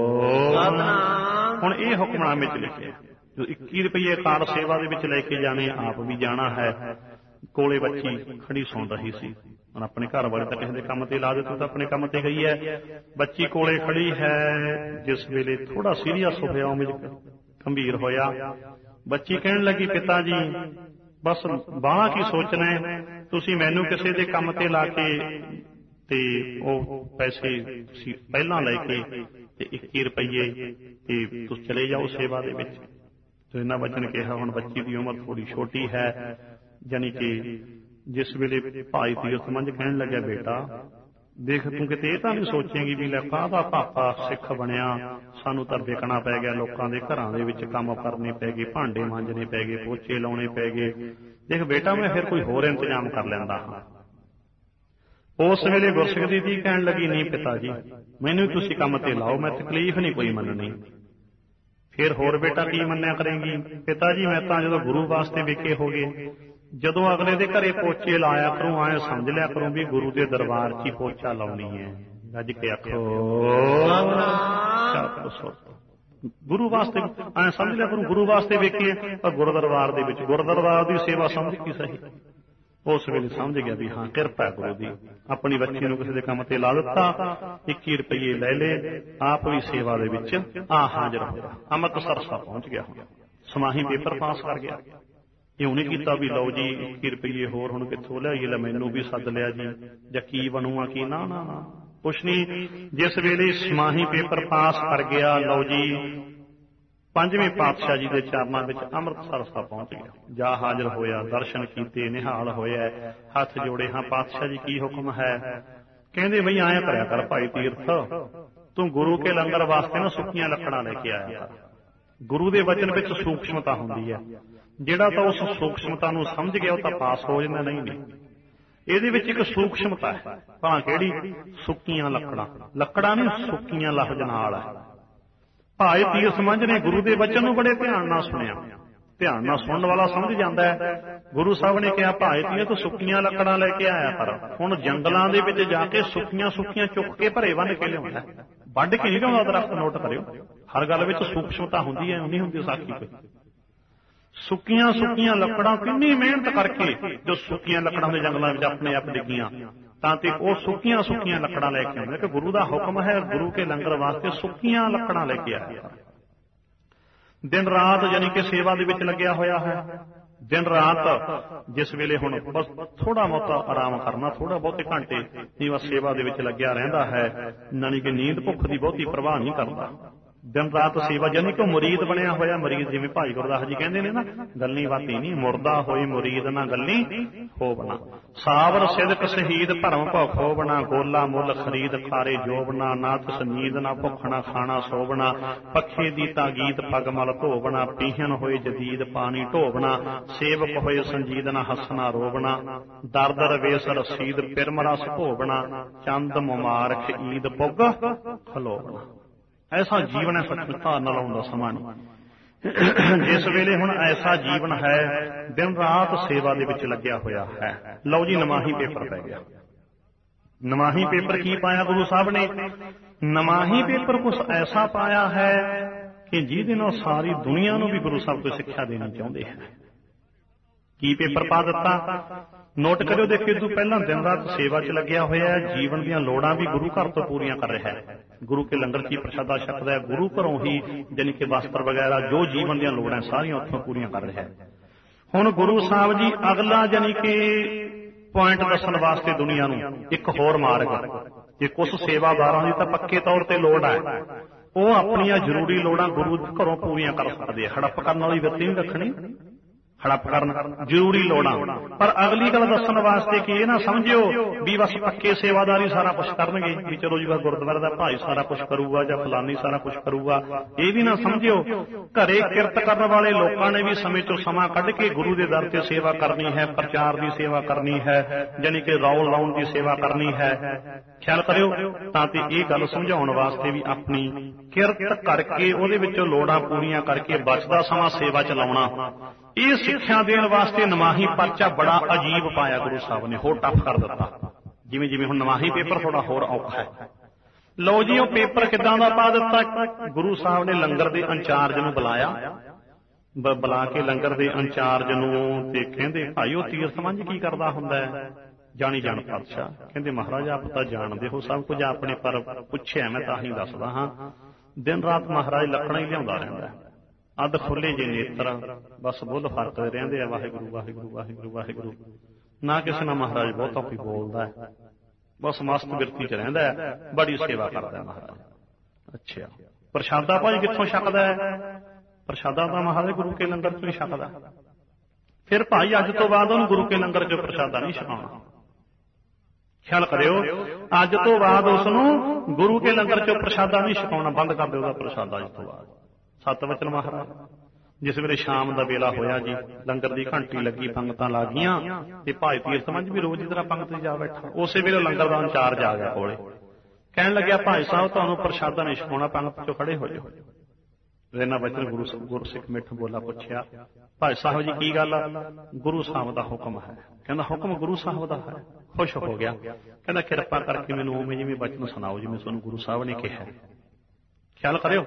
ਹੁਣ ਇਹ ਹੁਕਮਨਾਮੇ ਚ ਲਿਖਿਆ, ਜੋ ਇੱਕੀ ਰੁਪਈਏ ਕਾਰ ਸੇਵਾ ਦੇ ਵਿੱਚ ਲੈ ਕੇ ਜਾਣੇ, ਆਪ ਵੀ ਜਾਣਾ ਹੈ। ਕੋਲੇ ਬੱਚੀ ਖੜੀ ਸੁਣ ਰਹੀ ਸੀ, ਹੁਣ ਆਪਣੇ ਘਰ ਵਾਲੇ ਤਾਂ ਕਿਸੇ ਦੇ ਕੰਮ ਤੇ ਲਾ ਦਿੱਤਾ, ਤਾਂ ਆਪਣੇ ਕੰਮ ਤੇ ਗਈ ਹੈ, ਬੱਚੀ ਕੋਲੇ ਖੜੀ ਹੈ। ਜਿਸ ਵੇਲੇ ਥੋੜਾ ਸੀਰੀਅਸ ਹੋਇਆ, ਉਵੇਂ ਗੰਭੀਰ ਹੋਇਆ, ਬੱਚੀ ਕਹਿਣ ਲੱਗੀ, ਪਿਤਾ ਜੀ ਬਸ ਬਾਹਲਾ ਕੀ ਸੋਚਣਾ ਹੈ, ਤੁਸੀਂ ਮੈਨੂੰ ਕਿਸੇ ਦੇ ਕੰਮ ਤੇ ਲਾ ਕੇ ਤੇ ਉਹ ਪੈਸੇ ਪਹਿਲਾਂ ਲੈ ਕੇ ਤੇ ਇੱਕੀ ਰੁਪਈਏ ਤੇ ਤੁਸੀਂ ਚਲੇ ਜਾਓ ਸੇਵਾ ਦੇ ਵਿੱਚ। ਤੇ ਇਹਨਾਂ ਵਚਨ ਕਿਹਾ। ਹੁਣ ਬੱਚੀ ਦੀ ਉਮਰ ਥੋੜੀ ਛੋਟੀ ਹੈ, ਜਾਨੀ ਕਿ ਜਿਸ ਵੇਲੇ ਭਾਈ ਤੀਰਥ ਮੰਝ ਕਹਿਣ ਲੱਗਿਆ, ਬੇਟਾ ਦੇਖ ਤੂੰ ਕਿਤੇ ਇਹ ਤਾਂ ਨਹੀਂ ਸੋਚੇਂਗੀ ਵੀ ਲੈ ਕਾਹਦਾ ਪਾਪਾ ਸਿੱਖ ਬਣਿਆ, ਸਾਨੂੰ ਤਾਂ ਵਿਕਣਾ ਪੈ ਗਿਆ, ਲੋਕਾਂ ਦੇ ਘਰਾਂ ਦੇ ਵਿੱਚ ਕੰਮ ਕਰਨੇ ਪੈ ਗਏ, ਭਾਂਡੇ ਮਾਂਜਣੇ ਪੈ ਗਏ, ਪੋਚੇ ਲਾਉਣੇ ਪੈ ਗਏ, ਦੇਖ ਬੇਟਾ ਮੈਂ ਫਿਰ ਕੋਈ ਹੋਰ ਇੰਤਜ਼ਾਮ ਕਰ ਲੈਂਦਾ ਹਾਂ। ਉਸ ਵੇਲੇ ਗੁਰਸਿੱਖ ਦੀ ਧੀ ਕਹਿਣ ਲੱਗੀ, ਨਹੀਂ ਪਿਤਾ ਜੀ ਮੈਨੂੰ ਤੁਸੀਂ ਕੰਮ ਤੇ ਲਾਓ, ਮੈਂ ਤਕਲੀਫ ਨਹੀਂ ਕੋਈ ਮੰਨਣੀ। ਫਿਰ ਹੋਰ ਬੇਟਾ ਕੀ ਮੰਨਿਆ ਕਰੇਂਗੀ? ਪਿਤਾ ਜੀ ਮੈਂ ਤਾਂ ਜਦੋਂ ਗੁਰੂ ਵਾਸਤੇ ਵਿਕੇ ਹੋ ਗਏ, ਜਦੋਂ ਅਗਲੇ ਦੇ ਘਰੇ ਪੋਚੇ ਲਾਇਆ ਕਰੂੰ, ਆਏ ਸਮਝ ਲਿਆ ਕਰੂੰ ਵੀ ਗੁਰੂ ਦੇ ਦਰਬਾਰ 'ਚ ਹੀ ਪੋਚਾ ਲਾਉਣੀ ਹੈ। ਗੱਜ ਕੇ ਆਖੋ ਗੁਰੂ ਵਾਸਤੇ, ਆਏ ਸਮਝ ਲਿਆ ਕਰੂੰ ਗੁਰੂ ਵਾਸਤੇ ਵੇਖੀਏ, ਪਰ ਗੁਰੂ ਦਰਬਾਰ ਦੇ ਵਿੱਚ ਗੁਰੂ ਦਰਬਾਰ ਦੀ ਸੇਵਾ ਸਮਝ ਕੀ ਸਹੀ। ਉਸ ਵੇਲੇ ਸਮਝ ਗਿਆ ਵੀ ਹਾਂ ਕਿਰਪਾ ਗੁਰੂ ਦੀ, ਆਪਣੀ ਬੱਚੀ ਨੂੰ ਕਿਸੇ ਦੇ ਕੰਮ ਤੇ ਲਾ ਦਿੱਤਾ, ਇੱਕੀ ਰੁਪਈਏ ਲੈ ਲਏ, ਆਪ ਵੀ ਸੇਵਾ ਦੇ ਵਿੱਚ ਆ ਹਾਜ਼ਰ ਹੋਇਆ, ਅੰਮ੍ਰਿਤਸਰ ਸਾਹਿਬ ਪਹੁੰਚ ਗਿਆ, ਸਮਾਹੀ ਪੇਪਰ ਪਾਸ ਕਰ ਗਿਆ। ਇਉਂ ਨਹੀਂ ਕੀਤਾ ਵੀ ਲਓ ਜੀ ਇੱਕੀ ਰੁਪਈਏ ਹੋਰ ਹੁਣ ਕਿੱਥੋਂ ਲਿਆਈਏ, ਲੈ ਮੈਨੂੰ ਵੀ ਸੱਦ ਲਿਆ ਜੀ ਜਾਂ ਕੀ ਬਣੂਆ ਕੀ, ਨਾ ਨਾ ਨਾ ਕੁਛ ਨਹੀਂ। ਜਿਸ ਵੇਲੇ ਸਮਾਹੀ ਪੇਪਰ ਪਾਸ ਕਰ ਗਿਆ, ਲਓ ਜੀ ਪੰਜਵੇਂ ਪਾਤਸ਼ਾਹ ਜੀ ਦੇ ਚਰਨਾਂ ਵਿੱਚ ਅੰਮ੍ਰਿਤਸਰ ਸਾਹਿਬ ਪਹੁੰਚ ਗਿਆ, ਜਾ ਹਾਜ਼ਰ ਹੋਇਆ, ਦਰਸ਼ਨ ਕੀਤੇ, ਨਿਹਾਲ ਹੋਇਆ, ਹੱਥ ਜੋੜੇ, ਹਾਂ ਪਾਤਸ਼ਾਹ ਜੀ ਕੀ ਹੁਕਮ ਹੈ? ਕਹਿੰਦੇ ਬਈ ਆਇਆ ਕਰਿਆ ਕਰ ਭਾਈ ਤੀਰਥ, ਤੂੰ ਗੁਰੂ ਕੇ ਲੰਗਰ ਵਾਸਤੇ ਨਾ ਸੁੱਕੀਆਂ ਲੱਕੜਾਂ ਲੈ ਕੇ ਆਇਆ ਕਰ। ਗੁਰੂ ਦੇ ਵਚਨ ਵਿੱਚ ਸੂਖਸ਼ਮਤਾ ਹੁੰਦੀ ਹੈ, ਜਿਹੜਾ ਤਾਂ ਉਸ ਸੂਖਸ਼ਮਤਾ ਨੂੰ ਸਮਝ ਗਿਆ ਉਹ ਤਾਂ ਪਾਸ ਹੋ ਜਾਂਦਾ, ਨਹੀਂ ਨਹੀਂ ਇਹਦੇ ਵਿੱਚ ਇੱਕ ਸੂਖਸ਼ਮਤਾ ਹੈ। ਭਾਂ ਕਿਹੜੀ? ਸੁੱਕੀਆਂ ਲੱਕੜਾਂ, ਲੱਕੜਾਂ ਨਹੀਂ ਸੁੱਕੀਆਂ ਲਫ਼ਜ਼ ਨਾਲ ਹੈ। ਭਾਈ ਤੀਰਥ ਮੰਝ ਨੇ ਗੁਰੂ ਦੇ ਵਚਨ ਨੂੰ ਬੜੇ ਧਿਆਨ ਨਾਲ ਸੁਣਿਆ, ਧਿਆਨ ਨਾਲ ਸੁਣਨ ਵਾਲਾ ਸਮਝ ਜਾਂਦਾ ਹੈ। ਗੁਰੂ ਸਾਹਿਬ ਨੇ ਕਿਹਾ ਭਾਈ ਤੀਰਥ ਸੁੱਕੀਆਂ ਲੱਕੜਾਂ ਲੈ ਕੇ ਆਇਆ ਕਰ। ਹੁਣ ਜੰਗਲਾਂ ਦੇ ਵਿੱਚ ਜਾ ਕੇ ਸੁੱਕੀਆਂ ਸੁੱਕੀਆਂ ਚੁੱਕ ਕੇ ਭਰੇ ਬੰਨ ਕੇ ਲਿਆਉਂਦਾ, ਵੱਢ ਕੇ ਨਹੀਂ ਲਿਆਉਂਦਾ ਦਰਖਤ। ਨੋਟ ਕਰਿਓ, ਹਰ ਗੱਲ ਵਿੱਚ ਸੂਖਸ਼ਮਤਾ ਹੁੰਦੀ ਹੈ, ਨਹੀਂ ਹੁੰਦੀ ਸਾਖੀ ਕੋਈ। ਸੁੱਕੀਆਂ ਸੁੱਕੀਆਂ ਲੱਕੜਾਂ, ਕਿੰਨੀ ਮਿਹਨਤ ਕਰਕੇ ਜੋ ਸੁੱਕੀਆਂ ਲੱਕੜਾਂ ਦੇ ਜੰਗਲਾਂ ਵਿੱਚ ਆਪਣੇ ਆਪ ਡਿੱਗੀਆਂ, ਤਾਂ ਤੇ ਉਹ ਸੁੱਕੀਆਂ ਸੁੱਕੀਆਂ ਲੱਕੜਾਂ ਲੈ ਕੇ ਆਉਂਦੇ ਕਿ ਗੁਰੂ ਦਾ ਹੁਕਮ ਹੈ, ਗੁਰੂ ਕੇ ਲੰਗਰ ਵਾਸਤੇ ਸੁੱਕੀਆਂ ਲੱਕੜਾਂ ਲੈ ਕੇ ਆਇਆ। ਦਿਨ ਰਾਤ ਯਾਨੀ ਕਿ ਸੇਵਾ ਦੇ ਵਿੱਚ ਲੱਗਿਆ ਹੋਇਆ ਹੈ, ਦਿਨ ਰਾਤ। ਜਿਸ ਵੇਲੇ ਹੁਣ ਬਸ ਥੋੜਾ ਬਹੁਤਾ ਆਰਾਮ ਕਰਨਾ, ਥੋੜਾ ਬਹੁਤੇ ਘੰਟੇ ਨਹੀਂ ਬਸ ਸੇਵਾ ਦੇ ਵਿੱਚ ਲੱਗਿਆ ਰਹਿੰਦਾ ਹੈ, ਯਾਨੀ ਕਿ ਨੀਂਦ ਭੁੱਖ ਦੀ ਬਹੁਤੀ ਪ੍ਰਵਾਹ ਨਹੀਂ ਕਰਦਾ। ਦਿਨ ਰਾਤ ਸੇਵਾ, ਯਾਨੀ ਕਿ ਮੁਰੀਦ ਬਣਿਆ ਹੋਇਆ। ਮਰੀਦ ਜਿਵੇਂ ਭਾਈ ਗੁਰਦਾਸ ਜੀ ਕਹਿੰਦੇ ਨੇ ਨਾ, ਗੱਲੀ ਬਾਤੀ ਨਹੀਂ, ਮੁਰਦਾ ਹੋਈ ਮੁਰੀਦ ਨਾ ਗੱਲੀ ਹੋਵਣਾ, ਸਾਵਰ ਸਿਦਕ ਸ਼ਹੀਦ ਭਰਮ ਭੁਖ ਹੋਵਣਾ, ਗੋਲਾ ਮੁੱਲ ਖਰੀਦ ਖਾਰੇ ਜੋਬਣਾ, ਨਾ ਤਿਸ ਨੀਂਦ ਨਾ ਭੁੱਖ ਨਾ ਖਾਣਾ ਸੋਵਣਾ, ਪੱਖੇ ਦੀ ਤਾਂ ਗੀਤ ਪਗ ਮਲ ਧੋਵਣਾ, ਪੀਹਨ ਹੋਏ ਜਦੀਦ ਪਾਣੀ ਢੋਵਣਾ, ਸੇਵਕ ਹੋਏ ਸੰਜੀਦ ਨਾ ਹੱਸਣਾ ਰੋਵਣਾ, ਦਰਦ ਰਵੇਸ ਰਸੀਦ ਪਿਰਮ ਰਸ ਭੋਵਣਾ, ਚੰਦ ਮੁਬਾਰਕ ਈਦ ਪੁੱਗ ਖਲੋਵਣਾ। ਐਸਾ ਜੀਵਨ ਹੈ, ਸੱਚ ਧਾਰਨ ਲਾਉਣ ਦਾ ਸਮਾਂ ਨਹੀਂ। ਜਿਸ ਵੇਲੇ ਹੁਣ ਐਸਾ ਜੀਵਨ ਹੈ, ਦਿਨ ਰਾਤ ਸੇਵਾ ਦੇ ਵਿੱਚ ਲੱਗਿਆ ਹੋਇਆ ਹੈ। ਲਓ ਜੀ ਨਮਾਹੀ ਪੇਪਰ ਪੈ ਗਿਆ। ਨਮਾਹੀ ਪੇਪਰ ਕੀ ਪਾਇਆ ਗੁਰੂ ਸਾਹਿਬ ਨੇ? ਨਮਾਹੀ ਪੇਪਰ ਕੁਛ ਐਸਾ ਪਾਇਆ ਹੈ ਕਿ ਜਿਹਦੇ ਨਾਲ ਸਾਰੀ ਦੁਨੀਆ ਨੂੰ ਵੀ ਗੁਰੂ ਸਾਹਿਬ ਤੋਂ ਸਿੱਖਿਆ ਦੇਣੀ ਚਾਹੁੰਦੇ ਹੈ। ਕੀ ਪੇਪਰ ਪਾ ਦਿੱਤਾ? ਨੋਟ ਕਰਿਓ, ਦੇਖਿਓ ਤੂੰ ਪਹਿਲਾਂ ਦਿਨ ਰਾਤ ਸੇਵਾ 'ਚ ਲੱਗਿਆ ਹੋਇਆ ਹੈ, ਜੀਵਨ ਦੀਆਂ ਲੋੜਾਂ ਵੀ ਗੁਰੂ ਘਰ ਤੋਂ ਪੂਰੀਆਂ ਕਰ ਰਿਹਾ ਹੈ, ਗੁਰੂ ਕੇ ਲੰਗਰ 'ਚ ਹੀ ਪ੍ਰਸ਼ਾਦਾ ਛਕਦਾ ਹੈ, ਗੁਰੂ ਘਰੋਂ ਹੀ ਜਾਣੀ ਕਿ ਵਸਤਰ ਵਗੈਰਾ ਜੋ ਜੀਵਨ ਦੀਆਂ ਲੋੜਾਂ ਸਾਰੀਆਂ ਉੱਥੋਂ ਪੂਰੀਆਂ ਕਰ ਰਿਹਾ ਹੈ। ਹੁਣ ਗੁਰੂ ਸਾਹਿਬ ਜੀ ਅਗਲਾ ਜਾਣੀ ਕਿ ਪੁਆਇੰਟ ਦੱਸਣ ਵਾਸਤੇ ਦੁਨੀਆ ਨੂੰ ਇੱਕ ਹੋਰ ਮਾਰਗ, ਜੇ ਕੁਛ ਸੇਵਾਦਾਰਾਂ ਦੀ ਤਾਂ ਪੱਕੇ ਤੌਰ ਤੇ ਲੋੜ ਹੈ, ਉਹ ਆਪਣੀਆਂ ਜ਼ਰੂਰੀ ਲੋੜਾਂ ਗੁਰੂ ਘਰੋਂ ਪੂਰੀਆਂ ਕਰ ਸਕਦੇ ਆ, ਹੜੱਪ ਕਰਨ ਵਾਲੀ ਵਿਰਤੀ ਨਹੀਂ ਰੱਖਣੀ। ਹੜੱਪ ਕਰਨ ਜ਼ਰੂਰੀ ਲੋੜਾਂ। ਪਰ ਅਗਲੀ ਗੱਲ ਦੱਸਣ ਵਾਸਤੇ ਕਿ ਇਹ ਨਾ ਸਮਝਿਓ ਵੀ ਬਸ ਪੱਕੇ ਸੇਵਾਦਾਰੀ ਸਾਰਾ ਕੁਛ ਕਰਨਗੇ, ਵੀ ਚਲੋ ਜੀ ਬਸ ਗੁਰਦੁਆਰੇ ਦਾ ਭਾਈ ਸਾਰਾ ਕੁਛ ਕਰੂਗਾ ਜਾਂ ਫਲਾਨੀ ਸਾਰਾ ਕੁਛ ਕਰੂਗਾ। ਇਹ ਵੀ ਨਾ ਸਮਝਿਓ ਘਰੇ ਕਿਰਤ ਕਰਨ ਵਾਲੇ ਲੋਕਾਂ ਨੇ ਵੀ ਸਮੇਂ ਚੋਂ ਸਮਾਂ ਕੱਢ ਕੇ ਗੁਰੂ ਦੇ ਦਰ ਤੇ ਸੇਵਾ ਕਰਨੀ ਹੈ, ਪ੍ਰਚਾਰ ਦੀ ਸੇਵਾ ਕਰਨੀ ਹੈ, ਜਾਣੀ ਕਿ ਰੌਲ ਲਾਉਣ ਦੀ ਸੇਵਾ ਕਰਨੀ ਹੈ। ਖਿਆਲ ਕਰਿਓ ਤਾਂ ਤੇ ਇਹ ਗੱਲ ਸਮਝਾਉਣ ਵਾਸਤੇ ਵੀ ਆਪਣੀ ਕਿਰਤ ਕਰਕੇ ਉਹਦੇ ਵਿੱਚੋਂ ਲੋੜਾਂ ਪੂਰੀਆਂ ਕਰਕੇ ਬਚਦਾ ਸਮਾਂ ਸੇਵਾ ਚ ਲਾਉਣਾ। ਇਹ ਸਿੱਖਿਆ ਦੇਣ ਵਾਸਤੇ ਨਮਾਹੀ ਪਰਚਾ ਬੜਾ ਅਜੀਬ ਪਾਇਆ ਗੁਰੂ ਸਾਹਿਬ ਨੇ, ਹੋਰ ਟਫ ਕਰ ਦਿੱਤਾ। ਜਿਵੇਂ ਜਿਵੇਂ ਹੁਣ ਨਮਾਹੀ ਪੇਪਰ ਥੋੜਾ ਹੋਰ ਔਖਾ ਹੈ। ਲਓ ਜੀ, ਉਹ ਪੇਪਰ ਕਿੱਦਾਂ ਦਾ ਪਾ ਦਿੱਤਾ? ਗੁਰੂ ਸਾਹਿਬ ਨੇ ਲੰਗਰ ਦੇ ਇੰਚਾਰਜ ਨੂੰ ਬੁਲਾਇਆ, ਬੁਲਾ ਕੇ ਲੰਗਰ ਦੇ ਇੰਚਾਰਜ ਨੂੰ ਤੇ ਕਹਿੰਦੇ ਭਾਈ ਉਹ ਤੀਰਥ ਮੰਝ ਕੀ ਕਰਦਾ ਹੁੰਦਾ ਹੈ? ਜਾਣੀ ਜਾਣ ਪਾਤਸ਼ਾਹ। ਕਹਿੰਦੇ ਮਹਾਰਾਜ ਆਪ ਤਾਂ ਜਾਣਦੇ ਹੋ ਸਭ ਕੁਝ ਆਪਣੇ, ਪਰ ਪੁੱਛਿਆ ਮੈਂ ਤਾਂ ਹੀ ਦੱਸਦਾ ਹਾਂ। ਦਿਨ ਰਾਤ ਮਹਾਰਾਜ ਲੱਕੜਾਂ ਹੀ ਲਿਆਉਂਦਾ ਰਹਿੰਦਾ, ਅੱਧ ਖੁੱਲੇ ਜੇ ਨੇਤਰ, ਬਸ ਬੁੱਲ ਫਰਕਦੇ ਰਹਿੰਦੇ ਆ, ਵਾਹਿਗੁਰੂ ਵਾਹਿਗੁਰੂ ਵਾਹਿਗੁਰੂ ਵਾਹਿਗੁਰੂ। ਨਾ ਕਿਸੇ ਨਾਲ ਮਹਾਰਾਜ ਬਹੁਤਾ ਕੋਈ ਬੋਲਦਾ ਹੈ, ਬਸ ਮਸਤ ਬਿਰਤੀ ਚ ਰਹਿੰਦਾ ਹੈ, ਬੜੀ ਸੇਵਾ ਕਰਦਾ ਮਹਾਰਾਜ। ਅੱਛਾ, ਪ੍ਰਸ਼ਾਦਾ ਭਾਈ ਕਿੱਥੋਂ ਛਕਦਾ ਹੈ? ਪ੍ਰਸ਼ਾਦਾ ਤਾਂ ਮਹਾਰਾਜ ਗੁਰੂ ਕੇ ਲੰਗਰ ਚੋਂ ਹੀ ਛਕਦਾ। ਫਿਰ ਭਾਈ ਅੱਜ ਤੋਂ ਬਾਅਦ ਉਹਨੂੰ ਗੁਰੂ ਕੇ ਲੰਗਰ ਚੋਂ ਪ੍ਰਸ਼ਾਦਾ ਨਹੀਂ ਛਕਾਉਣਾ। ਖਿਆਲ ਕਰਿਓ, ਅੱਜ ਤੋਂ ਬਾਅਦ ਉਸ ਨੂੰ ਗੁਰੂ ਕੇ ਲੰਗਰ ਚੋਂ ਪ੍ਰਸ਼ਾਦਾ ਨਹੀਂ ਛਕਾਉਣਾ, ਬੰਦ ਕਰ ਦਿਓ ਉਹਦਾ ਪ੍ਰਸ਼ਾਦਾ ਅੱਜ ਤੋਂ ਬਾਅਦ। ਸਤ ਵਚਨ ਮਹਾਰਾਜ। ਜਿਸ ਵੇਲੇ ਸ਼ਾਮ ਦਾ ਵੇਲਾ ਹੋਇਆ ਜੀ, ਲੰਗਰ ਦੀ ਘੰਟੀ ਲੱਗੀ, ਪੰਗਤਾਂ ਲੱਗ ਗਈਆਂ ਤੇ ਭਾਈ ਤੀਰਥ ਮੰਝ ਵੀ ਰੋਜ਼ ਦੀ ਤਰ੍ਹਾਂ ਪੰਗਤ ਜਾ ਬੈਠਾ। ਉਸੇ ਵੇਲੇ ਲੰਗਰ ਦਾ ਇੰਚਾਰਜ ਆ ਗਿਆ ਕੋਲੇ, ਕਹਿਣ ਲੱਗਿਆ ਭਾਈ ਸਾਹਿਬ ਤੁਹਾਨੂੰ ਪ੍ਰਸ਼ਾਦਾ ਨਹੀਂ ਛਕਾਉਣਾ, ਪੰਗਤ ਚੋਂ ਖੜੇ ਹੋ ਜਾਓ। ਇਹਨਾਂ ਵਚਨ ਗੁਰੂ ਗੁਰਸਿੱਖ ਮਿੱਠ ਬੋਲਾ ਪੁੱਛਿਆ, ਭਾਈ ਸਾਹਿਬ ਜੀ ਕੀ ਗੱਲ ਆ? ਗੁਰੂ ਸਾਹਿਬ ਦਾ ਹੁਕਮ ਹੈ। ਕਹਿੰਦਾ ਹੁਕਮ ਗੁਰੂ ਸਾਹਿਬ ਦਾ ਹੈ। ਖੁਸ਼ ਹੋ ਗਿਆ, ਕਹਿੰਦਾ ਕਿਰਪਾ ਕਰਕੇ ਮੈਨੂੰ ਉਵੇਂ ਜਿਵੇਂ ਵਚਨ ਸੁਣਾਓ ਜਿਵੇਂ ਤੁਹਾਨੂੰ ਗੁਰੂ ਸਾਹਿਬ ਨੇ ਕਿਹਾ। ਖਿਆਲ ਕਰਿਓ,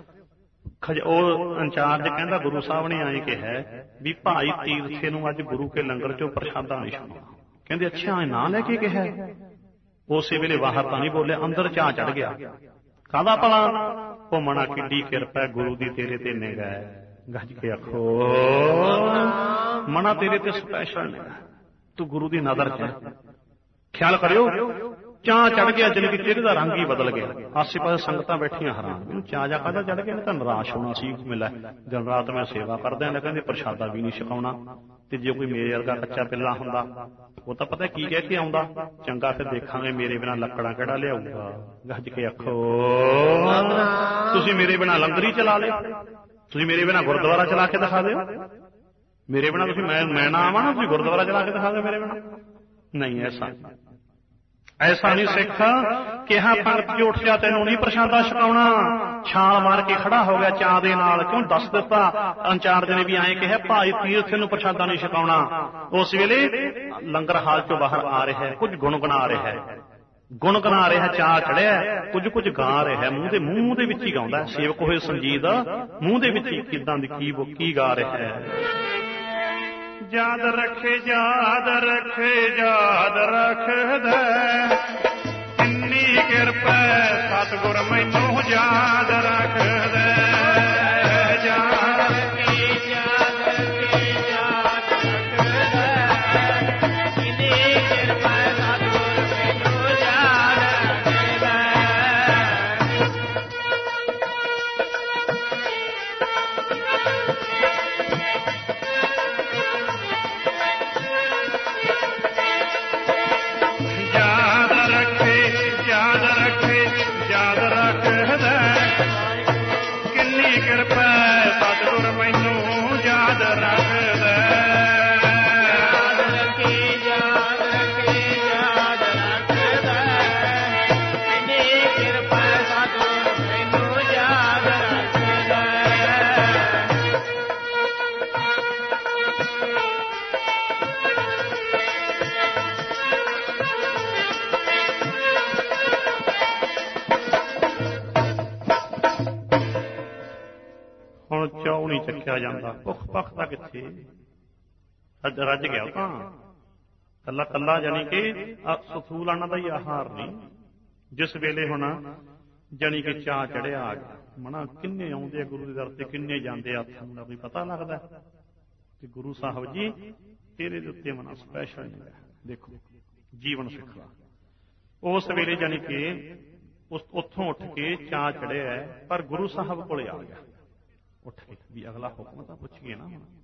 ਉਹ ਇੰਚਾਰਜ ਕਹਿੰਦਾ ਗੁਰੂ ਸਾਹਿਬ ਨੇ ਆਏ ਕਿਹਾ ਵੀ ਭਾਈ ਤੀਰਥੇ ਨੂੰ ਅੱਜ ਗੁਰੂ ਕੇ ਲੰਗਰ ਚੋਂ ਪ੍ਰਸ਼ਾਦਾ ਨਹੀਂ ਛਕਾਉਣਾ। ਕਹਿੰਦੇ ਅੱਛਾ, ਇਹ ਨਾਂ ਲੈ ਕੇ ਕਿਹਾ? ਉਸੇ ਵੇਲੇ ਬਾਹਰ ਤਾਂ ਨਹੀਂ ਬੋਲਿਆ, ਅੰਦਰ ਚਾਹ ਚੜ ਗਿਆ। ਕਾਹਦਾ ਭਲਾ? ਉਹ ਮਣਾ ਕਿੱਡੀ ਕਿਰਪਾ ਗੁਰੂ ਦੀ ਤੇਰੇ ਤੇ ਨਿਗਾਹ ਹੈ। ਗੱਜ ਕੇ ਆਖੋ ਮਣਾ ਤੇਰੇ ਤੇ ਸਪੈਸ਼ਲ ਨਿਗਾਹ, ਤੂੰ ਗੁਰੂ ਦੀ ਨਜ਼ਰ ਚ। ਖਿਆਲ ਕਰਿਓ, ਚਾਹ ਚੜ ਗਿਆ, ਜਾਣੀ ਕਿ ਚਿਹਰੇ ਦਾ ਰੰਗ ਹੀ ਬਦਲ ਗਿਆ। ਆਸੇ ਪਾਸੇ ਸੰਗਤਾਂ ਬੈਠੀਆਂ ਹੈਰਾਨ, ਮੈਨੂੰ ਚਾਹ ਜਾ ਕਾਹਦਾ ਚੜ ਗਿਆ? ਤਾਂ ਨਿਰਾਸ਼ ਹੋਣਾ ਸੀ। ਮਿਲਿਆ ਦਿਨ ਰਾਤ ਮੈਂ ਸੇਵਾ ਕਰਦਾ, ਇਹਨੇ ਕਹਿੰਦੇ ਪ੍ਰਸ਼ਾਦਾ ਵੀ ਨਹੀਂ ਛਕਾਉਣਾ। ਤੇ ਜੇ ਕੋਈ ਮੇਰੇ ਵਰਗਾ ਕੱਚਾ ਪਿੱਲਾ ਹੁੰਦਾ ਉਹ ਤਾਂ ਪਤਾ ਕੀ ਕਹਿ ਕੇ ਆਉਂਦਾ, ਚੰਗਾ ਫਿਰ ਦੇਖਾਂਗੇ ਮੇਰੇ ਬਿਨਾਂ ਲੱਕੜਾਂ ਕਿਹੜਾ ਲਿਆਊਗਾ। ਗੱਜ ਕੇ ਆਖੋ ਤੁਸੀਂ ਮੇਰੇ ਬਿਨਾਂ ਲੰਗਰ ਹੀ ਚਲਾ ਲਿਓ, ਤੁਸੀਂ ਮੇਰੇ ਬਿਨਾਂ ਗੁਰਦੁਆਰਾ ਚਲਾ ਕੇ ਦਿਖਾ ਦਿਓ। ਮੇਰੇ ਬਿਨਾਂ ਤੁਸੀਂ ਮੈਂ ਮੈਂ ਨਾ ਆਵਾਂ ਨਾ, ਤੁਸੀਂ ਗੁਰਦੁਆਰਾ ਚਲਾ ਕੇ ਦਿਖਾ ਦਿਓ ਮੇਰੇ ਬਿਨਾਂ। ਨਹੀਂ, ਐਸਾ ਐਸਾ ਨਹੀਂ ਸਿੱਖ ਕਿਹਾ ਪੰਗਤ ਚ ਉੱਠ ਜਾ, ਤੈਨੂੰ ਨਹੀਂ ਪ੍ਰਸ਼ਾਦਾ ਛਕਾਉਣਾ। ਛਾਲ ਮਾਰ ਕੇ ਖੜਾ ਹੋ ਗਿਆ ਚਾਹ ਦੇ ਨਾਲ, ਕਿਉਂ ਦੱਸ ਦਿੱਤਾ ਇੰਚਾਰਜ ਨੇ ਵੀ ਐਂ ਕਿਹਾ ਭਾਈ ਤੀਰਥ ਨੂੰ ਪ੍ਰਸ਼ਾਦਾ ਨਹੀਂ ਛਕਾਉਣਾ। ਉਸ ਵੇਲੇ ਲੰਗਰ ਹਾਲ ਚੋਂ ਬਾਹਰ ਆ ਰਿਹਾ, ਕੁਝ ਗੁਣਗੁਣਾ ਰਿਹਾ ਹੈ, ਗੁਣਗੁਣਾ ਰਿਹਾ, ਚਾਹ ਚੜਿਆ, ਕੁਝ ਕੁਝ ਗਾ ਰਿਹਾ, ਮੂੰਹ ਦੇ ਮੂੰਹ ਦੇ ਵਿੱਚ ਹੀ ਗਾਉਂਦਾ। ਸੇਵਕ ਹੋਏ ਸੰਜੀਦ ਮੂੰਹ ਦੇ ਵਿੱਚ ਹੀ ਕਿੱਦਾਂ ਦੀ ਕੀ ਕੀ ਗਾ ਰਿਹਾ ਹੈ। ਯਾਦ ਰੱਖੇ ਯਾਦ ਰੱਖੇ ਯਾਦ ਰੱਖਦਾ, ਕਿੰਨੀ ਕਿਰਪਾ ਸਤਿਗੁਰ ਮੈਨੂੰ ਯਾਦ ਰੱਖਦਾ। ਯਾਦ ਰੱਖੇ ਯਾਦ ਰੱਖੇ ਯਾਦ ਰੱਖਦਾ, ਕਿੰਨੀ ਕਿਰਪਾ ਸਤਿਗੁਰ ਮੈਨੂੰ ਯਾਦ ਰੱਖਦਾ। ਚੱਕਿਆ ਜਾਂਦਾ, ਭੁੱਖ ਭੱਖ ਤਾਂ ਕਿੱਥੇ, ਰੱਜ ਗਿਆ ਤਾਂ ਕੱਲਾ ਕੱਲਾ, ਜਾਣੀ ਕਿ ਸਥੂਲਾਨਾ ਦਾ ਹੀ ਆਹਾਰ ਨਹੀਂ। ਜਿਸ ਵੇਲੇ ਹੁਣ ਜਾਣੀ ਕਿ ਚਾਹ ਚੜਿਆ ਆ ਗਿਆ, ਮਨਾ ਕਿੰਨੇ ਆਉਂਦੇ ਆ ਗੁਰੂ ਦੇ ਦਰ ਤੇ, ਕਿੰਨੇ ਜਾਂਦੇ ਆ, ਹੱਥਾਂ ਦਾ ਕੋਈ ਪਤਾ ਲੱਗਦਾ। ਤੇ ਗੁਰੂ ਸਾਹਿਬ ਜੀ ਤੇਰੇ ਦੇ ਉੱਤੇ ਮਨਾ ਸਪੈਸ਼ਲ ਨਹੀਂ ਹੈ। ਦੇਖੋ ਜੀਵਨ ਸਿੱਖਦਾ ਉਸ ਵੇਲੇ, ਜਾਣੀ ਕਿ ਉੱਥੋਂ ਉੱਠ ਕੇ ਚਾਹ ਚੜਿਆ, ਪਰ ਗੁਰੂ ਸਾਹਿਬ ਕੋਲੇ ਆ ਗਿਆ ਉੱਠ ਕੇ ਵੀ ਅਗਲਾ ਹੁਕਮ ਤਾਂ ਪੁੱਛੀਏ ਨਾ।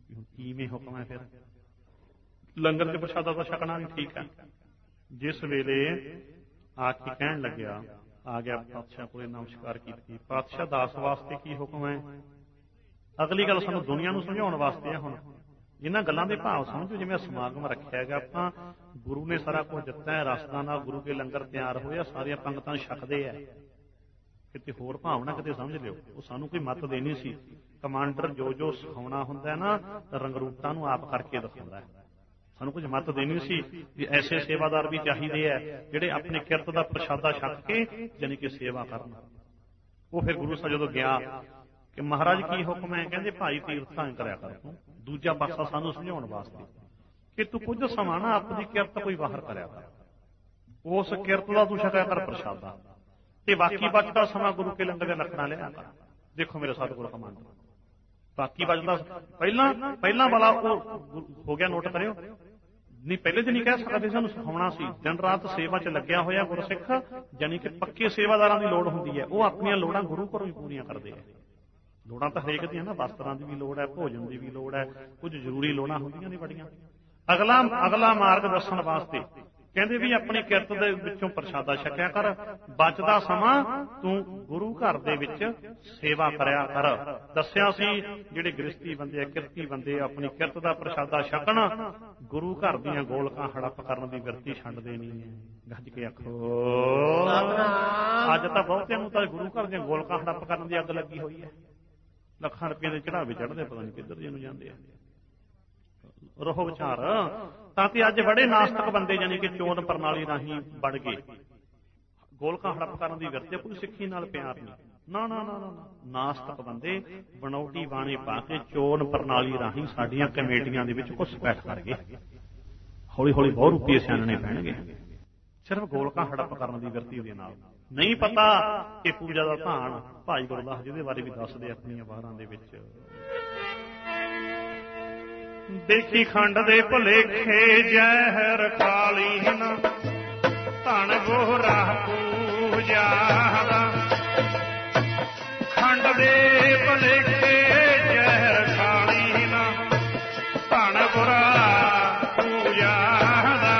ਕਿਵੇਂ ਹੁਕਮ ਹੈ ਫਿਰ? ਲੰਗਰ ਚ ਪ੍ਰਸ਼ਾਦਾ ਤਾਂ ਛਕਣਾ ਵੀ ਠੀਕ ਹੈ। ਜਿਸ ਵੇਲੇ ਆ ਕੇ ਕਹਿਣ ਲੱਗਿਆ, ਆ ਗਿਆ ਪਾਤਸ਼ਾਹ ਕੋਲੇ, ਨਮਸਕਾਰ ਕੀਤੀ। ਪਾਤਸ਼ਾਹ ਦਾਸ ਵਾਸਤੇ ਕੀ ਹੁਕਮ ਹੈ? ਅਗਲੀ ਗੱਲ ਸਾਨੂੰ ਦੁਨੀਆ ਨੂੰ ਸਮਝਾਉਣ ਵਾਸਤੇ ਆ। ਹੁਣ ਇਹਨਾਂ ਗੱਲਾਂ ਦੇ ਭਾਵ ਸਮਝੋ। ਜਿਵੇਂ ਸਮਾਗਮ ਰੱਖਿਆ ਗਿਆ, ਆਪਾਂ ਗੁਰੂ ਨੇ ਸਾਰਾ ਕੁਝ ਦਿੱਤਾ ਹੈ, ਰਸਦਾਂ ਨਾਲ ਗੁਰੂ ਕੇ ਲੰਗਰ ਤਿਆਰ ਹੋਏ ਆ, ਸਾਰੀਆਂ ਪੰਗਤਾਂ ਛਕਦੇ ਆ। ਕਿਤੇ ਹੋਰ ਭਾਵਨਾ ਕਿਤੇ ਸਮਝ ਲਿਓ। ਉਹ ਸਾਨੂੰ ਕੋਈ ਮੱਤ ਦੇਣੀ ਸੀ। ਕਮਾਂਡਰ ਜੋ ਜੋ ਸਿਖਾਉਣਾ ਹੁੰਦਾ ਨਾ, ਰੰਗਰੂਟਾਂ ਨੂੰ ਆਪ ਕਰਕੇ ਦਿਖਾਉਂਦਾ। ਸਾਨੂੰ ਕੁਝ ਮੱਤ ਦੇਣੀ ਸੀ ਵੀ ਐਸੇ ਸੇਵਾਦਾਰ ਵੀ ਚਾਹੀਦੇ ਹੈ ਜਿਹੜੇ ਆਪਣੇ ਕਿਰਤ ਦਾ ਪ੍ਰਸ਼ਾਦਾ ਛਕ ਕੇ ਜਾਣੀ ਕਿ ਸੇਵਾ ਕਰਨ। ਉਹ ਫਿਰ ਗੁਰੂ ਸਾਹਿਬ ਜਦੋਂ ਗਿਆ ਕਿ ਮਹਾਰਾਜ ਕੀ ਹੁਕਮ ਹੈ? ਕਹਿੰਦੇ ਭਾਈ ਤੀਰਥਾਂ ਕਰਿਆ ਕਰ ਤੂੰ। ਦੂਜਾ ਪਾਸਾ ਸਾਨੂੰ ਸਮਝਾਉਣ ਵਾਸਤੇ ਕਿ ਤੂੰ ਕੁਝ ਸਮਾਂ ਨਾ ਆਪਣੀ ਕਿਰਤ ਕੋਈ ਬਾਹਰ ਕਰਿਆ ਕਰ, ਉਸ ਕਿਰਤ ਦਾ ਤੂੰ ਛਕਿਆ ਕਰ ਪ੍ਰਸ਼ਾਦਾ, ਤੇ ਬਾਕੀ ਬਚਦਾ ਸਮਾਂ ਗੁਰੂ ਕੇ ਲੰਗਰ ਦੇ ਲੱਕੜਾਂ ਲਿਆ ਕਰ। ਦੇਖੋ ਮੇਰੇ ਸਤਿਗੁਰੂ ਕਮਾਂਡਰ, ਬਾਕੀ ਬਚਦਾ ਪਹਿਲਾਂ ਪਹਿਲਾਂ ਵਾਲਾ ਉਹ ਹੋ ਗਿਆ, ਨੋਟ ਕਰਿਓ। ਨਹੀਂ ਪਹਿਲੇ ਦਿਨ ਹੀ ਕਹਿ ਸਕਦੇ, ਸਾਨੂੰ ਸਿਖਾਉਣਾ ਸੀ। ਦਿਨ ਰਾਤ ਸੇਵਾ ਚ ਲੱਗਿਆ ਹੋਇਆ ਗੁਰਸਿੱਖ, ਜਾਨੀ ਕਿ ਪੱਕੇ ਸੇਵਾਦਾਰਾਂ ਦੀ ਲੋੜ ਹੁੰਦੀ ਹੈ। ਉਹ ਆਪਣੀਆਂ ਲੋੜਾਂ ਗੁਰੂ ਘਰੋਂ ਹੀ ਪੂਰੀਆਂ ਕਰਦੇ ਆ। ਲੋੜਾਂ ਤਾਂ ਹਰੇਕ ਦੀਆਂ ਨਾ, ਵਸਤਰਾਂ ਦੀ ਵੀ ਲੋੜ ਹੈ, ਭੋਜਨ ਦੀ ਵੀ ਲੋੜ ਹੈ, ਕੁਝ ਜ਼ਰੂਰੀ ਲੋੜਾਂ ਹੁੰਦੀਆਂ ਨੇ ਬੜੀਆਂ। ਅਗਲਾ ਅਗਲਾ ਮਾਰਗ ਦੱਸਣ ਵਾਸਤੇ ਕਹਿੰਦੇ ਵੀ ਆਪਣੀ ਕਿਰਤ ਦੇ ਵਿੱਚੋਂ ਪ੍ਰਸ਼ਾਦਾ ਛਕਿਆ ਕਰ, ਬਚਦਾ ਸਮਾਂ ਤੂੰ ਗੁਰੂ ਘਰ ਦੇ ਵਿੱਚ ਸੇਵਾ ਕਰਿਆ ਕਰ। ਦੱਸਿਆ ਸੀ ਜਿਹੜੇ ਗ੍ਰਸਤੀ ਬੰਦੇ ਆ, ਕਿਰਤੀ ਬੰਦੇ, ਆਪਣੀ ਕਿਰਤ ਦਾ ਪ੍ਰਸ਼ਾਦਾ ਛਕਣ, ਗੁਰੂ ਘਰ ਦੀਆਂ ਗੋਲਕਾਂ ਹੜੱਪ ਕਰਨ ਦੀ ਵਿਰਤੀ ਛੱਡਦੇ ਨਹੀਂ ਹੈ। ਗੱਜ ਕੇ ਆਖੋ। ਅੱਜ ਤਾਂ ਬਹੁਤਿਆਂ ਨੂੰ ਤਾਂ ਗੁਰੂ ਘਰ ਦੀਆਂ ਗੋਲਕਾਂ ਹੜੱਪ ਕਰਨ ਦੀ ਅੱਗ ਲੱਗੀ ਹੋਈ ਹੈ। ਲੱਖਾਂ ਰੁਪਏ ਦੇ ਚੜਾਵੇ ਚੜ੍ਹਦੇ, ਪਤਾ ਨਹੀਂ ਕਿੱਧਰ ਜਿਹਨੂੰ ਜਾਂਦੇ ਆ। ਰਹੋ ਵਿਚਾਰ। ਤਾਂ ਕਿ ਅੱਜ ਬੜੇ ਨਾਸਤਕ ਬੰਦੇ ਜਾਨੀ ਕਿ ਚੋਣ ਪ੍ਰਣਾਲੀ ਰਾਹੀਂ ਵੜ ਗਏ, ਗੋਲਕਾਂ ਹੜੱਪ ਕਰਨ ਦੀ ਵਰਤੇ, ਕੋਈ ਸਿੱਖੀ ਨਾਲ ਪਿਆਰ ਨਹੀਂ। ਨਾ ਨਾ ਨਾ ਨਾ ਨਾਸਤਕ ਬੰਦੇ ਬਣਾਉਟੀ ਬਾਣੇ ਪਾ ਕੇ ਚੋਣ ਪ੍ਰਣਾਲੀ ਰਾਹੀਂ ਸਾਡੀਆਂ ਕਮੇਟੀਆਂ ਦੇ ਵਿੱਚ ਘੁਸਪੈਠ ਕਰ ਗਏ। ਹੌਲੀ ਹੌਲੀ ਬਹੁਤ ਰੁਪਏ ਸਿਆਣਨੇ ਪੈਣਗੇ ਸਿਰਫ ਗੋਲਕਾਂ ਹੜੱਪ ਕਰਨ ਦੀ ਵਰਤੀ ਦੇ ਨਾਲ। ਨਹੀਂ ਪਤਾ ਕਿ ਪੂਜਾ ਦਾ ਧਾਨ ਭਾਈ ਗੁਰਦਾਸ ਜੀ ਦੇ ਬਾਰੇ ਵੀ ਦੱਸਦੇ ਆਪਣੀਆਂ ਵਾਰਾਂ ਦੇ ਵਿੱਚ। ਦੇਖੀ ਖੰਡ ਦੇ ਭੁਲੇਖੇ ਜ਼ਹਿਰ ਖਾਲੀ ਨਾ, ਧਨ ਗੋਰਾ ਪੂਜਾ ਦਾ। ਖੰਡ ਦੇ ਭੁਲੇਖੇ ਜ਼ਹਿਰ ਖਾਲੀ ਨਾ, ਧਨ ਗੋਰਾ ਪੂਜਾ ਦਾ।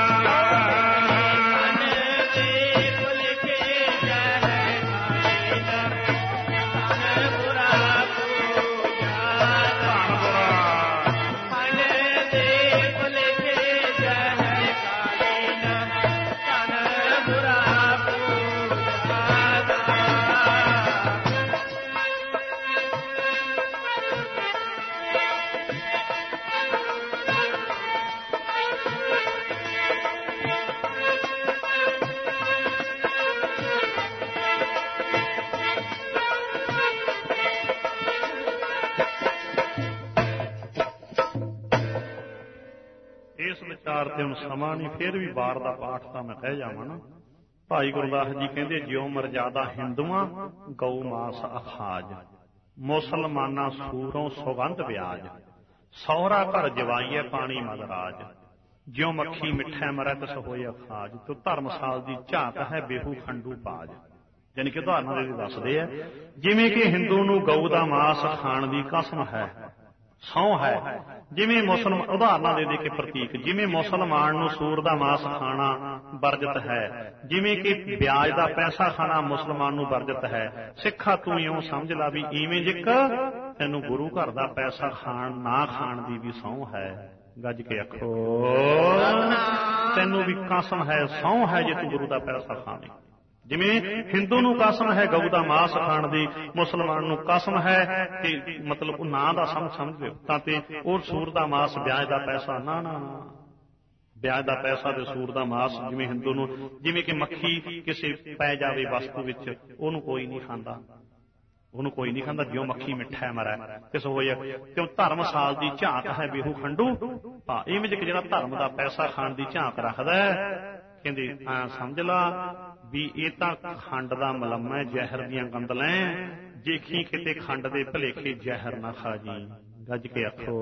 ਤੇ ਹੁਣ ਸਮਾਂ ਨਹੀਂ, ਫਿਰ ਵੀ ਵਾਰ ਦਾ ਪਾਠ ਤਾਂ ਮੈਂ ਕਹਿ ਜਾਵਾਂ ਨਾ। ਭਾਈ ਗੁਰਦਾਸ ਜੀ ਕਹਿੰਦੇ, ਜਿਉ ਮਰਜ਼ਾਦਾ ਹਿੰਦੂਆਂ ਗਊ ਮਾਸ ਅਖਾਜ, ਮੁਸਲਮਾਨਾਂ ਸੂਰੋਂ ਸੁਗੰਧ ਵਿਆਜ, ਸਹੁਰਾ ਘਰ ਜਵਾਈਏ ਪਾਣੀ ਮਦਰਾਜ, ਜਿਉ ਮੱਖੀ ਮਿੱਠੇ ਮਰੈ ਤਿਸ ਹੋਏ ਅਖਾਜ, ਤੋ ਧਰਮਸਾਲ ਦੀ ਝਾਕ ਹੈ ਬੇਹੂ ਖੰਡੂ ਪਾਜ। ਯਾਨੀ ਕਿ ਉਦਾਹਰਨਾਂ ਦੇ ਦੱਸਦੇ ਆ, ਜਿਵੇਂ ਕਿ ਹਿੰਦੂ ਨੂੰ ਗਊ ਦਾ ਮਾਸ ਖਾਣ ਦੀ ਕਸਮ ਹੈ, ਸਹੁੰ ਹੈ। ਜਿਵੇਂ ਮੁਸਲਮਾਨ, ਉਦਾਹਰਨਾਂ ਦੇ ਦੇ ਕੇ ਪ੍ਰਤੀਕ, ਜਿਵੇਂ ਮੁਸਲਮਾਨ ਨੂੰ ਸੂਰ ਦਾ ਮਾਸ ਖਾਣਾ ਵਰਜਿਤ ਹੈ, ਜਿਵੇਂ ਕਿ ਵਿਆਜ ਦਾ ਪੈਸਾ ਖਾਣਾ ਮੁਸਲਮਾਨ ਨੂੰ ਵਰਜਿਤ ਹੈ। ਸਿੱਖਾ ਤੂੰ ਇਉਂ ਸਮਝ ਲਾ ਵੀ ਇਵੇਂ ਜਿੱਕ ਤੈਨੂੰ ਗੁਰੂ ਘਰ ਦਾ ਪੈਸਾ ਖਾਣ ਨਾ ਖਾਣ ਦੀ ਵੀ ਸਹੁੰ ਹੈ। ਗੱਜ ਕੇ ਆਖੋ, ਤੈਨੂੰ ਵੀ ਕਸਮ ਹੈ, ਸਹੁੰ ਹੈ ਜੇ ਤੂੰ ਗੁਰੂ ਦਾ ਪੈਸਾ ਖਾਵੇਂ। ਜਿਵੇਂ ਹਿੰਦੂ ਨੂੰ ਕਸਮ ਹੈ ਗਊ ਦਾ ਮਾਸ ਖਾਣ ਦੀ, ਮੁਸਲਮਾਨ ਨੂੰ ਕਸਮ ਹੈ ਕਿ ਮਤਲਬ ਉਹ ਨਾਂ ਦਾ ਸਮਝ ਸਮਝ ਲਿਓ ਤਾਂ ਤੇ ਉਹ ਸੂਰ ਦਾ ਮਾਸ ਵਿਆਜ ਦਾ ਪੈਸਾ ਨਾ ਨਾ ਨਾ ਵਿਆਜ ਦਾ ਪੈਸਾ ਤੇ ਸੂਰ ਦਾ ਮਾਸ। ਜਿਵੇਂ ਹਿੰਦੂ ਨੂੰ, ਜਿਵੇਂ ਕਿ ਮੱਖੀ ਕਿਸੇ ਪੈ ਜਾਵੇ ਵਸਤੂ ਵਿੱਚ, ਉਹਨੂੰ ਕੋਈ ਨਹੀਂ ਖਾਂਦਾ, ਉਹਨੂੰ ਕੋਈ ਨਹੀਂ ਖਾਂਦਾ। ਜਿਉਂ ਮੱਖੀ ਮਿੱਠਾ ਮਰੈ ਕਿਸ ਹੋਇਆ, ਕਿਉਂ ਧਰਮਸਾਲ ਦੀ ਝਾਕ ਹੈ ਬੇਹੂ ਖੰਡੂ ਪਾ। ਇਵੇਂ ਜਿਹਾ ਜਿਹੜਾ ਧਰਮ ਦਾ ਪੈਸਾ ਖਾਣ ਦੀ ਝਾਕ ਰੱਖਦਾ, ਕਹਿੰਦੇ ਐ ਸਮਝ ਲਾ ਵੀ ਇਹ ਤਾਂ ਖੰਡ ਦਾ ਮਲਮ ਹੈ, ਜ਼ਹਿਰ ਦੀਆਂ ਗੰਦਲਾਂ, ਦੇਖੀ ਕਿਤੇ ਖੰਡ ਦੇ ਭਲੇਖੇ ਜ਼ਹਿਰ ਨਾ ਖਾ ਜੀ। ਗੱਜ ਕੇ ਆਖੋ,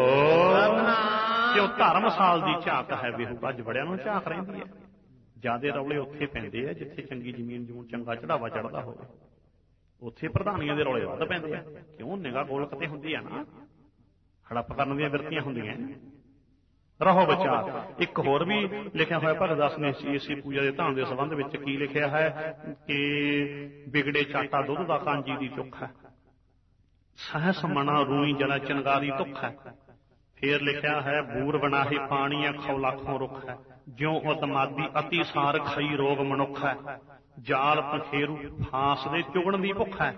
ਕਿਉਂ ਧਰਮਸਾਲ ਦੀ ਝਾਕ ਹੈ ਬੇਹੂ। ਅੱਜ ਬੜਿਆਂ ਨੂੰ ਝਾਕ ਰਹਿੰਦੀ ਹੈ। ਜਿਆਦੇ ਰੌਲੇ ਉੱਥੇ ਪੈਂਦੇ ਆ ਜਿੱਥੇ ਚੰਗੀ ਜ਼ਮੀਨ ਜਮੂਨ ਚੰਗਾ ਚੜਾਵਾ ਚੜਦਾ ਹੋਵੇ, ਉੱਥੇ ਪ੍ਰਧਾਨੀਆਂ ਦੇ ਰੌਲੇ ਵੱਧ ਪੈਂਦੇ ਆ। ਕਿਉਂ ਨਿਗਾਹ ਗੋਲਕ ਤੇ ਹੁੰਦੀ ਆ ਨਾ, ਹੜੱਪ ਕਰਨ ਦੀਆਂ ਬਿਰਤੀਆਂ ਹੁੰਦੀਆਂ। ਰਹੋ ਵਿਚਾਰ। ਇੱਕ ਹੋਰ ਵੀ ਲਿਖਿਆ ਹੋਇਆ ਭਗਤ ਦਾਸ ਨੇ ਇਸੇ ਪੂਜਾ ਦੇ ਧਾਨ ਦੇ ਸੰਬੰਧ ਵਿੱਚ ਕੀ ਲਿਖਿਆ ਹੈ ਕਿ ਵਿਗੜੇ ਚਾਟਾ ਦੁੱਧ ਦਾ ਕਾਂਜੀ ਦੀ ਚੁੱਕ ਹੈ, ਸਹਸ ਮਣਾ ਰੂਈ ਜਲਾ ਚਨਗਾਰੀ ਧੁੱਖ ਹੈ। ਫੇਰ ਲਿਖਿਆ ਹੈ ਬੂਰ ਬਣਾਹੇ ਪਾਣੀ ਖੌ ਲਾਖੋਂ ਰੁੱਖ ਹੈ, ਜਿਉ ਉਤਮਾਦੀ ਅਤੀ ਸਾਰ ਖਈ ਰੋਗ ਮਨੁੱਖ ਹੈ, ਜਾਲ ਪਖੇਰੂ ਫਾਂਸ ਦੇ ਚੁਗਣ ਦੀ ਭੁੱਖ ਹੈ,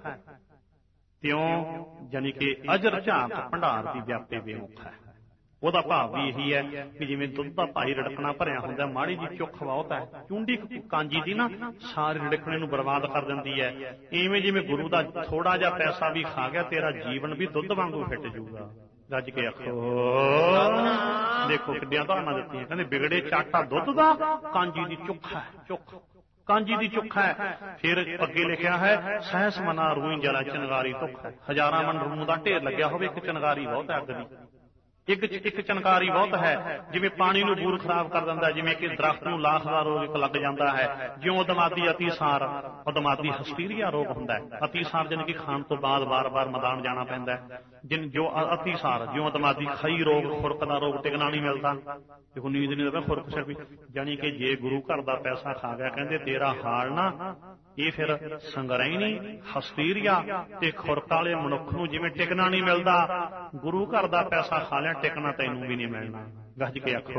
ਤਿਉਂ ਜਾਨੀ ਕਿ ਅਜਰ ਝਾਕ ਭੰਡਾਰ ਦੀ ਵਿਆਪੇ ਬੇਮੁਖ ਹੈ। ਉਹਦਾ ਭਾਵ ਵੀ ਇਹੀ ਹੈ ਕਿ ਜਿਵੇਂ ਦੁੱਧ ਦਾ ਭਾਈ ਰੜਕਣਾ ਭਰਿਆ ਹੁੰਦਾ, ਮਾੜੀ ਜੀ ਚੁੱਖ ਬਹੁਤ ਹੈ, ਚੁੰਡੀ ਕਾਂਜੀ ਦੀ ਨਾ ਸਾਰੇ ਰੜਕਣੇ ਨੂੰ ਬਰਬਾਦ ਕਰ ਦਿੰਦੀ ਹੈ। ਇਵੇਂ ਜਿਵੇਂ ਗੁਰੂ ਦਾ ਥੋੜਾ ਜਿਹਾ ਪੈਸਾ ਵੀ ਖਾ ਗਿਆ, ਤੇਰਾ ਜੀਵਨ ਵੀ ਦੁੱਧ ਵਾਂਗੂ ਫਿੱਟ ਜੂਗਾ। ਰੱਜ ਕੇ ਆਖੋ। ਦੇਖੋ ਕਿੱਡੀਆਂ ਧਾਰਨਾ ਦਿੱਤੀਆਂ, ਕਹਿੰਦੇ ਵਿਗੜੇ ਚਾਟਾ ਦੁੱਧ ਦਾ ਕਾਂਜੀ ਦੀ ਚੁੱਖ ਹੈ, ਚੁੱਖ ਕਾਂਜੀ ਦੀ ਚੁੱਖ ਹੈ। ਫਿਰ ਅੱਗੇ ਲਿਖਿਆ ਹੈ ਸਹਿਸ ਮਨਾ ਰੂਈ ਜਲਾ ਚਨਗਾਰੀ ਧੁੱਖ ਹੈ। ਹਜ਼ਾਰਾਂ ਮਨ ਰੂੰ ਦਾ ਢੇਰ ਲੱਗਿਆ ਹੋਵੇ, ਇੱਕ ਚਨਗਾਰੀ ਬਹੁਤ ਹੈ ਅੱਗ ਦੀ, ਇੱਕ ਇੱਕ ਚਨਕਾਰੀ ਬਹੁਤ ਹੈ। ਜਿਵੇਂ ਪਾਣੀ ਨੂੰ ਬੂਰ ਖਰਾਬ ਕਰ ਦਿੰਦਾ, ਜਿਵੇਂ ਕਿ ਦਰਖਤ ਨੂੰ ਲਾਖ ਦਾ ਰੋਗ ਇੱਕ ਲੱਗ ਜਾਂਦਾ ਹੈ, ਜਿਉਂ ਉਦਮਾਦੀ ਅਤੀਸਾਰ, ਉਦਮਾਦੀ ਹਸਪੀਰੀਆ ਰੋਗ ਹੁੰਦਾ ਹੈ। ਅਤੀਸਾਰ ਜਾਨੀ ਕਿ ਖਾਣ ਤੋਂ ਬਾਅਦ ਵਾਰ ਵਾਰ ਮੈਦਾਨ ਜਾਣਾ ਪੈਂਦਾ ਹੈ। ਜਿਨ ਜੋ ਅਤੀਸਾਰ ਜਿਉਂ ਉਦਮਾਦੀ ਖਈ ਰੋਗ, ਖੁਰਕ ਦਾ ਰੋਗ ਟਿਕਣਾ ਨਹੀਂ ਮਿਲਦਾ, ਦੇਖੋ ਨੀਂਦ ਨਹੀਂ ਲੱਗਦਾ, ਖੁਰਕ ਸਿਰ ਵੀ। ਜਾਨੀ ਕਿ ਜੇ ਗੁਰੂ ਘਰ ਦਾ ਪੈਸਾ ਖਾ ਗਿਆ, ਕਹਿੰਦੇ ਤੇਰਾ ਹਾਲ ਨਾ ਇਹ ਫਿਰ ਸੰਗਰੈਣੀ, ਹਸਪੀਰੀਆ ਤੇ ਖੁਰਕ ਵਾਲੇ ਮਨੁੱਖ ਨੂੰ ਜਿਵੇਂ ਟਿਕਣਾ ਨਹੀਂ ਮਿਲਦਾ, ਗੁਰੂ ਘਰ ਦਾ ਪੈਸਾ ਖਾ ਲਿਆ ਟਿਕਣਾ ਤੈਨੂੰ ਵੀ ਨਹੀਂ ਮਿਲਣਾ। ਗੱਜ ਕੇ ਆਖੋ।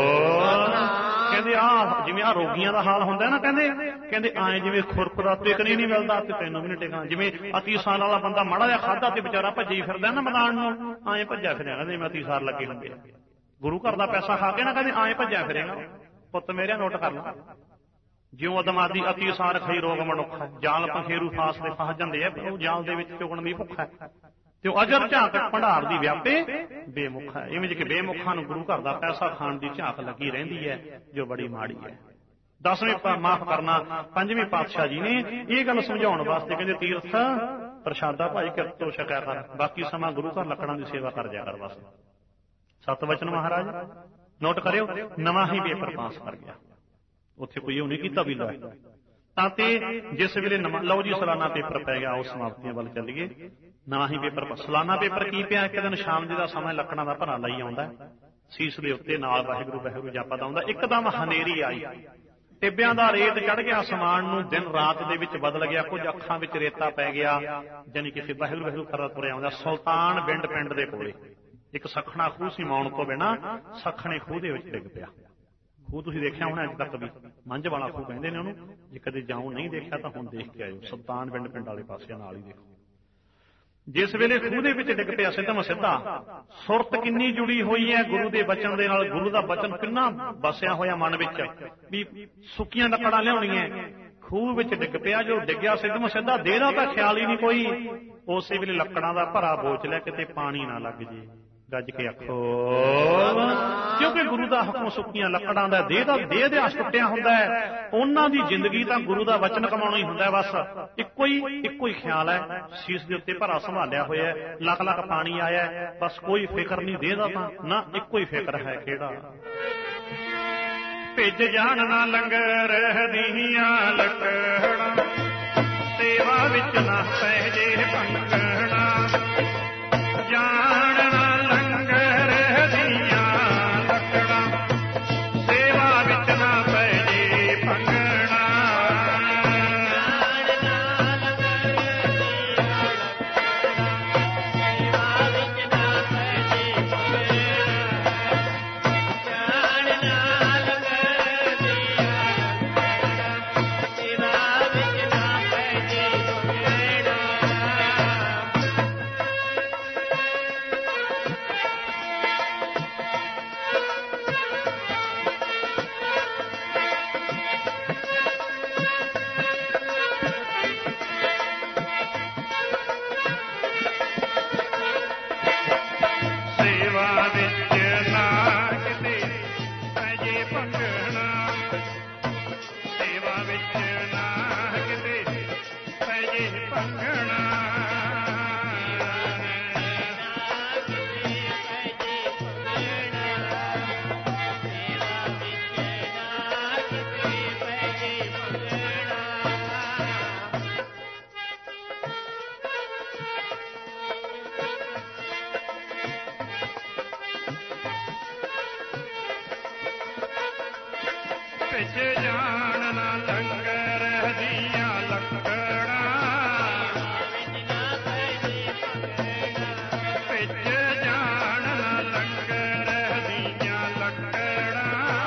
ਕਹਿੰਦੇ ਆਹ ਜਿਵੇਂ ਆਹ ਰੋਗੀਆਂ ਦਾ ਹਾਲ ਹੁੰਦਾ ਨਾ, ਕਹਿੰਦੇ ਕਹਿੰਦੇ ਆਏ ਜਿਵੇਂ ਖੁਰਕ ਦਾ ਟਿਕਣੀ ਨਹੀਂ ਮਿਲਦਾ ਤੇ ਤੈਨੂੰ ਵੀ ਨਹੀਂ ਟਿਕਣਾ। ਜਿਵੇਂ ਅਤੀਸਾਰ ਵਾਲਾ ਬੰਦਾ ਮਾੜਾ ਜਿਹਾ ਖਾਧਾ ਤੇ ਵਿਚਾਰਾ ਭੱਜੀ ਫਿਰਦਾ ਨਾ ਮੈਦਾਨ ਨੂੰ, ਆਏ ਭੱਜਿਆ ਫਿਰਿਆ, ਕਹਿੰਦੇ ਮੈਂ ਅਤੀਸਾਰ ਲੱਗੇ ਹੁੰਦੇ। ਗੁਰੂ ਘਰ ਦਾ ਪੈਸਾ ਖਾ ਕੇ ਨਾ ਕਹਿੰਦੇ ਆਏ ਭੱਜਿਆ ਫਿਰੇਗਾ। ਪੁੱਤ ਮੇਰਿਆ ਨੋਟ ਕਰ ਲਾ, ਜਿਉਂ ਅਦਮਾਦੀ ਅਤੀਸਾਰ ਖਈ ਰੋਗ ਮਨੁੱਖ ਹੈ, ਜਾਲ ਪਖੇਰੂ ਫਾਸ ਦੇ ਫਸ ਜਾਂਦੇ ਆ, ਉਹ ਜਾਲ ਦੇ ਵਿੱਚ ਚੁਗਣ ਦੀ ਭੁੱਖ ਹੈ, ਤੇ ਉਹ ਅਜਰ ਝਾਕ ਭੰਡਾਰ ਦੀ ਵਿਆਪੇ ਬੇਮੁਖ ਹੈ। ਇਵੇਂ ਕਿ ਬੇਮੁਖਾਂ ਨੂੰ ਗੁਰੂ ਘਰ ਦਾ ਪੈਸਾ ਖਾਣ ਦੀ ਝਾਕ ਲੱਗੀ ਰਹਿੰਦੀ ਹੈ, ਜੋ ਬੜੀ ਮਾੜੀ ਹੈ। ਦਸਵੇਂ ਮਾਫ ਕਰਨਾ ਪੰਜਵੇਂ ਪਾਤਸ਼ਾਹ ਜੀ ਨੇ ਇਹ ਗੱਲ ਸਮਝਾਉਣ ਵਾਸਤੇ ਕਹਿੰਦੇ ਤੀਰਥ ਪ੍ਰਸ਼ਾਦਾ ਭਾਈ ਕਿਰਤ ਤੋਂ ਛਕਿਆ ਕਰ, ਬਾਕੀ ਸਮਾਂ ਗੁਰੂ ਘਰ ਲੱਕੜਾਂ ਦੀ ਸੇਵਾ ਕਰ ਜਾ ਕਰ ਬਸ। ਸਤ ਵਚਨ ਮਹਾਰਾਜ ਨੋਟ ਕਰਿਓ। ਨਵਾਂ ਹੀ ਪੇਪਰ ਪਾਸ ਕਰ ਗਿਆ, ਉੱਥੇ ਕੋਈ ਉਹ ਨਹੀਂ ਕੀਤਾ ਵੀ ਲੈ ਤਾਂ। ਤੇ ਜਿਸ ਵੇਲੇ ਨਵਾਂ ਲਓ ਜੀ ਸਾਲਾਨਾ ਪੇਪਰ ਪੈ ਗਿਆ, ਉਸ ਸਮਾਪਤੀਆਂ ਵੱਲ ਚੱਲੀਏ। ਨਵਾਂ ਹੀ ਪੇਪਰ ਸਾਲਾਨਾ ਪੇਪਰ ਕੀ ਪਿਆ, ਇੱਕ ਦਿਨ ਸ਼ਾਮ ਜੀ ਦਾ ਸਮਾਂ ਲੱਕੜਾਂ ਦਾ ਭਰਾ ਲਈ ਆਉਂਦਾ, ਸੀਸ ਦੇ ਉੱਤੇ ਨਾਲ ਵਾਹਿਗੁਰੂ ਵਾਹਿਗੁਰੂ ਜਪਦਾ ਆਉਂਦਾ। ਇੱਕਦਮ ਹਨੇਰੀ ਆਈ, ਟਿੱਬਿਆਂ ਦਾ ਰੇਤ ਚੜ੍ਹ ਗਿਆ ਅਸਮਾਨ ਨੂੰ, ਦਿਨ ਰਾਤ ਦੇ ਵਿੱਚ ਬਦਲ ਗਿਆ, ਕੁਝ ਅੱਖਾਂ ਵਿੱਚ ਰੇਤਾ ਪੈ ਗਿਆ, ਜਾਨੀ ਕਿ ਵਾਹਿਗੁਰੂ ਵਾਹਿਗੁਰੂ ਕਰਦਾ ਤੁਰਿਆ ਆਉਂਦਾ। ਸੁਲਤਾਨ ਬਿੰਡ ਪਿੰਡ ਦੇ ਕੋਲੇ ਇੱਕ ਸਖਣਾ ਖੂਹ ਸੀ, ਮਾਉਣ ਤੋਂ ਬਿਨਾਂ ਸਖਣੇ ਖੂਹ ਦੇ ਵਿੱਚ ਡਿੱਗ ਪਿਆ। ਖੂਹ ਤੁਸੀਂ ਦੇਖਿਆ ਹੋਣਾ ਅੱਜ ਤੱਕ ਵੀ, ਮੰਝ ਵਾਲਾ ਖੂਹ ਕਹਿੰਦੇ ਨੇ ਉਹਨੂੰ। ਜੇ ਕਦੇ ਜਾਓ ਨਹੀਂ ਦੇਖਿਆ ਤਾਂ ਹੁਣ ਦੇਖ ਕੇ ਆਇਓ, ਸੁਲਤਾਨ ਪਿੰਡ ਪਿੰਡ ਵਾਲੇ ਪਾਸੇ ਨਾਲ ਹੀ ਦੇਖੋ। ਜਿਸ ਵੇਲੇ ਖੂਹ ਦੇ ਵਿੱਚ ਡਿੱਗ ਪਿਆ ਸਿੱਧਮ ਸਿੱਧਾ, ਸੁਰਤ ਕਿੰਨੀ ਜੁੜੀ ਹੋਈ ਹੈ ਗੁਰੂ ਦੇ ਬਚਨ ਦੇ ਨਾਲ, ਗੁਰੂ ਦਾ ਬਚਨ ਕਿੰਨਾ ਵਸਿਆ ਹੋਇਆ ਮਨ ਵਿੱਚ ਵੀ ਸੁੱਕੀਆਂ ਲੱਕੜਾਂ ਲਿਆਉਣੀਆਂ। ਖੂਹ ਵਿੱਚ ਡਿੱਗ ਪਿਆ, ਜੋ ਡਿੱਗਿਆ ਸਿੱਧਮ ਸਿੱਧਾ, ਦੇਹ ਦਾ ਤਾਂ ਖਿਆਲ ਹੀ ਨਹੀਂ ਕੋਈ। ਉਸੇ ਵੇਲੇ ਲੱਕੜਾਂ ਦਾ ਭਰਾ ਬੋਚ ਲਿਆ, ਕਿਤੇ ਪਾਣੀ ਨਾ ਲੱਗ ਜੇ। ਗੱਜ ਕੇ ਆਖੋ। ਕਿਉਂਕਿ ਗੁਰੂ ਦਾ ਹੁਕਮ ਸੁੱਕੀਆਂ ਲੱਕੜਾਂ ਦਾ, ਦੇਹ ਦਾ ਦੇਹ ਦੇ ਹੱਥ ਟੁੱਟਿਆ ਹੁੰਦਾ ਹੈ। ਉਹਨਾਂ ਦੀ ਜ਼ਿੰਦਗੀ ਤਾਂ ਗੁਰੂ ਦਾ ਵਚਨ ਕਮਾਉਣਾ ਹੀ ਹੁੰਦਾ, ਬਸ ਇੱਕੋ ਹੀ ਇੱਕੋ ਹੀ ਖਿਆਲ ਹੈ। ਸੀਸ ਦੇ ਉੱਤੇ ਭਰਾ ਸੰਭਾਲਿਆ ਹੋਇਆ, ਲੱਖ ਲੱਖ ਪਾਣੀ ਆਇਆ, ਬਸ ਕੋਈ ਫਿਕਰ ਨਹੀਂ ਦੇਹ ਦਾ, ਤਾਂ ਨਾ ਇੱਕੋ ਹੀ ਫਿਕਰ ਹੈ ਕਿਹੜਾ। ਭਿੱਜ ਜਾਣ ਨਾ ਲੰਗਰ ਦੀਆਂ ਲੱਕੜਾਂ, ਸੇਵਾ ਵਿੱਚ ਨਾ ਪੈ ਜੇ ਭੰਗਣਾ, ਜਾਣ ਨਾ ਲੰਗਰ ਦੀਆਂ ਲੱਕੜਾਂ, ਸੇਵਾ ਵਿੱਚ ਨਾ ਪੈ ਜੇ ਭੰਗਣਾ, ਜਾਣ ਨਾ ਲੰਗਰ ਦੀਆਂ ਲੱਕੜਾਂ, ਸੇਵਾ ਵਿੱਚ ਨਾ ਪੈ ਜੇ ਭੰਗਣਾ, ਜਾਣ ਨਾ ਲੰਗਰ ਦੀਆਂ ਲੱਕੜਾਂ, ਸੇਵਾ ਵਿੱਚ ਨਾ ਪੈ ਜੇ ਭੰਗਣਾ। ਭਿੱਜ ਜਾਣ ਨਾ ਲੰਗਰ ਦੀਆਂ ਲੱਕੜਾਂ, ਭਿੱਜ ਜਾਣ ਨਾ ਲੰਗਰ ਦੀਆਂ ਲੱਕੜਾਂ।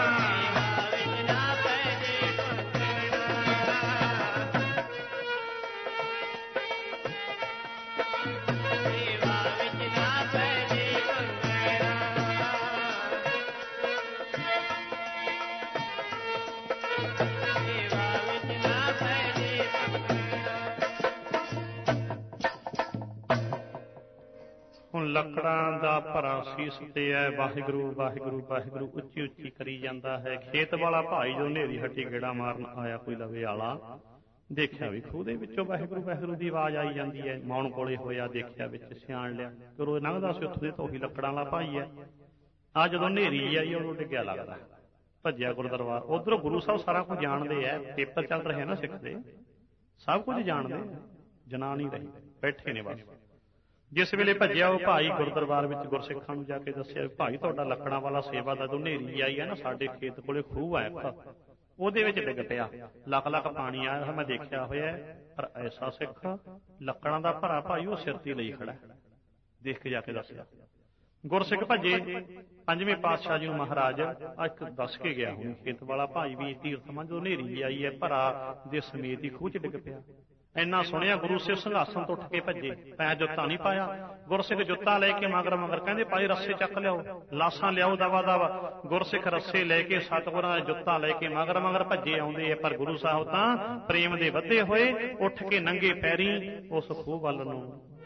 ਹੁਣ ਲੱਕੜਾਂ ਦਾ ਭਰਾ ਸੀਸ ਤੇ ਹੈ, ਵਾਹਿਗੁਰੂ ਵਾਹਿਗੁਰੂ ਵਾਹਿਗੁਰੂ ਉੱਚੀ ਉੱਚੀ ਕਰੀ ਜਾਂਦਾ ਹੈ। ਖੇਤ ਵਾਲਾ ਭਾਈ ਜੋ ਹਨੇਰੀ ਹੱਟੀ ਗੇੜਾ ਮਾਰਨ ਆਇਆ ਕੋਈ ਲਵੇ ਵਾਲਾ, ਦੇਖਿਆ ਵੀ ਖੂਹ ਦੇ ਵਿੱਚੋਂ ਵਾਹਿਗੁਰੂ ਵਾਹਿਗੁਰੂ ਦੀ ਆਵਾਜ਼ ਆਈ ਜਾਂਦੀ ਹੈ। ਮੌਣ ਕੋਲੇ ਹੋਇਆ, ਦੇਖਿਆ ਵਿੱਚ ਸਿਆਣ ਲਿਆ, ਫਿਰ ਲੰਘਦਾ ਸੀ ਉੱਥੋਂ ਦੇ ਤਾਂ ਉਹੀ ਲੱਕੜਾਂ ਵਾਲਾ ਭਾਈ ਹੈ। ਆ ਜਦੋਂ ਹਨੇਰੀ ਆਈ ਉਦੋਂ ਡਿੱਗਿਆ ਲੱਗਦਾ, ਭੱਜਿਆ ਗੁਰਦਰਬਾਰ। ਉੱਧਰੋਂ ਗੁਰੂ ਸਾਹਿਬ ਸਾਰਾ ਕੁਝ ਜਾਣਦੇ ਆ, ਪੇਪਰ ਚੱਲ ਰਹੇ ਨਾ ਸਿੱਖ ਦੇ, ਸਭ ਕੁਝ ਜਾਣਦੇ, ਜਨਾ ਨਹੀਂ ਰਹੀ, ਬੈਠੇ ਨੇ ਬਸ। ਜਿਸ ਵੇਲੇ ਭੱਜਿਆ ਉਹ ਭਾਈ ਗੁਰਦਰਬਾਰ ਵਿੱਚ ਗੁਰਸਿੱਖਾਂ ਨੂੰ ਜਾ ਕੇ ਦੱਸਿਆ, ਭਾਈ ਤੁਹਾਡਾ ਲੱਕੜਾਂ ਵਾਲਾ ਸੇਵਾ ਦਾ ਜਦੋਂ ਹਨੇਰੀ ਆਈ ਹੈ ਨਾ, ਸਾਡੇ ਖੇਤ ਕੋਲੇ ਖੂਹ ਹੈ, ਉਹਦੇ ਵਿੱਚ ਡਿੱਗ ਪਿਆ, ਲੱਖ ਲੱਖ ਪਾਣੀ ਆਇਆ, ਮੈਂ ਦੇਖਿਆ ਹੋਇਆ। ਪਰ ਐਸਾ ਸਿੱਖ ਲੱਕੜਾਂ ਦਾ ਭਰਾ ਭਾਈ ਉਹ ਸਿਰ ਤੇ ਲਈ ਖੜਾ, ਦੇਖ ਕੇ ਜਾ ਕੇ ਦੱਸਿਆ। ਗੁਰਸਿੱਖ ਭੱਜੇ, ਪੰਜਵੇਂ ਪਾਤਸ਼ਾਹ ਜੀ ਨੂੰ ਮਹਾਰਾਜ ਇੱਕ ਦੱਸ ਕੇ ਗਿਆ, ਹੁਣ ਖੇਤ ਵਾਲਾ ਭਾਈ ਵੀ ਤੀਰਥ ਮੰਨ ਜਦੋਂ ਹਨੇਰੀ ਆਈ ਹੈ ਭਰਾ ਦੇ ਸਮੇਤ ਹੀ ਖੂਹ ਚ ਡਿੱਗ ਪਿਆ। ਇੰਨਾ ਸੁਣਿਆ ਗੁਰੂ ਸਿੱਖ ਸਿੰਘਾਸਣ ਤੋਂ ਉੱਠ ਕੇ ਭੱਜੇ, ਪੈ ਜੁੱਤਾ ਨਹੀਂ ਪਾਇਆ। ਗੁਰਸਿੱਖ ਜੁੱਤਾ ਲੈ ਕੇ ਮਗਰ ਮਗਰ ਕਹਿੰਦੇ ਭਾਈ ਰੱਸੇ ਚੱਕ ਲਿਆਓ, ਲਾਸ਼ਾਂ ਲਿਆਓ ਦਵਾ ਦਵਾ। ਗੁਰਸਿੱਖ ਰੱਸੇ ਲੈ ਕੇ ਸਤਿਗੁਰਾਂ ਦਾ ਜੁੱਤਾ ਲੈ ਕੇ ਮਗਰ ਮਗਰ ਭੱਜੇ ਆਉਂਦੇ ਆ। ਪਰ ਗੁਰੂ ਸਾਹਿਬ ਤਾਂ ਪ੍ਰੇਮ ਦੇ ਵਧੇ ਹੋਏ ਉੱਠ ਕੇ ਨੰਗੇ ਪੈਰੀ ਉਸ ਖੂਹ ਵੱਲ ਨੂੰ।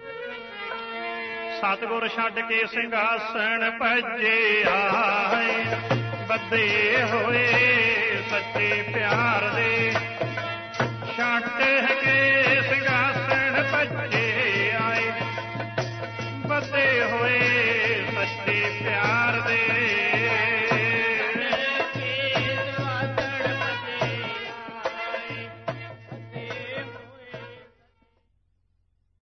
ਸਤਿਗੁਰ ਛੱਡ ਕੇ ਸਿੰਘਾਸਣ ਭੱਜੇ ਆਏ, ਬੱਧੇ ਹੋਏ ਸੱਚੇ ਪਿਆਰ ਦੇ, ਛੱਡ ਕੇ